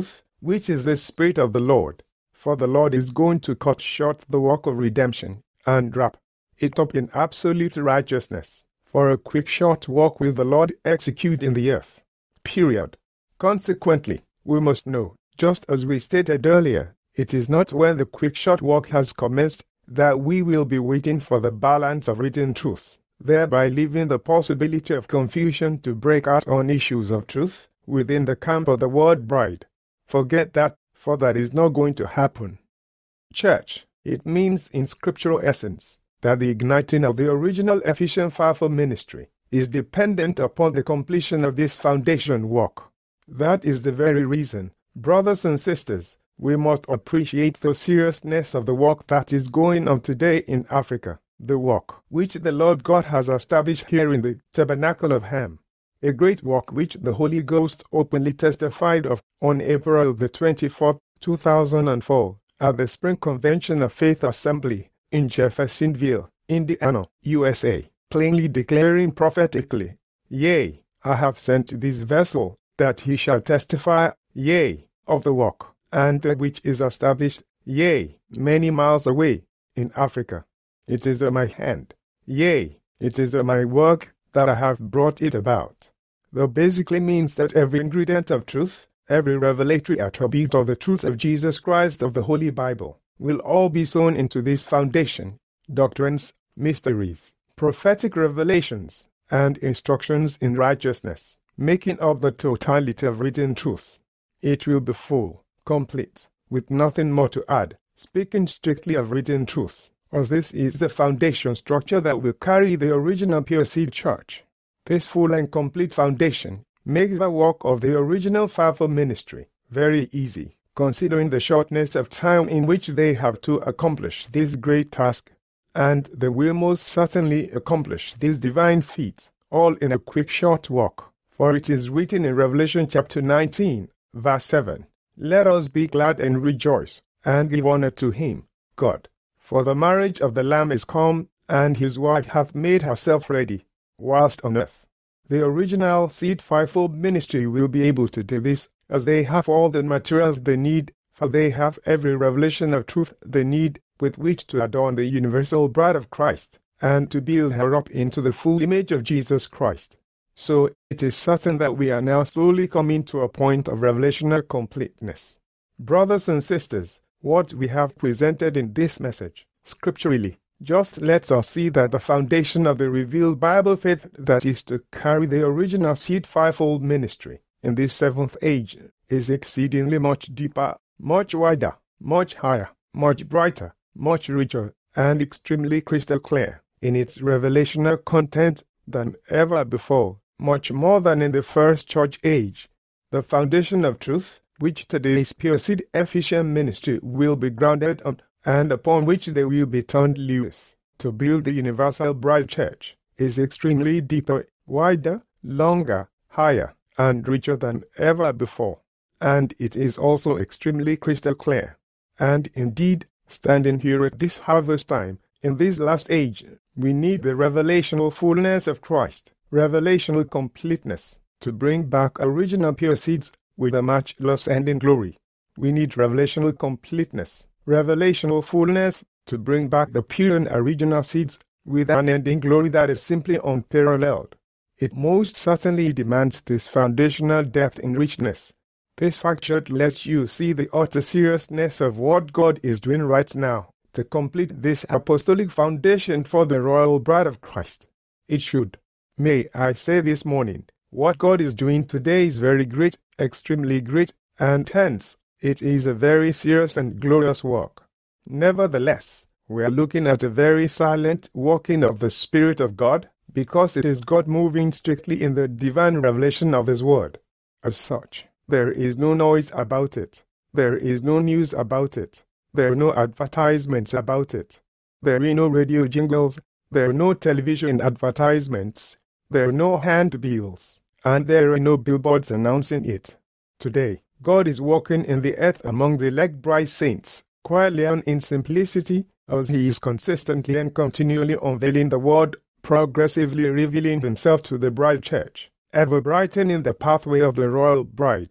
Speaker 1: which is the Spirit of the Lord. For the Lord is going to cut short the work of redemption, and wrap it up in absolute righteousness, for a quick short work will the Lord execute in the earth. Period. Consequently, we must know, just as we stated earlier, it is not when the quick short work has commenced that we will be waiting for the balance of written truth, thereby leaving the possibility of confusion to break out on issues of truth within the camp of the word bride. Forget that, for that is not going to happen. Church, it means in scriptural essence that the igniting of the original Ephesians fivefold ministry is dependent upon the completion of this foundation work. That is the very reason, brothers and sisters, we must appreciate the seriousness of the work that is going on today in Africa, the work which the Lord God has established here in the Tabernacle of Ham, a great work which the Holy Ghost openly testified of on April the 24th, 2004, at the Spring Convention of Faith Assembly in Jeffersonville, Indiana, USA, plainly declaring prophetically, "Yea, I have sent this vessel, that he shall testify, yea, of the work, and which is established, yea, many miles away, in Africa. It is at my hand, yea, it is at my work that I have brought it about." That basically means that every ingredient of truth, every revelatory attribute of the truth of Jesus Christ of the Holy Bible, will all be sown into this foundation, doctrines, mysteries, prophetic revelations, and instructions in righteousness, making up the totality of written truth. It will be full, complete, with nothing more to add, speaking strictly of written truth, as this is the foundation structure that will carry the original Pure Seed Church. This full and complete foundation makes the work of the original fivefold ministry very easy, considering the shortness of time in which they have to accomplish this great task, and they will most certainly accomplish this divine feat, all in a quick short walk. For it is written in Revelation chapter 19, verse 7, "Let us be glad and rejoice, and give honor to him, God. For the marriage of the Lamb is come, and his wife hath made herself ready." Whilst on earth, the original Seed fivefold ministry will be able to do this, as they have all the materials they need, for they have every revelation of truth they need with which to adorn the universal bride of Christ, and to build her up into the full image of Jesus Christ. So it is certain that we are now slowly coming to a point of revelational completeness. Brothers and sisters, what we have presented in this message, scripturally, just lets us see that the foundation of the revealed Bible faith that is to carry the original Seed fivefold ministry in this seventh age is exceedingly much deeper, much wider, much higher, much brighter, much richer, and extremely crystal clear in its revelational content than ever before, much more than in the first church age. The foundation of truth, which today's Pure Seed Ephesians ministry will be grounded on, and upon which they will be turned loose to build the universal bride church, is extremely deeper, wider, longer, higher, and richer than ever before. And it is also extremely crystal clear. And indeed, standing here at this harvest time, in this last age, we need the revelational fullness of Christ, revelational completeness, to bring back original pure seeds with a matchless ending glory. We need revelational completeness, revelational fullness, to bring back the pure and original seeds with an ending glory that is simply unparalleled. It most certainly demands this foundational depth and richness. This fact should let you see the utter seriousness of what God is doing right now to complete this apostolic foundation for the royal bride of Christ. It should. May I say this morning, what God is doing today is very great, extremely great, and hence, it is a very serious and glorious work. Nevertheless, we are looking at a very silent working of the Spirit of God, because it is God moving strictly in the divine revelation of His Word. As such, there is no noise about it. There is no news about it. There are no advertisements about it. There are no radio jingles. There are no television advertisements. There are no handbills. And there are no billboards announcing it. Today, God is walking in the earth among the elect bride saints, quietly and in simplicity, as He is consistently and continually unveiling the Word, progressively revealing Himself to the bride church, ever brightening the pathway of the royal bride.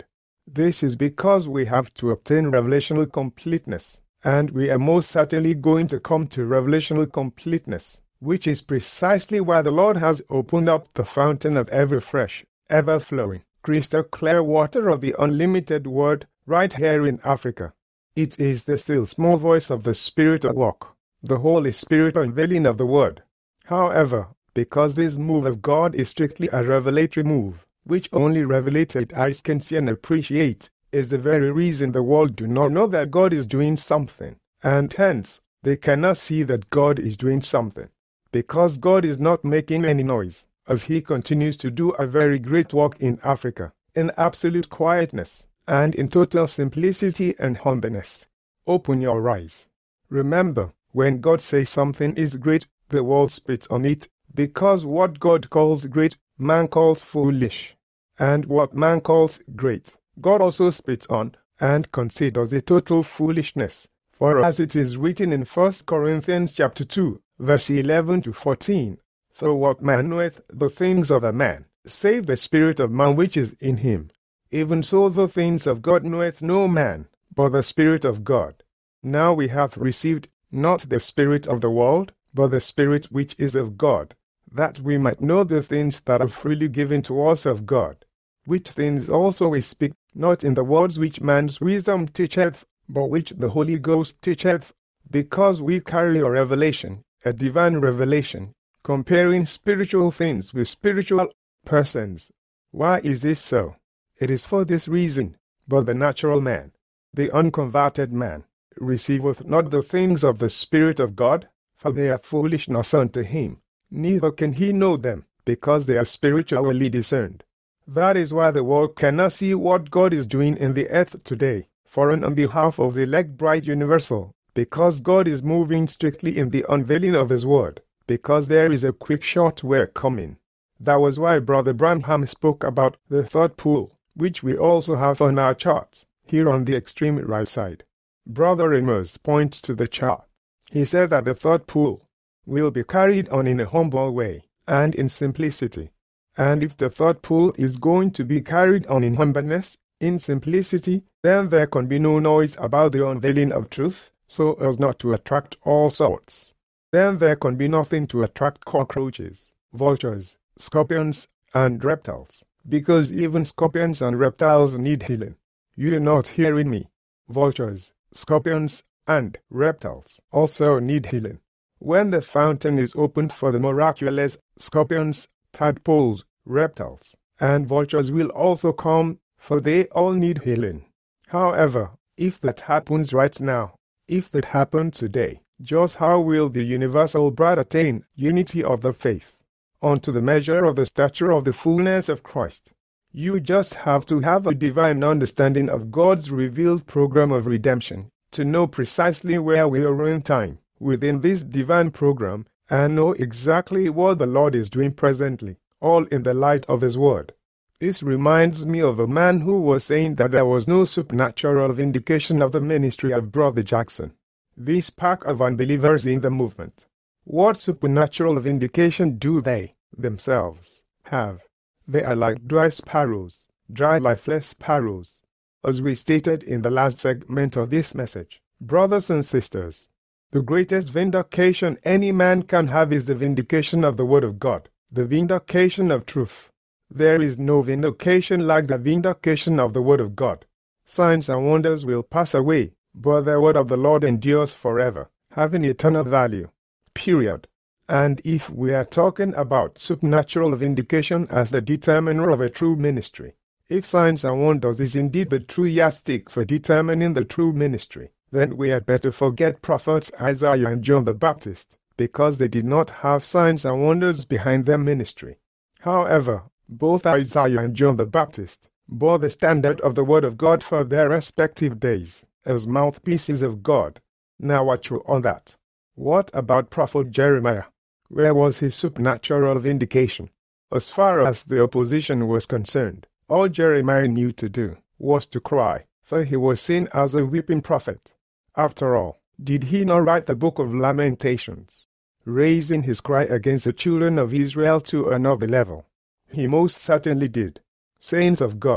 Speaker 1: This is because we have to obtain revelational completeness, and we are most certainly going to come to revelational completeness, which is precisely why the Lord has opened up the fountain of ever fresh, ever flowing, crystal clear water of the unlimited Word right here in Africa. It is the still small voice of the Spirit at work, the Holy Spirit unveiling of the Word. However, because this move of God is strictly a revelatory move, which only revelated eyes can see and appreciate, is the very reason the world do not know that God is doing something, and hence, they cannot see that God is doing something, because God is not making any noise, as He continues to do a very great work in Africa, in absolute quietness, and in total simplicity and humbleness. Open your eyes. Remember, when God says something is great, the world spits on it, because what God calls great, man calls foolish. And what man calls great, God also spits on, and considers a total foolishness. For as it is written in 1 Corinthians chapter 2, verse 11 to 14, For what man knoweth the things of a man, save the spirit of man which is in him? Even so the things of God knoweth no man, but the Spirit of God. Now we have received not the spirit of the world, but the Spirit which is of God, that we might know the things that are freely given to us of God, which things also we speak, not in the words which man's wisdom teacheth, but which the Holy Ghost teacheth, because we carry a revelation, a divine revelation, comparing spiritual things with spiritual persons. Why is this so? It is for this reason. But the natural man, the unconverted man, receiveth not the things of the Spirit of God, for they are foolishness unto him, neither can he know them, because they are spiritually discerned. That is why the world cannot see what God is doing in the earth today, for on behalf of the elect bride universal, because God is moving strictly in the unveiling of His Word, because there is a quick short way coming. That was why Brother Branham spoke about the third pool, which we also have on our charts, here on the extreme right side. Brother Amos points to the chart. He said that the third pool will be carried on in a humble way and in simplicity. And if the third pool is going to be carried on in humbleness, in simplicity, then there can be no noise about the unveiling of truth, so as not to attract all sorts. Then there can be nothing to attract cockroaches, vultures, scorpions, and reptiles, because even scorpions and reptiles need healing. You are not hearing me. Vultures, scorpions, and reptiles also need healing. When the fountain is opened for the miraculous, scorpions, tadpoles, reptiles, and vultures will also come, for they all need healing. However, if that happens right now, if that happened today, just how will the universal bride attain unity of the faith, unto the measure of the stature of the fullness of Christ? You just have to have a divine understanding of God's revealed program of redemption, to know precisely where we are in time, within this divine program, and know exactly what the Lord is doing presently, all in the light of His Word. This reminds me of a man who was saying that there was no supernatural vindication of the ministry of Brother Jackson. This pack of unbelievers in the movement. What supernatural vindication do they, themselves, have? They are like dry sparrows, dry lifeless sparrows. As we stated in the last segment of this message, brothers and sisters, the greatest vindication any man can have is the vindication of the Word of God, the vindication of truth. There is no vindication like the vindication of the Word of God. Signs and wonders will pass away, but the Word of the Lord endures forever, having eternal value. Period. And if we are talking about supernatural vindication as the determiner of a true ministry, if signs and wonders is indeed the true yardstick for determining the true ministry, then we had better forget prophets Isaiah and John the Baptist, because they did not have signs and wonders behind their ministry. However, both Isaiah and John the Baptist bore the standard of the Word of God for their respective days, as mouthpieces of God. Now watch on that. What about Prophet Jeremiah? Where was his supernatural vindication? As far as the opposition was concerned, all Jeremiah knew to do was to cry, for he was seen as a weeping prophet. After all, did he not write the book of Lamentations, raising his cry against the children of Israel to another level? He most certainly did. Saints of God,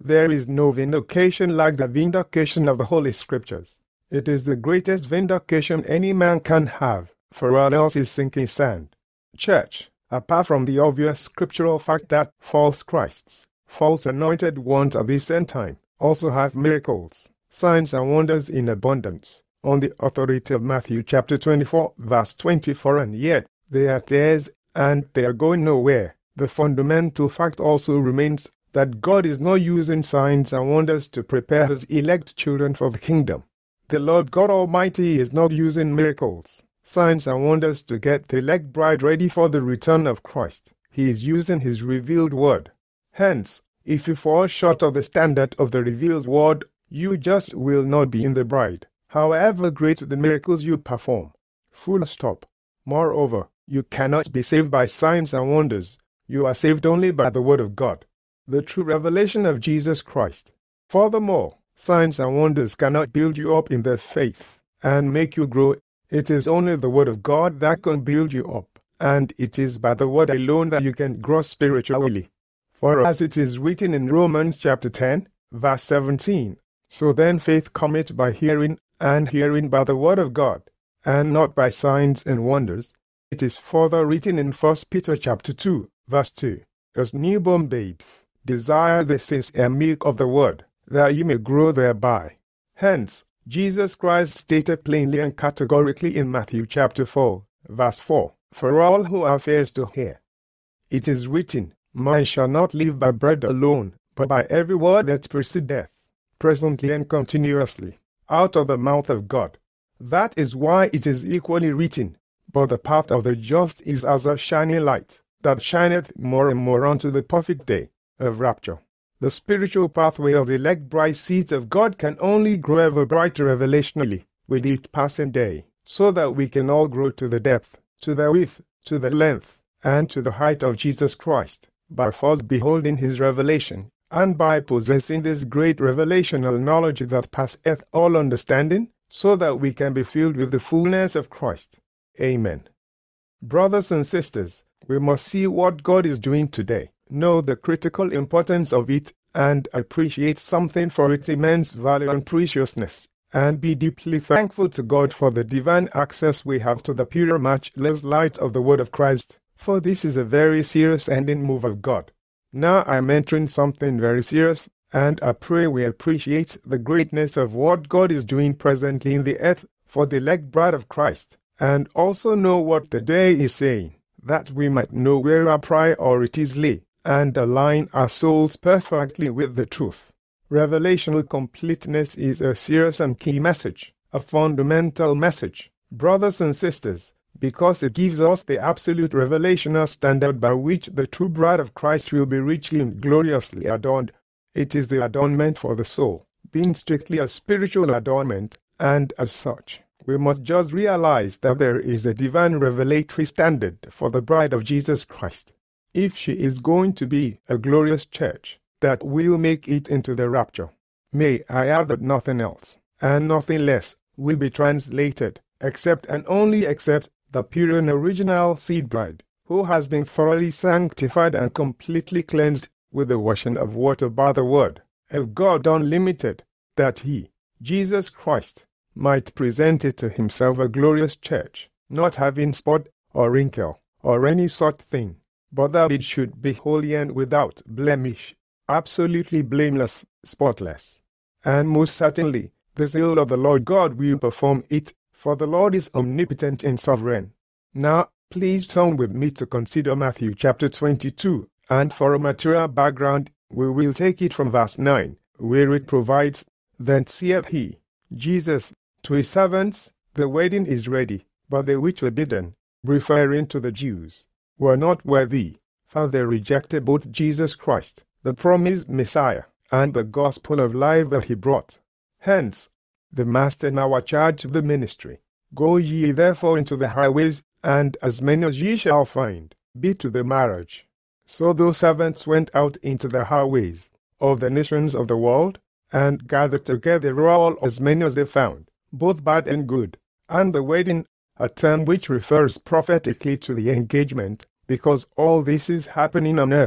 Speaker 1: There is no vindication like the vindication of the Holy Scriptures. It is the greatest vindication any man can have, for all else is sinking sand. Church, apart from the obvious scriptural fact that false Christs, false anointed ones of this end time, also have miracles, signs and wonders in abundance, on the authority of Matthew chapter 24, verse 24, and yet they are theirs and they are going nowhere, the fundamental fact also remains that God is not using signs and wonders to prepare his elect children for the kingdom. The Lord God Almighty is not using miracles, signs and wonders to get the elect bride ready for the return of Christ. He is using his revealed word. Hence, if you fall short of the standard of the revealed word, you just will not be in the bride, however great the miracles you perform. Full stop. Moreover, you cannot be saved by signs and wonders. You are saved only by the word of God, the true revelation of Jesus Christ. Furthermore, signs and wonders cannot build you up in the faith and make you grow. It is only the word of God that can build you up, and it is by the word alone that you can grow spiritually. For as it is written in Romans chapter 10, verse 17, so then faith cometh by hearing, and hearing by the word of God, and not by signs and wonders. It is further written in 1 Peter chapter 2, verse 2, as newborn babes, desire the sincere milk of the word, that you may grow thereby. Hence, Jesus Christ stated plainly and categorically in Matthew chapter 4, verse 4, for all who have ears to hear. It is written, man shall not live by bread alone, but by every word that proceedeth, presently and continuously, out of the mouth of God. That is why it is equally written, but the path of the just is as a shining light, that shineth more and more unto the perfect day of rapture. The spiritual pathway of the elect bride seeds of God can only grow ever brighter revelationally with each passing day, so that we can all grow to the depth, to the width, to the length, and to the height of Jesus Christ, by first beholding his revelation, and by possessing this great revelational knowledge that passeth all understanding, so that we can be filled with the fullness of Christ. Amen. Brothers and sisters, we must see what God is doing today, know the critical importance of it, and appreciate something for its immense value and preciousness, and be deeply thankful to God for the divine access we have to the pure, matchless light of the Word of Christ, for this is a very serious ending move of God. Now I am entering something very serious, and I pray we appreciate the greatness of what God is doing presently in the earth for the elect bride of Christ, and also know what the day is saying, that we might know where our priorities lay, and align our souls perfectly with the truth. Revelational completeness is a serious and key message, a fundamental message, brothers and sisters, because it gives us the absolute revelational standard by which the true bride of Christ will be richly and gloriously adorned. It is the adornment for the soul, being strictly a spiritual adornment, and as such, we must just realize that there is a divine revelatory standard for the bride of Jesus Christ. If she is going to be a glorious church that will make it into the rapture, may I add that nothing else, and nothing less, will be translated, except and only except the pure and original seed bride, who has been thoroughly sanctified and completely cleansed with the washing of water by the word of God unlimited, that he, Jesus Christ, might present it to himself a glorious church, not having spot or wrinkle or any such thing, but that it should be holy and without blemish, absolutely blameless, spotless. And most certainly, the zeal of the Lord God will perform it, for the Lord is omnipotent and sovereign. Now, please turn with me to consider Matthew chapter 22, and for a material background, we will take it from verse 9, where it provides, Then saith he, Jesus, to his servants, The wedding is ready, but they which were bidden, referring to the Jews, were not worthy, for they rejected both Jesus Christ, the promised Messiah, and the gospel of life that he brought. Hence, the Master now charged the ministry, Go ye therefore into the highways, and as many as ye shall find, bid to the marriage. So those servants went out into the highways of the nations of the world, and gathered together all as many as they found, both bad and good. And the wedding, a term which refers prophetically to the engagement, because all this is happening on earth,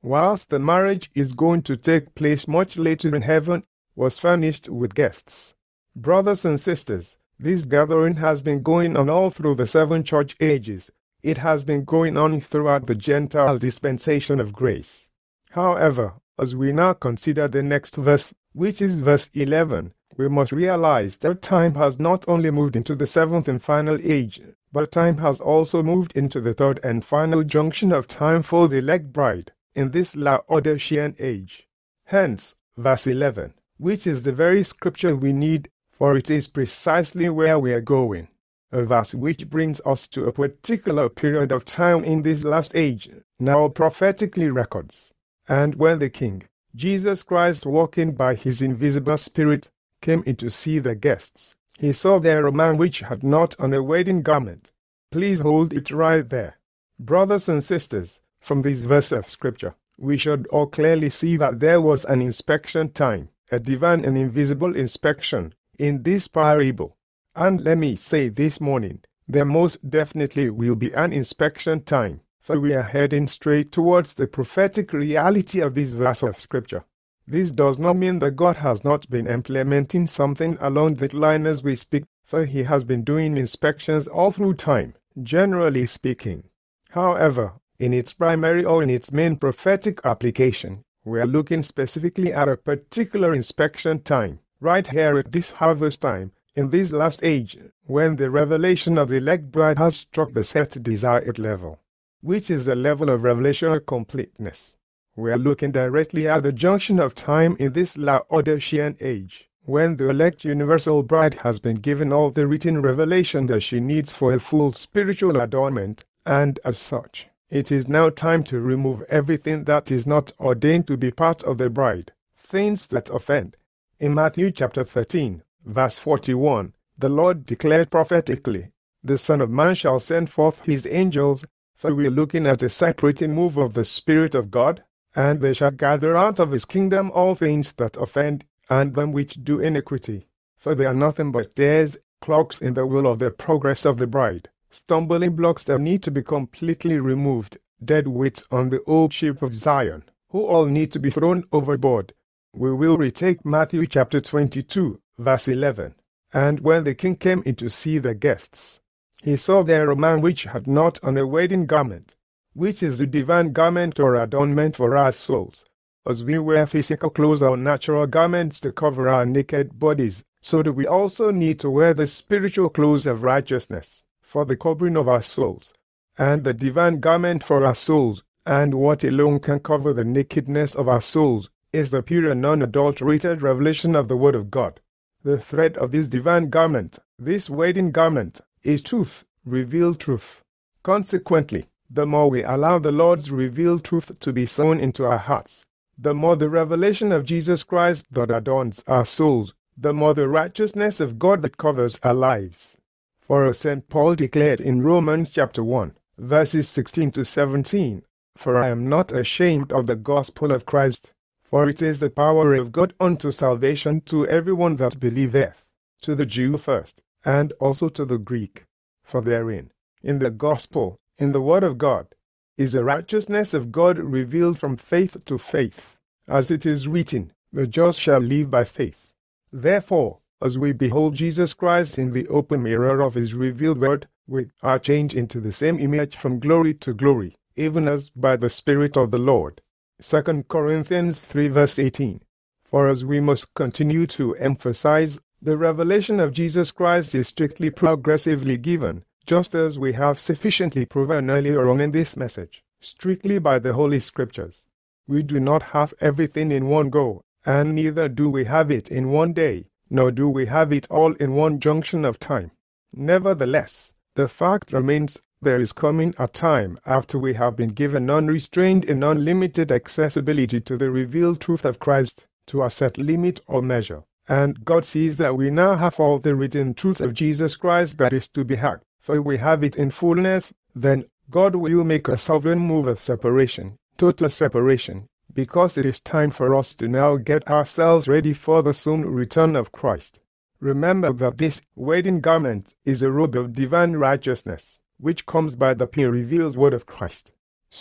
Speaker 1: whilst the marriage is going to take place much later in heaven, was furnished with guests. Brothers and sisters, this gathering has been going on all through the 7 church ages. It has been going on throughout the Gentile dispensation of grace. However, as we now consider the next verse, which is verse 11, we must realize that time has not only moved into the 7th and final age, but time has also moved into the 3rd and final junction of time for the elect bride in this Laodicean age. Hence, verse 11, which is the very scripture we need, for it is precisely where we are going. A verse which brings us to a particular period of time in this last age, now prophetically records. And when the King, Jesus Christ, walking by his invisible Spirit, came in to see the guests, he saw there a man which had not on a wedding garment. Please hold it right there. Brothers and sisters, from this verse of Scripture, we should all clearly see that there was an inspection time, a divine and invisible inspection, in this parable. And let me say this morning, there most definitely will be an inspection time, for we are heading straight towards the prophetic reality of this verse of Scripture. This does not mean that God has not been implementing something along that line as we speak, for he has been doing inspections all through time, generally speaking. However, in its primary or in its main prophetic application, we are looking specifically at a particular inspection time, right here at this harvest time, in this last age, when the revelation of the elect bride has struck the set desired level, which is the level of revelational completeness. We are looking directly at the junction of time in this Laodicean age, when the elect universal bride has been given all the written revelation that she needs for a full spiritual adornment, and as such, it is now time to remove everything that is not ordained to be part of the bride, things that offend. In Matthew chapter 13, verse 41, the Lord declared prophetically, "The Son of Man shall send forth his angels," for we are looking at a separating move of the Spirit of God, "and they shall gather out of his kingdom all things that offend, and them which do iniquity. For they are nothing but tares, clogs in the will of the progress of the bride, stumbling blocks that need to be completely removed, dead weights on the old ship of Zion, who all need to be thrown overboard." We will retake Matthew chapter 22, verse 11. And when the king came in to see the guests, he saw there a man which had not on a wedding garment, which is the divine garment or adornment for our souls. As we wear physical clothes or natural garments to cover our naked bodies, so do we also need to wear the spiritual clothes of righteousness for the covering of our souls, and the divine garment for our souls, and what alone can cover the nakedness of our souls, is the pure and unadulterated revelation of the Word of God. The thread of this divine garment, this wedding garment, is truth, revealed truth. Consequently, the more we allow the Lord's revealed truth to be sown into our hearts, the more the revelation of Jesus Christ that adorns our souls, the more the righteousness of God that covers our lives. For as St. Paul declared in Romans chapter 1, verses 16 to 17, "For I am not ashamed of the gospel of Christ, for it is the power of God unto salvation to everyone that believeth, to the Jew first, and also to the Greek. For therein, in the gospel, in the word of God, is the righteousness of God revealed from faith to faith, as it is written, the just shall live by faith. Therefore, as we behold Jesus Christ in the open mirror of his revealed word, we are changed into the same image from glory to glory, even as by the Spirit of the Lord." 2 Corinthians 3 verse 18. For as we must continue to emphasize, the revelation of Jesus Christ is strictly progressively given, just as we have sufficiently proven earlier on in this message, strictly by the Holy Scriptures. We do not have everything in one go, and neither do we have it in one day, nor do we have it all in one junction of time. Nevertheless, the fact remains, there is coming a time after we have been given unrestrained and unlimited accessibility to the revealed truth of Christ, to a set limit or measure, and God sees that we now have all the written truth of Jesus Christ that is to be had, for we have it in fullness. Then God will make a sovereign move of separation, total separation, because it is time for us to now get ourselves ready for the soon return of Christ. Remember that this wedding garment is a robe of divine righteousness, which comes by the pure revealed word of Christ. So,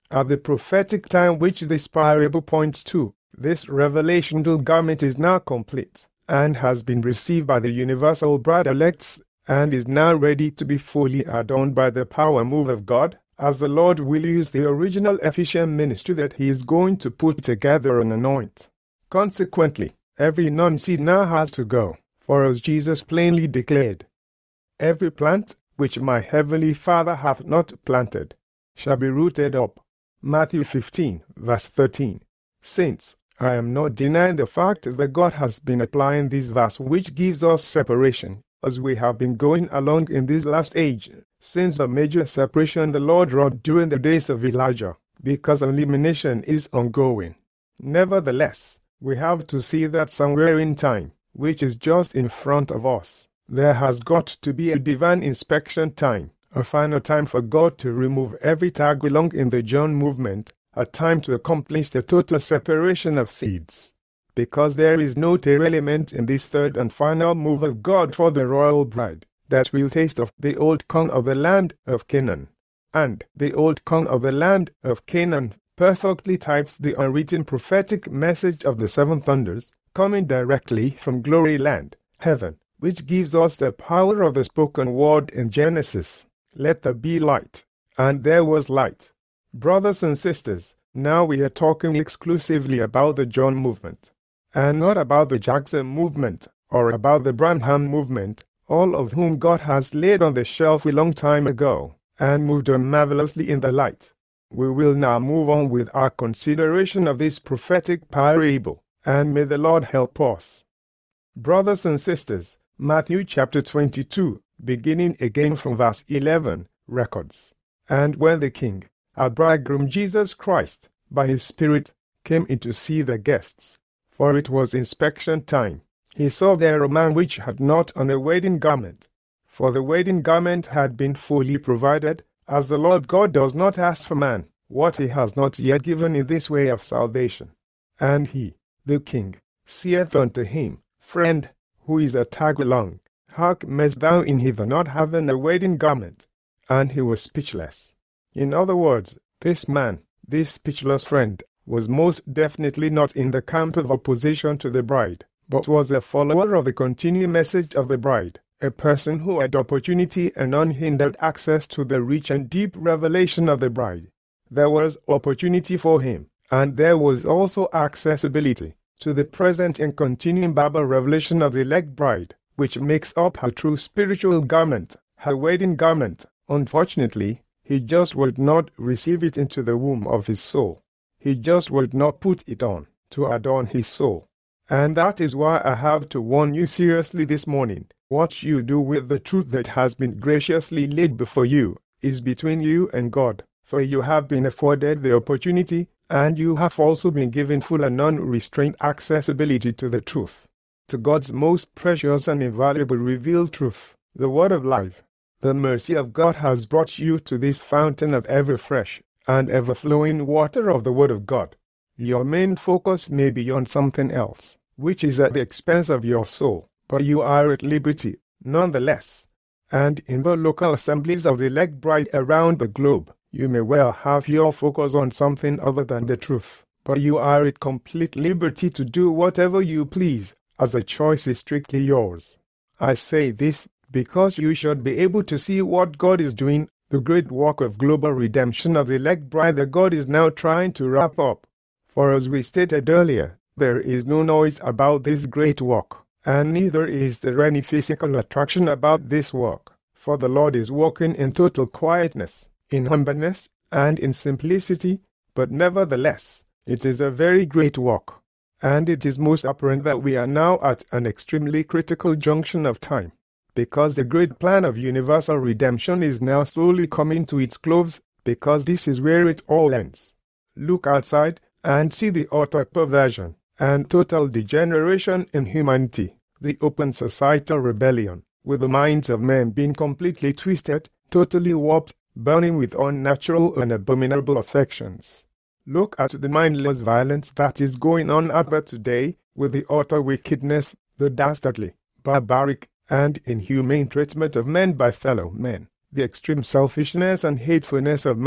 Speaker 1: At the prophetic time which this parable points to, this revelational garment is now complete, and has been received by the universal bride elects, and is now ready to be fully adorned by the power move of God, as the Lord will use the original Ephesian ministry that He is going to put together and anoint. Consequently, every non-seed now has to go, for as Jesus plainly declared, "Every plant which my heavenly Father hath not planted shall be rooted up." Matthew 15, verse 13. Saints, I am not denying the fact that God has been applying this verse which gives us separation, as we have been going along in this last age, since the major separation the Lord wrought during the days of Elijah, because elimination is ongoing. Nevertheless, we have to see that somewhere in time, which is just in front of us, there has got to be a divine inspection time, a final time for God to remove every tag along in the John movement, a time to accomplish the total separation of seeds. Because there is no tail element in this third and final move of God for the royal bride, that will taste of the old corn of the land of Canaan. And the old corn of the land of Canaan perfectly types the unwritten prophetic message of the seven thunders, coming directly from glory land, heaven, which gives us the power of the spoken word in Genesis. Let there be light. And there was light. Brothers and sisters, now we are talking exclusively about the John movement, and not about the Jackson movement, or about the Branham movement, all of whom God has laid on the shelf a long time ago, and moved on marvelously in the light. We will now move on with our consideration of this prophetic parable, and may the Lord help us. Brothers and sisters, Matthew chapter 22, beginning again from verse 11, records, "And when the king, our bridegroom Jesus Christ, by his Spirit, came in to see the guests, for it was inspection time, he saw there a man which had not on a wedding garment. For the wedding garment had been fully provided, as the Lord God does not ask for man what he has not yet given in this way of salvation. And he, the king, saith unto him, Friend, who is a tag along, hark, mayst thou in hither not having a wedding garment? And he was speechless. In other words, this man, this speechless friend, was most definitely not in the camp of opposition to the bride, but was a follower of the continuing message of the bride, a person who had opportunity and unhindered access to the rich and deep revelation of the bride. There was opportunity for him, and there was also accessibility to the present and continuing Bible revelation of the elect bride, which makes up her true spiritual garment, her wedding garment. Unfortunately, he just would not receive it into the womb of his soul. He just would not put it on to adorn his soul. And that is why I have to warn you seriously this morning. What you do with the truth that has been graciously laid before you is between you and God, for you have been afforded the opportunity, and you have also been given full and unrestrained accessibility to the truth, to God's most precious and invaluable revealed truth, the Word of life. The mercy of God has brought you to this fountain of ever fresh and ever flowing water of the Word of God. Your main focus may be on something else, which is at the expense of your soul, but you are at liberty, nonetheless. And in the local assemblies of the elect bride around the globe, you may well have your focus on something other than the truth, but you are at complete liberty to do whatever you please, as the choice is strictly yours. I say this because you should be able to see what God is doing, the great work of global redemption of the elect bride that God is now trying to wrap up. For as we stated earlier, there is no noise about this great work, and neither is there any physical attraction about this work, for the Lord is working in total quietness, in humbleness, and in simplicity, but nevertheless, it is a very great work, and it is most apparent that we are now at an extremely critical junction of time, because the great plan of universal redemption is now slowly coming to its close, because this is where it all ends. Look outside and see the utter perversion and total degeneration in humanity, the open societal rebellion, with the minds of men being completely twisted, totally warped, burning with unnatural and abominable affections. Look at the mindless violence that is going on out there today, with the utter wickedness, the dastardly, barbaric, and inhumane treatment of men by fellow men, the extreme selfishness and hatefulness of man,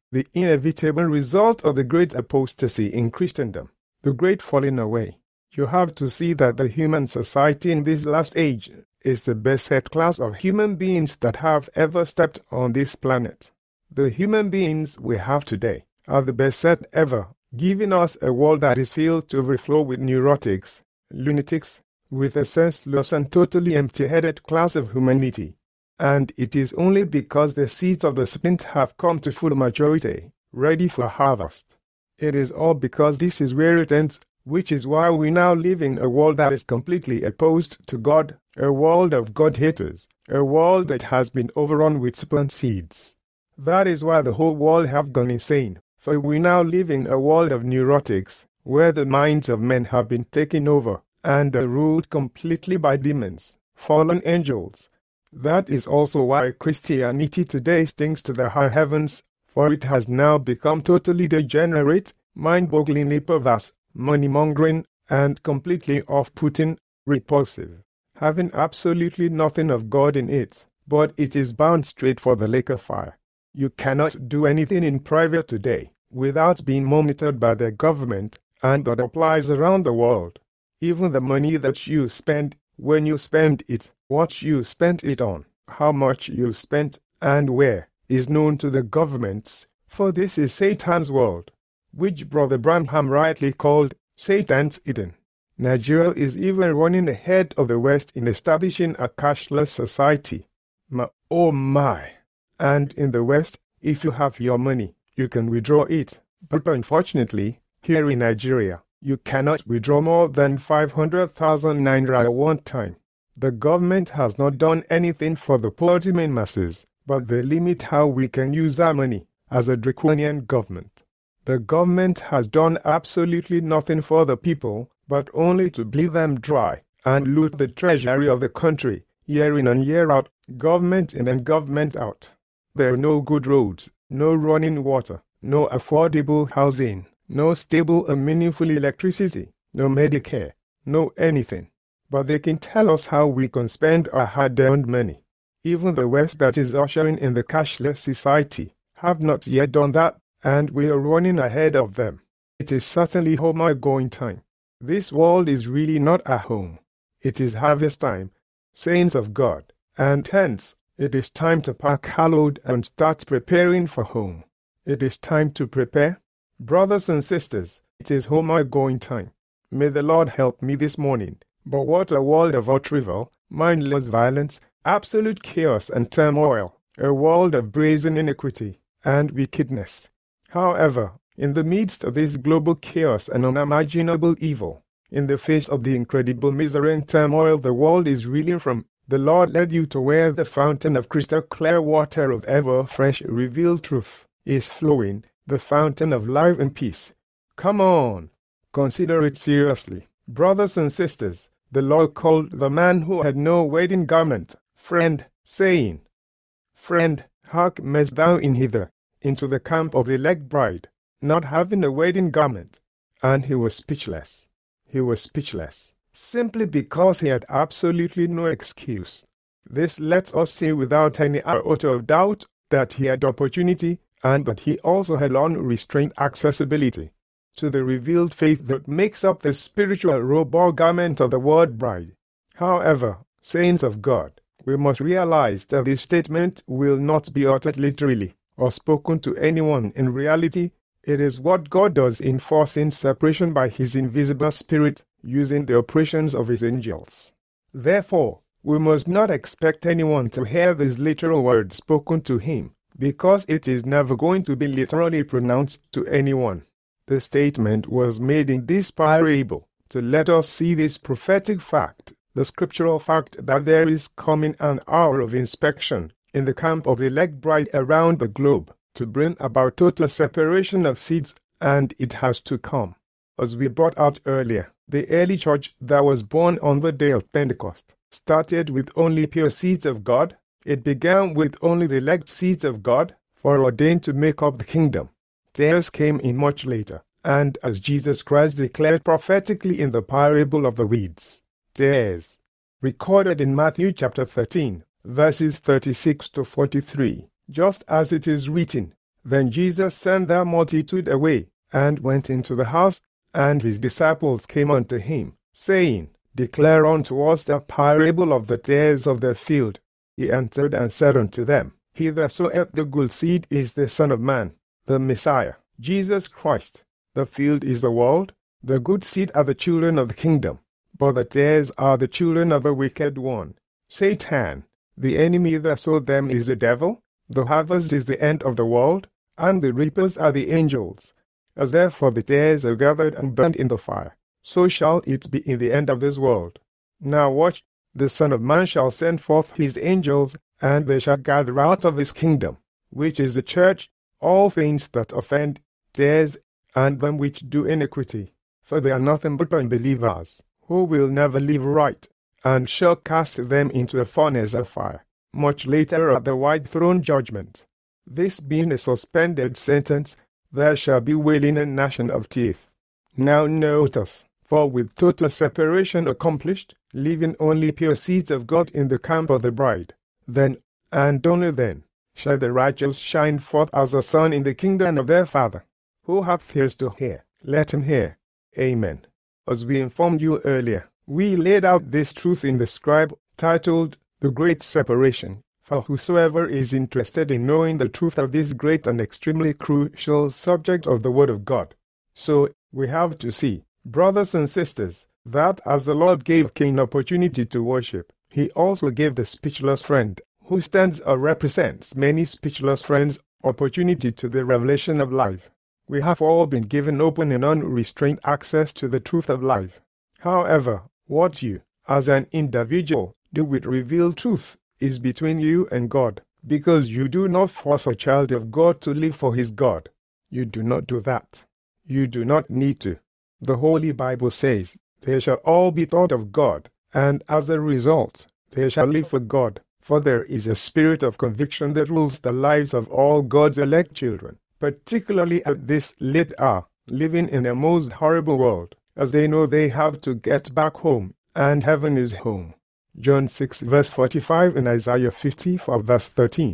Speaker 1: the inevitable result of the great apostasy in Christendom, the great falling away. You have to see that the human society in this last age is the best set class of human beings that have ever stepped on this planet. The human beings we have today are the best set ever, giving us a world that is filled to overflow with neurotics, lunatics, with a senseless and totally empty-headed class of humanity. And it is only because the seeds of the Spirit have come to full maturity, ready for harvest. It is all because this is where it ends, which is why we now live in a world that is completely opposed to God, a world of God-haters, a world that has been overrun with serpent seeds. That is why the whole world have gone insane, for we now live in a world of neurotics, where the minds of men have been taken over and are ruled completely by demons, fallen angels. That is also why Christianity today stinks to the high heavens, for it has now become totally degenerate, mind-bogglingly perverse, money-mongering, and completely off-putting, repulsive, having absolutely nothing of God in it, but it is bound straight for the lake of fire. You cannot do anything in private today without being monitored by the government, and that applies around the world. Even the money that you spend, when you spend it, what you spent it on, how much you spent, and where, is known to the governments, for this is Satan's world, which Brother Branham rightly called Satan's Eden. Nigeria is even running ahead of the West in establishing a cashless society. Oh my! And in the West, if you have your money, you can withdraw it. But unfortunately, here in Nigeria, you cannot withdraw more than 500,000 naira at one time. The government has not done anything for the poor masses, but they limit how we can use our money as a draconian government. The government has done absolutely nothing for the people, but only to bleed them dry and loot the treasury of the country, year in and year out, government in and government out. There are no good roads, no running water, no affordable housing, no stable and meaningful electricity, no Medicare, no anything. But they can tell us how we can spend our hard-earned money. Even the West that is ushering in the cashless society have not yet done that, and we are running ahead of them. It is certainly home-going time. This world is really not a home. It is harvest time, saints of God, and hence it is time to pack hallowed and start preparing for home. It is time to prepare. Brothers and sisters, it is home-going time. May the Lord help me this morning. But what a world of upheaval, mindless violence, absolute chaos and turmoil, a world of brazen iniquity and wickedness. However, in the midst of this global chaos and unimaginable evil, in the face of the incredible misery and turmoil the world is reeling from, the Lord led you to where the fountain of crystal clear water of ever fresh revealed truth is flowing, the fountain of life and peace. Come on, consider it seriously. Brothers and sisters, the Lord called the man who had no wedding garment, friend, saying, Friend, hark mayst thou in hither, into the camp of the elect bride, not having a wedding garment. And he was speechless. He was speechless, simply because he had absolutely no excuse. This lets us see without any iota of doubt that he had opportunity, and that he also had unrestrained accessibility to the revealed faith that makes up the spiritual robe or garment of the word bride. However, saints of God, we must realize that this statement will not be uttered literally or spoken to anyone in reality. It is what God does in forcing separation by his invisible spirit using the operations of his angels. Therefore, we must not expect anyone to hear these literal words spoken to him, because it is never going to be literally pronounced to anyone. The statement was made in this parable to let us see this prophetic fact, the scriptural fact that there is coming an hour of inspection in the camp of the elect bride around the globe to bring about total separation of seeds, and it has to come. As we brought out earlier, the early church that was born on the day of Pentecost started with only pure seeds of God. It began with only the elect seeds of God, foreordained to make up the kingdom. Theirs came in much later, and as Jesus Christ declared prophetically in the parable of the weeds, theirs, recorded in Matthew chapter 13, verses 36 to 43, just as it is written, Then Jesus sent the multitude away, and went into the house, and his disciples came unto him, saying, Declare unto us the parable of the tares of the field. He answered and said unto them, He that soweth the good seed is the Son of Man, the Messiah, Jesus Christ. The field is the world, the good seed are the children of the kingdom, but the tares are the children of the wicked one, Satan. The enemy that sowed them is the devil. The harvest is the end of the world, and the reapers are the angels. As therefore the tares are gathered and burned in the fire, so shall it be in the end of this world. Now watch, the Son of Man shall send forth his angels, and they shall gather out of his kingdom, which is the church, all things that offend, tares, and them which do iniquity. For they are nothing but unbelievers, who will never live right, and shall cast them into a furnace of fire, much later at the white throne judgment. This being a suspended sentence, there shall be wailing and gnashing of teeth. Now notice, for with total separation accomplished, leaving only pure seeds of God in the camp of the bride, then, and only then, shall the righteous shine forth as the sun in the kingdom of their Father. Who hath ears to hear, let him hear. Amen. As we informed you earlier, we laid out this truth in the scribe titled The Great Separation, for whosoever is interested in knowing the truth of this great and extremely crucial subject of the Word of God. So, we have to see, brothers and sisters, that as the Lord gave Cain opportunity to worship, he also gave the speechless friend, who stands or represents many speechless friends, opportunity to the revelation of life. We have all been given open and unrestrained access to the truth of life. However, what you, as an individual, do with revealed truth is between you and God, because you do not force a child of God to live for his God. You do not do that. You do not need to. The Holy Bible says, they shall all be taught of God, and as a result, they shall live for God, for there is a spirit of conviction that rules the lives of all God's elect children, particularly at this late hour, living in a most horrible world, as they know they have to get back home, and heaven is home. John 6 verse 45 and Isaiah 54 verse 13.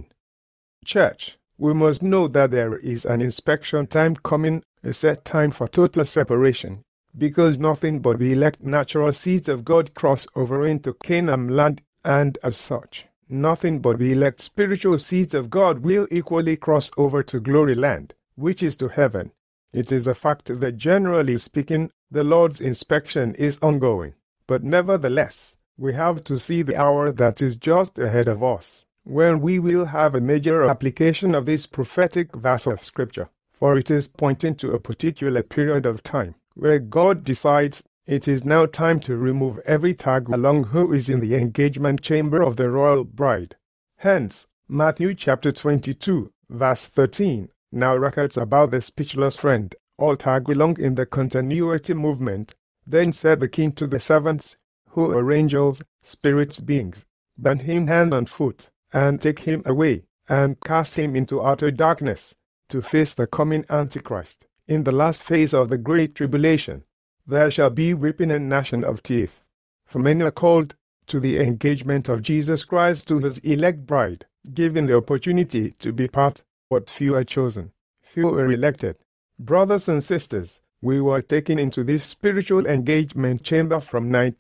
Speaker 1: Church, we must know that there is an inspection time coming, a set time for total separation, because nothing but the elect natural seeds of God cross over into Canaan land, and as such, nothing but the elect spiritual seeds of God will equally cross over to glory land, which is to heaven. It is a fact that generally speaking, the Lord's inspection is ongoing, but nevertheless, we have to see the hour that is just ahead of us, when we will have a major application of this prophetic verse of Scripture, for it is pointing to a particular period of time, where God decides it is now time to remove every tag along who is in the engagement chamber of the royal bride. Hence, Matthew chapter 22, verse 13, now records about the speechless friend, all tag along in the continuity movement. Then said the king to the servants, who are angels, spirits beings, bind him hand and foot, and take him away, and cast him into utter darkness, to face the coming Antichrist. In the last phase of the Great Tribulation, there shall be weeping and gnashing of teeth. For many are called to the engagement of Jesus Christ to his elect bride, given the opportunity to be part, but few are chosen, few are elected. Brothers and sisters, we were taken into this spiritual engagement chamber from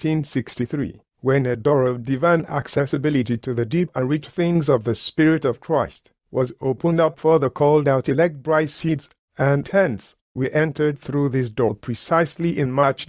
Speaker 1: 1963, when a door of divine accessibility to the deep and rich things of the Spirit of Christ was opened up for the called-out elect bride seeds, and hence we entered through this door precisely in March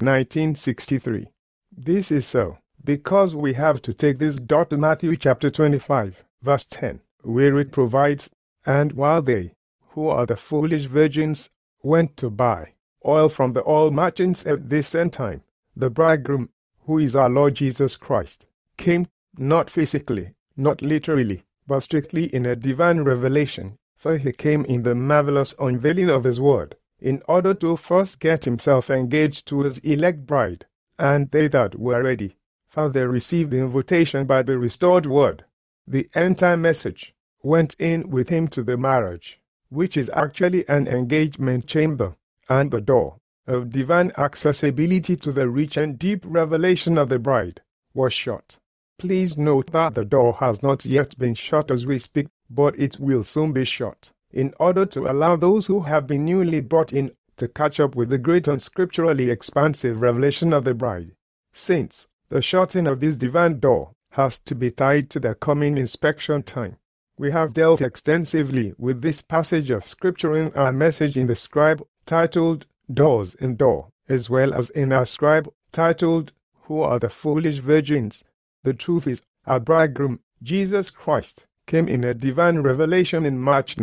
Speaker 1: 1963. This is so, because we have to take this door to Matthew chapter 25, verse 10, where it provides, and while they, who are the foolish virgins, went to buy oil from the oil merchants at this end time, the bridegroom, who is our Lord Jesus Christ, came, not physically, not literally, but strictly in a divine revelation, for he came in the marvelous unveiling of his word, in order to first get himself engaged to his elect bride, and they that were ready, for they received the invitation by the restored word. The end-time message went in with him to the marriage, which is actually an engagement chamber, and the door of divine accessibility to the rich and deep revelation of the bride was shut. Please note that the door has not yet been shut as we speak, but it will soon be shut. in order to allow those who have been newly brought in to catch up with the great and scripturally expansive revelation of the bride. Saints, the shutting of this divine door has to be tied to the coming inspection time. We have dealt extensively with this passage of Scripture in our message in the Scribe, titled Doors in Door, as well as in our Scribe, titled Who Are the Foolish Virgins? The truth is, our bridegroom, Jesus Christ, came in a divine revelation in March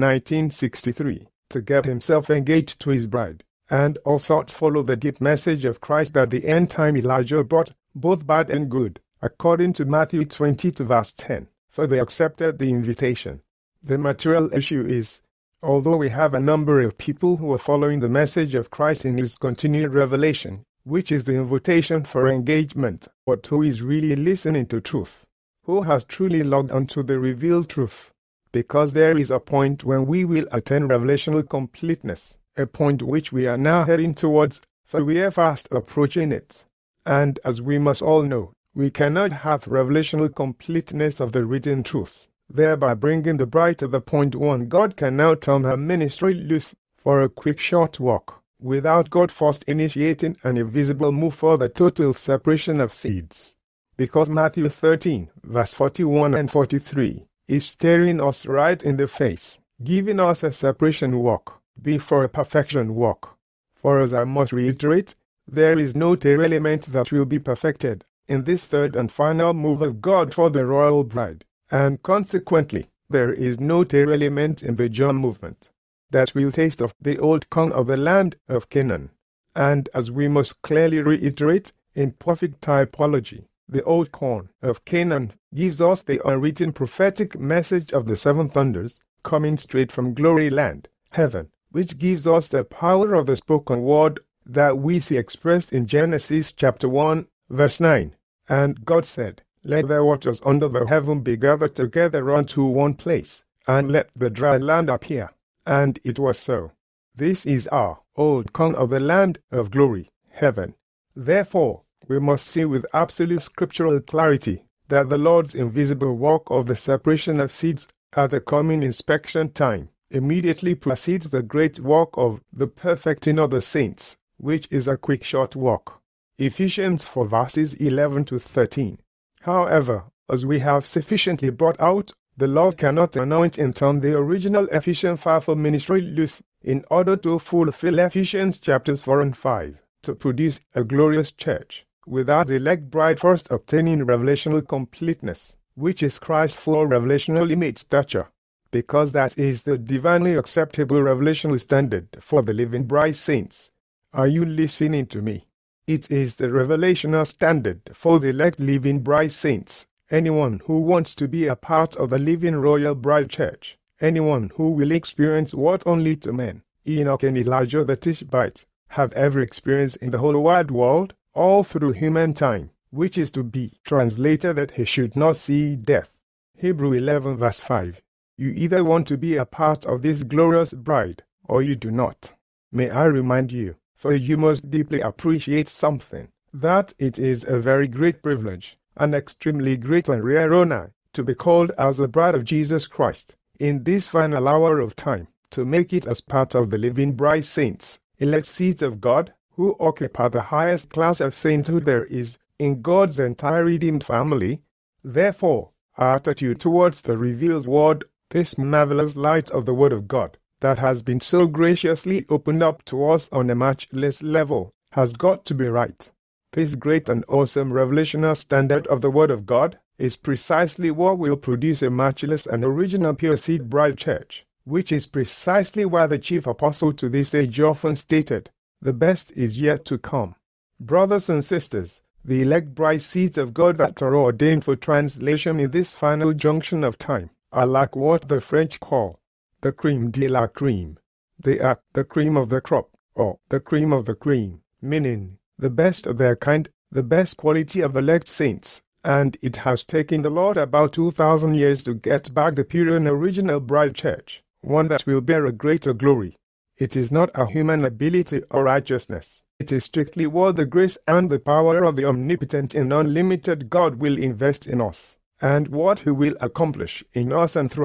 Speaker 1: 1963 to get himself engaged to his bride, and all sorts follow the deep message of Christ that the end-time Elijah brought, both bad and good, according to Matthew 20 to verse 10. For they accepted the invitation. The material issue is, although we have a number of people who are following the message of Christ in his continued revelation, which is the invitation for engagement, but who is really listening to truth? Who has truly logged onto the revealed truth? Because there is a point when we will attain revelational completeness, a point which we are now heading towards, for we are fast approaching it. And as we must all know, we cannot have revelational completeness of the written truth, thereby bringing the bride to the point when God can now turn her ministry loose for a quick short walk, without God first initiating an invisible move for the total separation of seeds. Because Matthew 13, verse 41 and 43, is staring us right in the face, giving us a separation walk, before a perfection walk. For as I must reiterate, there is no tail element that will be perfected in this third and final move of God for the royal bride, and consequently, there is no tail element in the John movement that will taste of the old corn of the land of Canaan. And as we must clearly reiterate, in perfect typology, the old corn of Canaan gives us the unwritten prophetic message of the seven thunders coming straight from glory land, heaven, which gives us the power of the spoken word that we see expressed in Genesis chapter 1, verse 9. And God said, Let the waters under the heaven be gathered together unto one place, and let the dry land appear. And it was so. This is our old corn of the land of glory, heaven. Therefore, we must see with absolute scriptural clarity that the Lord's invisible work of the separation of seeds at the coming inspection time immediately precedes the great work of the perfecting of the saints, which is a quick short walk. Ephesians 4 verses 11 to 13. However, as we have sufficiently brought out, the Lord cannot anoint and turn the original Ephesians 5 ministry loose in order to fulfill Ephesians chapters 4 and 5 to produce a glorious church, without the elect bride first obtaining revelational completeness, which is Christ's full revelational image stature, because that is the divinely acceptable revelational standard for the living bride saints. Are you listening to me? It is the revelational standard for the elect living bride saints. Anyone who wants to be a part of the living royal bride church, anyone who will experience what only two men, Enoch and Elijah the Tishbite, have ever experienced in the whole wide world, all through human time, which is to be translated that he should not see death. Hebrew 11 verse 5. You either want to be a part of this glorious bride, or you do not. May I remind you, for you must deeply appreciate something, that it is a very great privilege, an extremely great and rare honor, to be called as the bride of Jesus Christ, in this final hour of time, to make it as part of the living bride saints, elect seeds of God, who occupy the highest class of sainthood there is in God's entire redeemed family. Therefore, our attitude towards the revealed word, this marvelous light of the word of God, that has been so graciously opened up to us on a matchless level, has got to be right. This great and awesome revelational standard of the Word of God is precisely what will produce a matchless and original pure seed bride church, which is precisely why the chief apostle to this age often stated, the best is yet to come. Brothers and sisters, the elect bride seeds of God that are ordained for translation in this final junction of time are like what the French call the crème de la crème. They are the cream of the crop, or the cream of the cream, meaning the best of their kind, the best quality of elect saints, and it has taken the Lord about 2,000 years to get back the pure and original bride church, one that will bear a greater glory. It is not a human ability or righteousness. It is strictly what the grace and the power of the omnipotent and unlimited God will invest in us, and what He will accomplish in us and through us,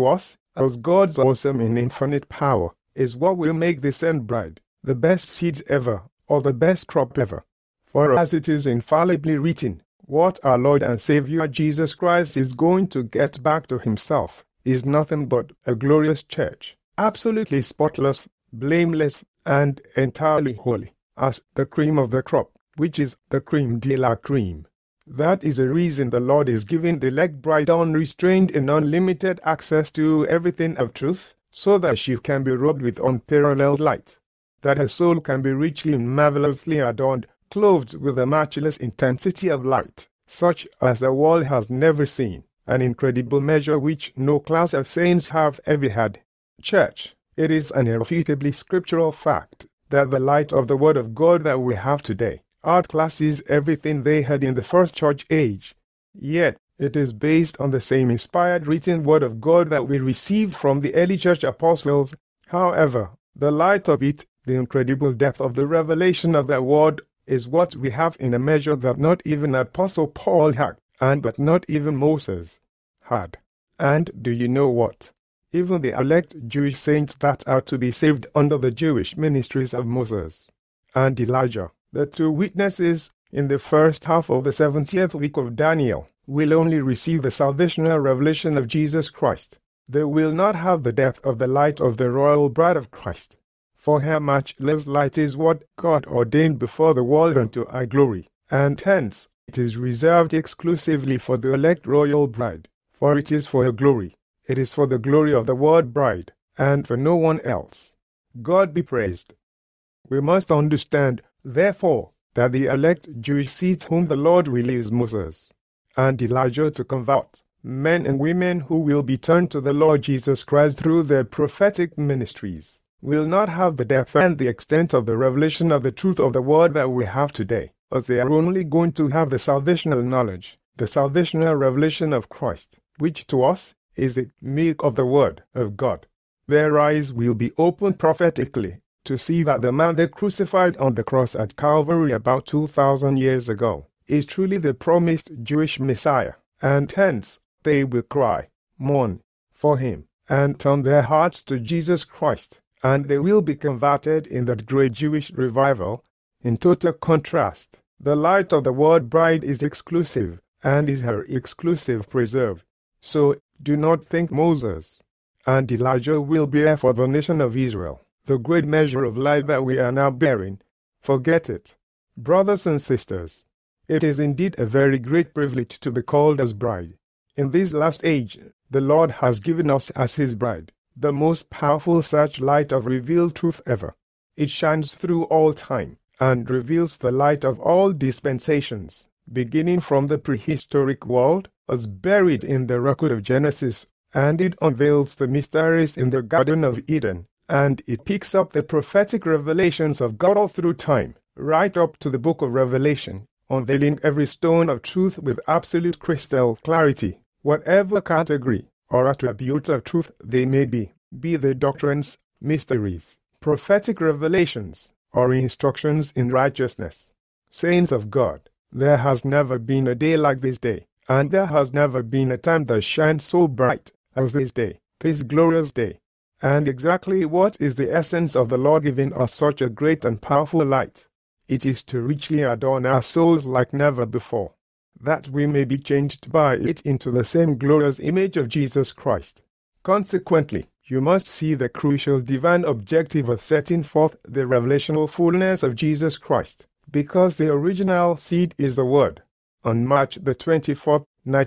Speaker 1: As God's awesome and infinite power is what will make this end bride the best seeds ever, or the best crop ever. For as it is infallibly written, what our Lord and Savior Jesus Christ is going to get back to himself is nothing but a glorious church, absolutely spotless, blameless, and entirely holy, as the cream of the crop, which is the creme de la creme. That is the reason the Lord is giving the elect bride unrestrained and unlimited access to everything of truth, so that she can be robed with unparalleled light, that her soul can be richly and marvelously adorned, clothed with a matchless intensity of light, such as the world has never seen, an incredible measure which no class of saints have ever had. Church, it is an irrefutably scriptural fact that the light of the Word of God that we have today outclasses everything they had in the first church age. Yet, it is based on the same inspired written Word of God that we received from the early church apostles. However, the light of it, the incredible depth of the revelation of that Word, is what we have in a measure that not even Apostle Paul had, and that not even Moses had. And do you know what? Even the elect Jewish saints that are to be saved under the Jewish ministries of Moses and Elijah, the two witnesses in the first half of the 70th week of Daniel, will only receive the salvational revelation of Jesus Christ. They will not have the depth of the light of the royal bride of Christ. For her matchless light is what God ordained before the world unto our glory, and hence it is reserved exclusively for the elect royal bride, for it is for her glory. It is for the glory of the word bride, and for no one else. God be praised. We must understand, therefore, that the elect Jewish seeds whom the Lord will use Moses and Elijah to convert, men and women who will be turned to the Lord Jesus Christ through their prophetic ministries, will not have the depth and the extent of the revelation of the truth of the word that we have today, as they are only going to have the salvational knowledge, the salvational revelation of Christ, which to us is the milk of the word of God. Their eyes will be opened prophetically to see that the man they crucified on the cross at Calvary about 2,000 years ago is truly the promised Jewish Messiah, and hence they will cry, mourn for him, and turn their hearts to Jesus Christ, and they will be converted in that great Jewish revival. In total contrast, the light of the word bride is exclusive, and is her exclusive preserve. So, do not think Moses and Elijah will bear for the nation of Israel the great measure of light that we are now bearing. Forget it. Brothers and sisters, it is indeed a very great privilege to be called as bride. In this last age, the Lord has given us as his bride the most powerful searchlight of revealed truth ever. It shines through all time and reveals the light of all dispensations, beginning from the prehistoric world, as buried in the record of Genesis, and it unveils the mysteries in the Garden of Eden, and it picks up the prophetic revelations of God all through time, right up to the book of Revelation, unveiling every stone of truth with absolute crystal clarity, whatever category or attribute of truth they may be they doctrines, mysteries, prophetic revelations, or instructions in righteousness. Saints of God, there has never been a day like this day, and there has never been a time that shines so bright as this day, this glorious day. And exactly what is the essence of the Lord giving us such a great and powerful light? It is to richly adorn our souls like never before, that we may be changed by it into the same glorious image of Jesus Christ. Consequently, you must see the crucial divine objective of setting forth the revelational fullness of Jesus Christ, because the original seed is the Word. On March the 24th,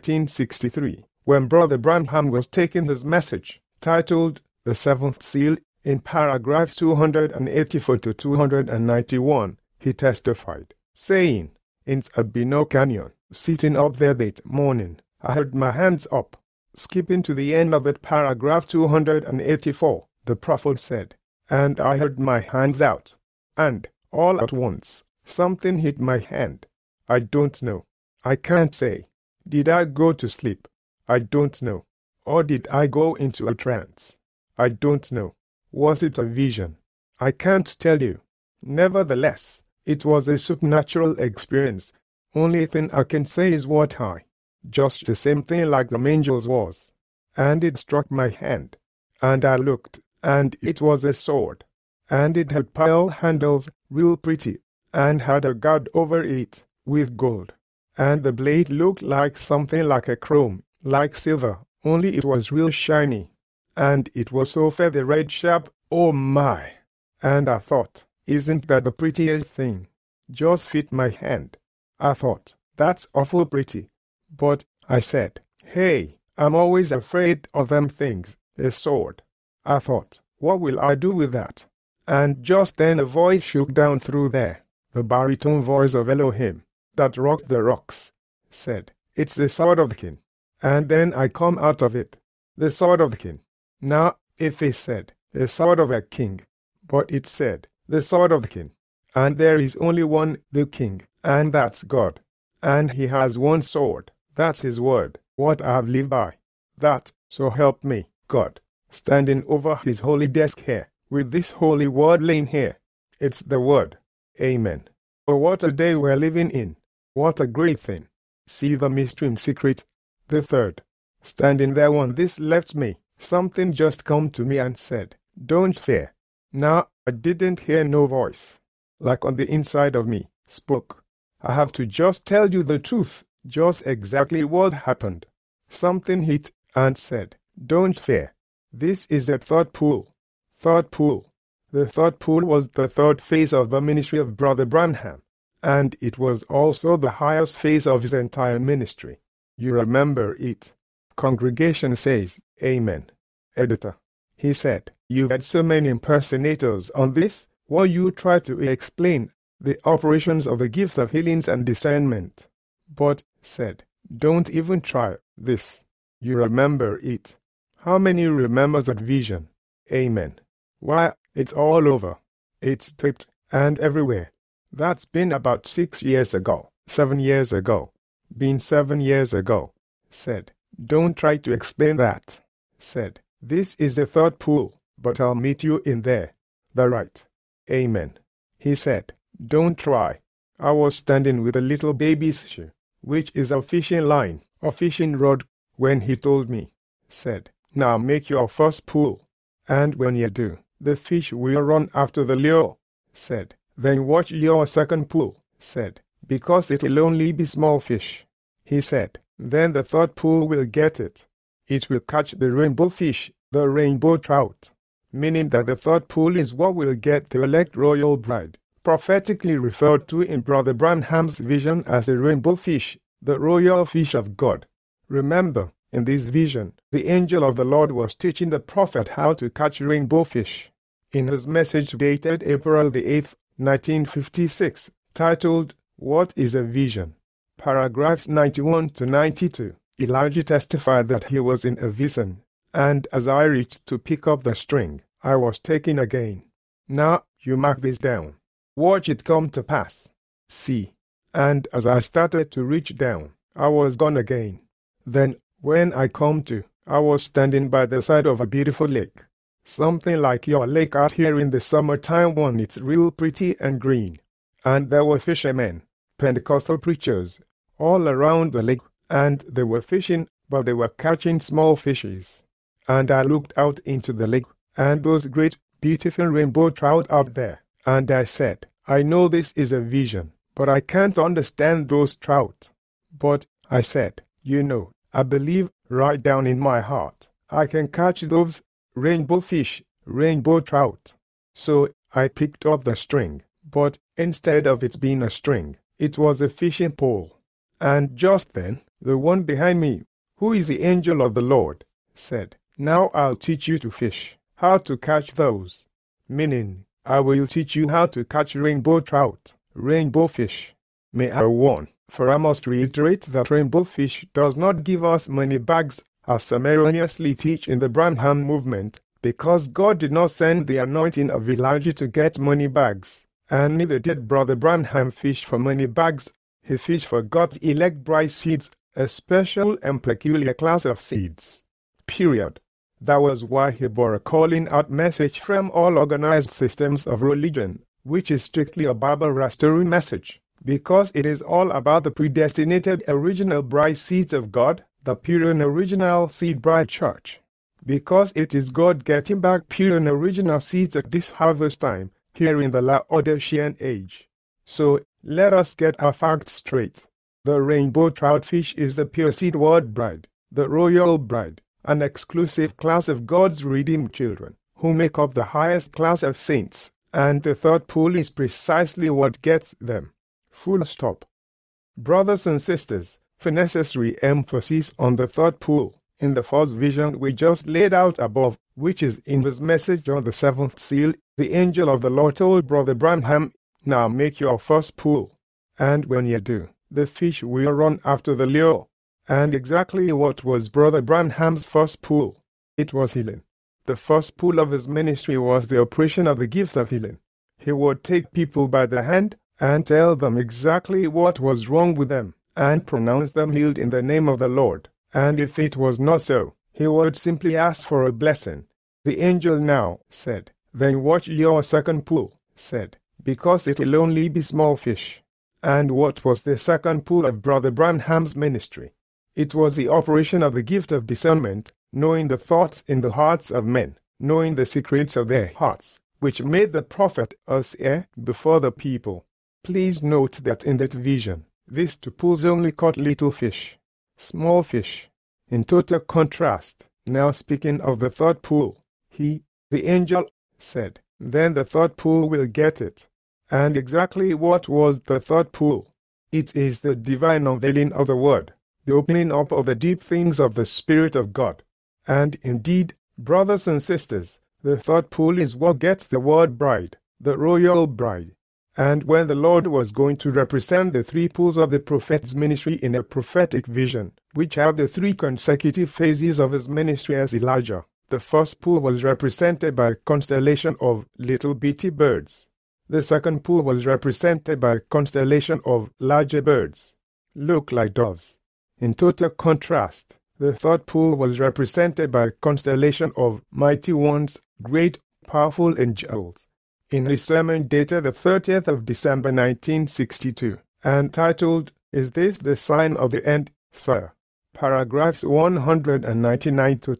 Speaker 1: 1963, when Brother Branham was taking his message, titled The Seventh Seal, in paragraphs 284 to 291, he testified, saying, "In Sabino Canyon, sitting up there that morning, I had my hands up." Skipping to the end of that paragraph 284, the prophet said, "And I had my hands out, and, all at once, something hit my hand. I don't know. I can't say. Did I go to sleep? I don't know. Or did I go into a trance? I don't know. Was it a vision? I can't tell you. Nevertheless, it was a supernatural experience. Only thing I can say is what I, just the same thing like the angels was. And it struck my hand. And I looked, and it was a sword. And it had pearl handles, real pretty, and had a guard over it, with gold. And the blade looked like something like a chrome, like silver, only it was real shiny. And it was so feather red sharp, oh my! And I thought, isn't that the prettiest thing? Just fit my hand. I thought, that's awful pretty. But, I said, hey, I'm always afraid of them things, a sword. I thought, what will I do with that? And just then a voice shook down through there, the baritone voice of Elohim, that rocked the rocks, said, it's the sword of the king. And then I come out of it, the sword of the king. Now, if it said, the sword of a king, but it said, the sword of the king. And there is only one, the king, and that's God. And he has one sword, that's his word, what I have lived by. That, so help me, God, standing over his holy desk here, with this holy word laying here. It's the word. Amen. Oh, what a day we're living in. What a great thing. See the mystery in secret. The third. Standing there when this left me, something just come to me and said, don't fear. Now, I didn't hear no voice, like on the inside of me, spoke. I have to just tell you the truth, just exactly what happened. Something hit and said, don't fear. This is the third pool. Third pool. The third pool was the third phase of the ministry of Brother Branham, and it was also the highest phase of his entire ministry. You remember it. Congregation says, Amen. Editor. He said, you've had so many impersonators on this, while you try to explain the operations of the gifts of healings and discernment. But, said, don't even try this. You remember it. How many remembers that vision? Amen. Why, it's all over. It's taped, and everywhere. That's been about 6 years ago, 7 years ago. Been 7 years ago. Said, don't try to explain that. Said, this is the third pool, but I'll meet you in there. The right. Amen. He said, don't try. I was standing with a little baby's shoe, which is a fishing line, a fishing rod, when he told me. Said, now make your first pull. And when you do, the fish will run after the lure. Said, then watch your second pull. Said, because it'll only be small fish. He said, then the third pull will get it. It will catch the rainbow fish, the rainbow trout. Meaning that the third pull is what will get the elect royal bride, prophetically referred to in Brother Branham's vision as the rainbow fish, the royal fish of God. Remember, in this vision, the angel of the Lord was teaching the prophet how to catch rainbow fish. In his message dated April the 8th, 1956, titled, What is a Vision? Paragraphs 91 to 92, Elijah testified that he was in a vision, and as I reached to pick up the string, I was taken again. Now, you mark this down. Watch it come to pass. See. And as I started to reach down, I was gone again. Then, when I come to, I was standing by the side of a beautiful lake. Something like your lake out here in the summertime when it's real pretty and green. And there were fishermen, Pentecostal preachers, all around the lake, and they were fishing, but they were catching small fishes. And I looked out into the lake, and those great, beautiful rainbow trout out there. And I said, I know this is a vision, but I can't understand those trout. But, I said, you know, I believe right down in my heart, I can catch those rainbow fish, rainbow trout. So, I picked up the string, but instead of it being a string, it was a fishing pole. And just then, the one behind me, who is the angel of the Lord, said, now I'll teach you to fish, how to catch those. Meaning, I will teach you how to catch rainbow trout, rainbow fish. May I warn, for I must reiterate that rainbow fish does not give us money bags, as some erroneously teach in the Branham movement, because God did not send the anointing of Elijah to get money bags, and neither did Brother Branham fish for money bags. He fished for God's elect bride seeds, a special and peculiar class of seeds. Period. That was why he bore a calling out message from all organized systems of religion, which is strictly a Bible restoring message, because it is all about the predestinated original bride seeds of God, the pure and original seed bride church. because it is God getting back pure and original seeds at this harvest time, here in the Laodicean age. So, let us get our facts straight. The rainbow troutfish is the pure seed word bride, the royal bride, an exclusive class of God's redeemed children, who make up the highest class of saints, and the third pool is precisely what gets them. Full stop. Brothers and sisters, for necessary emphasis on the third pool, in the first vision we just laid out above, which is in this message on the seventh seal, the angel of the Lord told Brother Branham, "Now make your first pool. And when you do, the fish will run after the lure." And exactly what was Brother Branham's first pool? It was healing. The first pool of his ministry was the operation of the gift of healing. He would take people by the hand and tell them exactly what was wrong with them, and pronounce them healed in the name of the Lord. And if it was not so, he would simply ask for a blessing. The angel now said, "Then watch your second pool," said, "because it'll only be small fish." And what was the second pool of Brother Branham's ministry? It was the operation of the gift of discernment, knowing the thoughts in the hearts of men, knowing the secrets of their hearts, which made the prophet us heir before the people. Please note that in that vision, these two pools only caught little fish, small fish. In total contrast, now speaking of the third pool, he, the angel, said, "Then the third pool will get it." And exactly what was the third pool? It is the divine unveiling of the Word, the opening up of the deep things of the Spirit of God. And indeed, brothers and sisters, the third pool is what gets the word bride, the royal bride. And when the Lord was going to represent the three pools of the prophet's ministry in a prophetic vision, which are the three consecutive phases of his ministry as Elijah, the first pool was represented by a constellation of little bitty birds. The second pool was represented by a constellation of larger birds, look like doves. In total contrast, the third pool was represented by a constellation of mighty ones, great, powerful angels. In his sermon dated the 30th of December 1962, and titled, "Is This the Sign of the End, Sir?" Paragraphs 199 to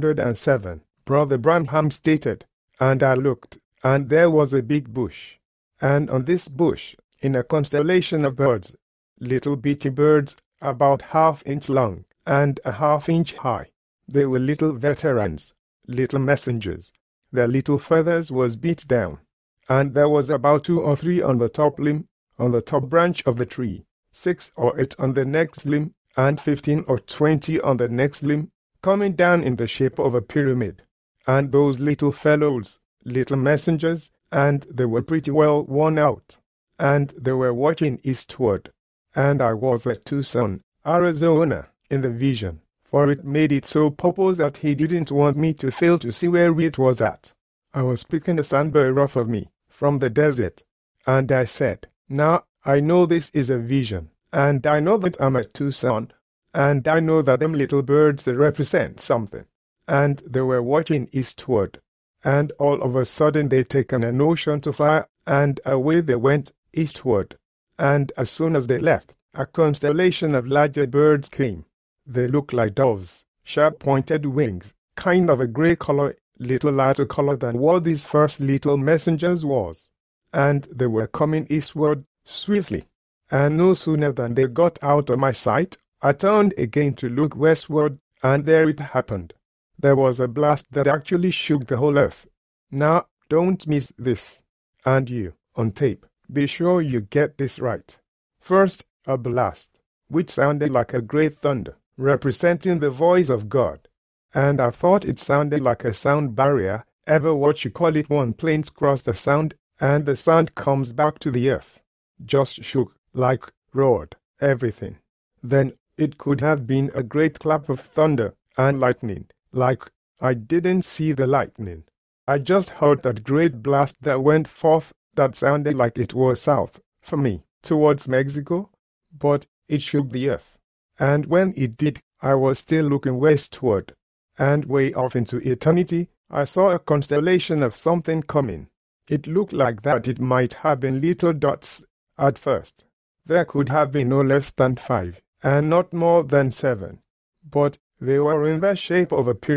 Speaker 1: 207, Brother Branham stated, "And I looked, and there was a big bush. And on this bush, in a constellation of birds, little bitty birds, about half-inch long, and a half-inch high. They were little veterans, little messengers. Their little feathers was beat down. And there was about 2 or 3 on the top limb, on the top branch of the tree, 6 or 8 on the next limb, and 15 or 20 on the next limb, coming down in the shape of a pyramid. And those little fellows, little messengers, and they were pretty well worn out, and they were watching eastward. And I was at Tucson, Arizona, in the vision, for it made it so purpose that he didn't want me to fail to see where it was at. I was picking the sandbar off of me, from the desert, and I said, "Now, I know this is a vision, and I know that I'm at Tucson, and I know that them little birds, they represent something." And they were watching eastward, and all of a sudden they taken a notion to fly, and away they went eastward. And as soon as they left, a constellation of larger birds came. They looked like doves, sharp-pointed wings, kind of a gray color, little lighter color than what these first little messengers was. And they were coming eastward swiftly. And no sooner than they got out of my sight, I turned again to look westward, and there it happened. There was a blast that actually shook the whole earth. Now, don't miss this. And you, on tape, be sure you get this right. First, a blast, which sounded like a great thunder, representing the voice of God. And I thought it sounded like a sound barrier. Ever what you call it when planes cross the sound, and the sound comes back to the earth? Just shook, like roared, everything. Then it could have been a great clap of thunder and lightning, like I didn't see the lightning. I just heard that great blast that went forth that sounded like it was south, for me, towards Mexico, but it shook the earth. And when it did, I was still looking westward, and way off into eternity, I saw a constellation of something coming. It looked like that it might have been little dots at first. There could have been no less than 5, and not more than 7. But they were in the shape of a pyramid,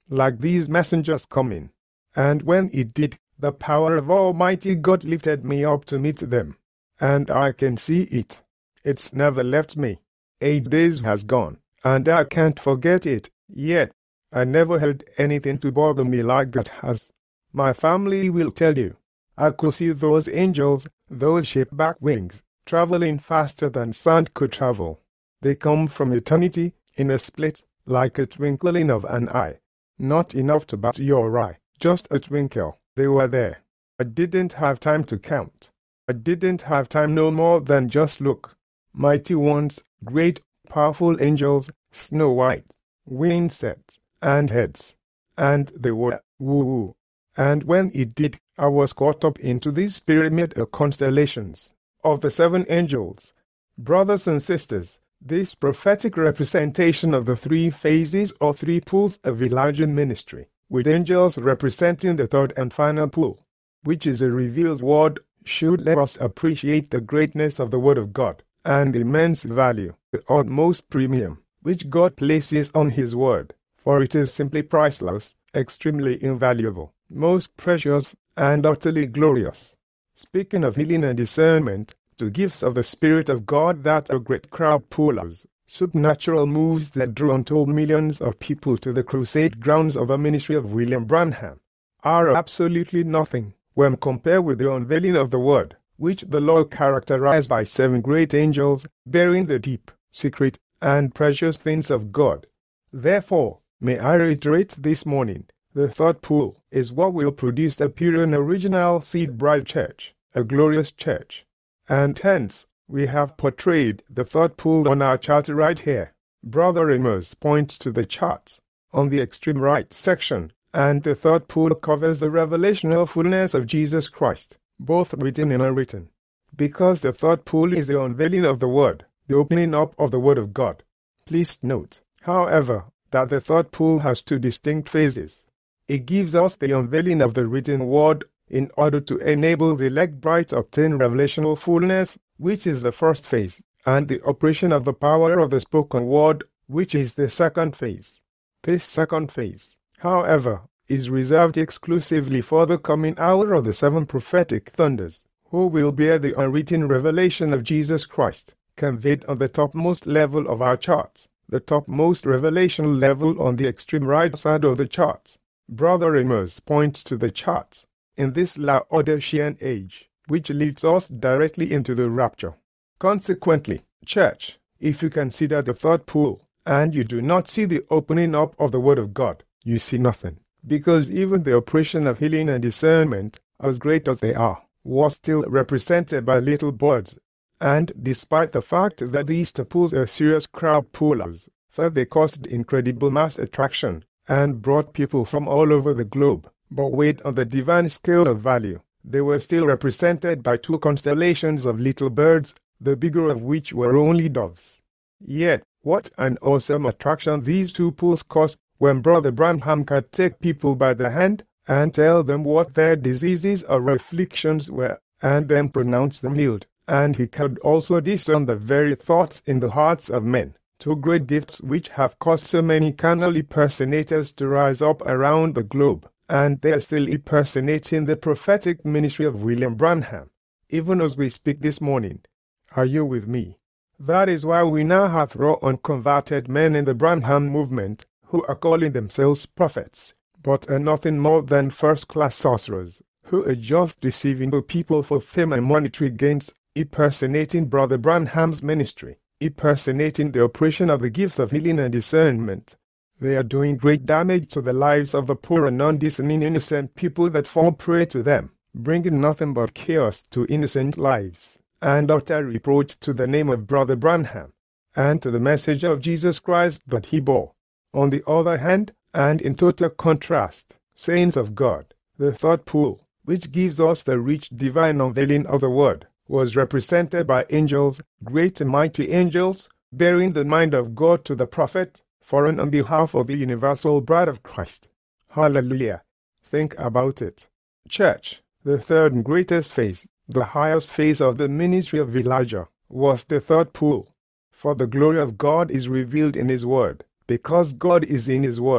Speaker 1: like these messengers coming. And when it did, the power of Almighty God lifted me up to meet them. And I can see it. It's never left me. 8 days has gone, and I can't forget it, yet. I never had anything to bother me like that has. My family will tell you. I could see those angels, those ship-back wings, traveling faster than sound could travel. They come from eternity, in a split, like a twinkling of an eye. Not enough to bat your eye, just a twinkle. They were there. I didn't have time to count. I didn't have time no more than just look. Mighty ones, great, powerful angels, snow white, wing sets, and heads. And they were, woo-woo. And when it did, I was caught up into this pyramid of constellations, of the 7 angels. Brothers and sisters, this prophetic representation of the 3 phases or 3 pools of Elijah ministry, with angels representing the 3rd and final pool, which is a revealed word, should let us appreciate the greatness of the Word of God, and the immense value, the utmost premium, which God places on His Word, for it is simply priceless, extremely invaluable, most precious, and utterly glorious. Speaking of healing and discernment, two gifts of the Spirit of God that a great crowd pullers, supernatural moves that drew untold millions of people to the crusade grounds of the ministry of William Branham, are absolutely nothing when compared with the unveiling of the Word, which the Lord characterized by 7 great angels bearing the deep, secret, and precious things of God. Therefore, may I reiterate this morning, the 3rd pool is what will produce the pure and original seed bride church, a glorious church. And hence, we have portrayed the 3rd pool on our chart right here. Brother Amos points to the chart on the extreme right section, and the 3rd pool covers the revelational fullness of Jesus Christ, both written and unwritten. Because the 3rd pool is the unveiling of the Word, the opening up of the Word of God. Please note, however, that the 3rd pool has 2 distinct phases. It gives us the unveiling of the written Word in order to enable the elect bride to obtain revelational fullness, which is the 1st phase, and the operation of the power of the spoken Word, which is the 2nd phase. This 2nd phase, however, is reserved exclusively for the coming hour of the 7 prophetic thunders, who will bear the unwritten revelation of Jesus Christ, conveyed on the topmost level of our charts, the topmost revelational level on the extreme right side of the charts. Brother Amos points to the charts in this Laodicean age, which leads us directly into the rapture. Consequently, church, if you consider the 3rd pool, and you do not see the opening up of the Word of God, you see nothing. Because even the operation of healing and discernment, as great as they are, was still represented by little birds. And despite the fact that these two pools are serious crowd pullers, for they caused incredible mass attraction, and brought people from all over the globe, but weighed on the divine scale of value, they were still represented by 2 constellations of little birds, the bigger of which were only doves. Yet, what an awesome attraction these 2 pools caused when Brother Branham could take people by the hand and tell them what their diseases or afflictions were, and then pronounce them healed. And he could also discern the very thoughts in the hearts of men. 2 great gifts which have caused so many carnal impersonators to rise up around the globe, and they are still impersonating the prophetic ministry of William Branham, even as we speak this morning. Are you with me? That is why we now have raw unconverted men in the Branham movement who are calling themselves prophets, but are nothing more than first-class sorcerers, who are just deceiving the people for fame and monetary gains, impersonating Brother Branham's ministry, impersonating the operation of the gifts of healing and discernment. They are doing great damage to the lives of the poor and non-discerning innocent people that fall prey to them, bringing nothing but chaos to innocent lives, and utter reproach to the name of Brother Branham, and to the message of Jesus Christ that he bore. On the other hand, and in total contrast, saints of God, the 3rd pool, which gives us the rich divine unveiling of the Word, was represented by angels, great and mighty angels, bearing the mind of God to the prophet, for and on behalf of the universal bride of Christ. Hallelujah! Think about it. Church, the 3rd and greatest phase, the highest phase of the ministry of Elijah, was the 3rd pool. For the glory of God is revealed in His Word, because God is in His Word,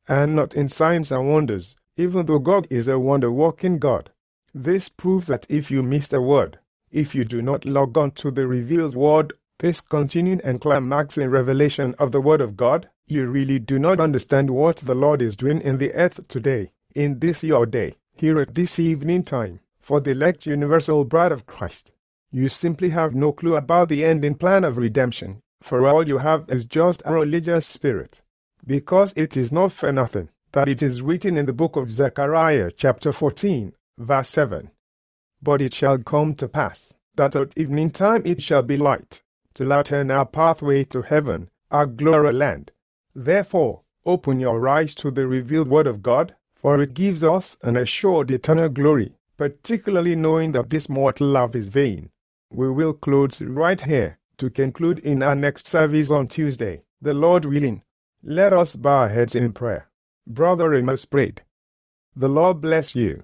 Speaker 1: and not in signs and wonders, even though God is a wonder-working God. This proves that if you missed a word, if you do not log on to the revealed word, this continuing and climaxing revelation of the Word of God, you really do not understand what the Lord is doing in the earth today, in this your day, here at this evening time, for the elect universal bride of Christ. You simply have no clue about the ending plan of redemption, for all you have is just a religious spirit. Because it is not for nothing that it is written in the book of Zechariah chapter 14, verse 7. But it shall come to pass, that at evening time it shall be light, to lighten our pathway to heaven, our glory land. Therefore, open your eyes to the revealed word of God, for it gives us an assured eternal glory, particularly knowing that this mortal life is vain. We will close right here to conclude in our next service on Tuesday, the Lord willing. Let us bow our heads in prayer. Brother Amos prayed. The Lord bless you.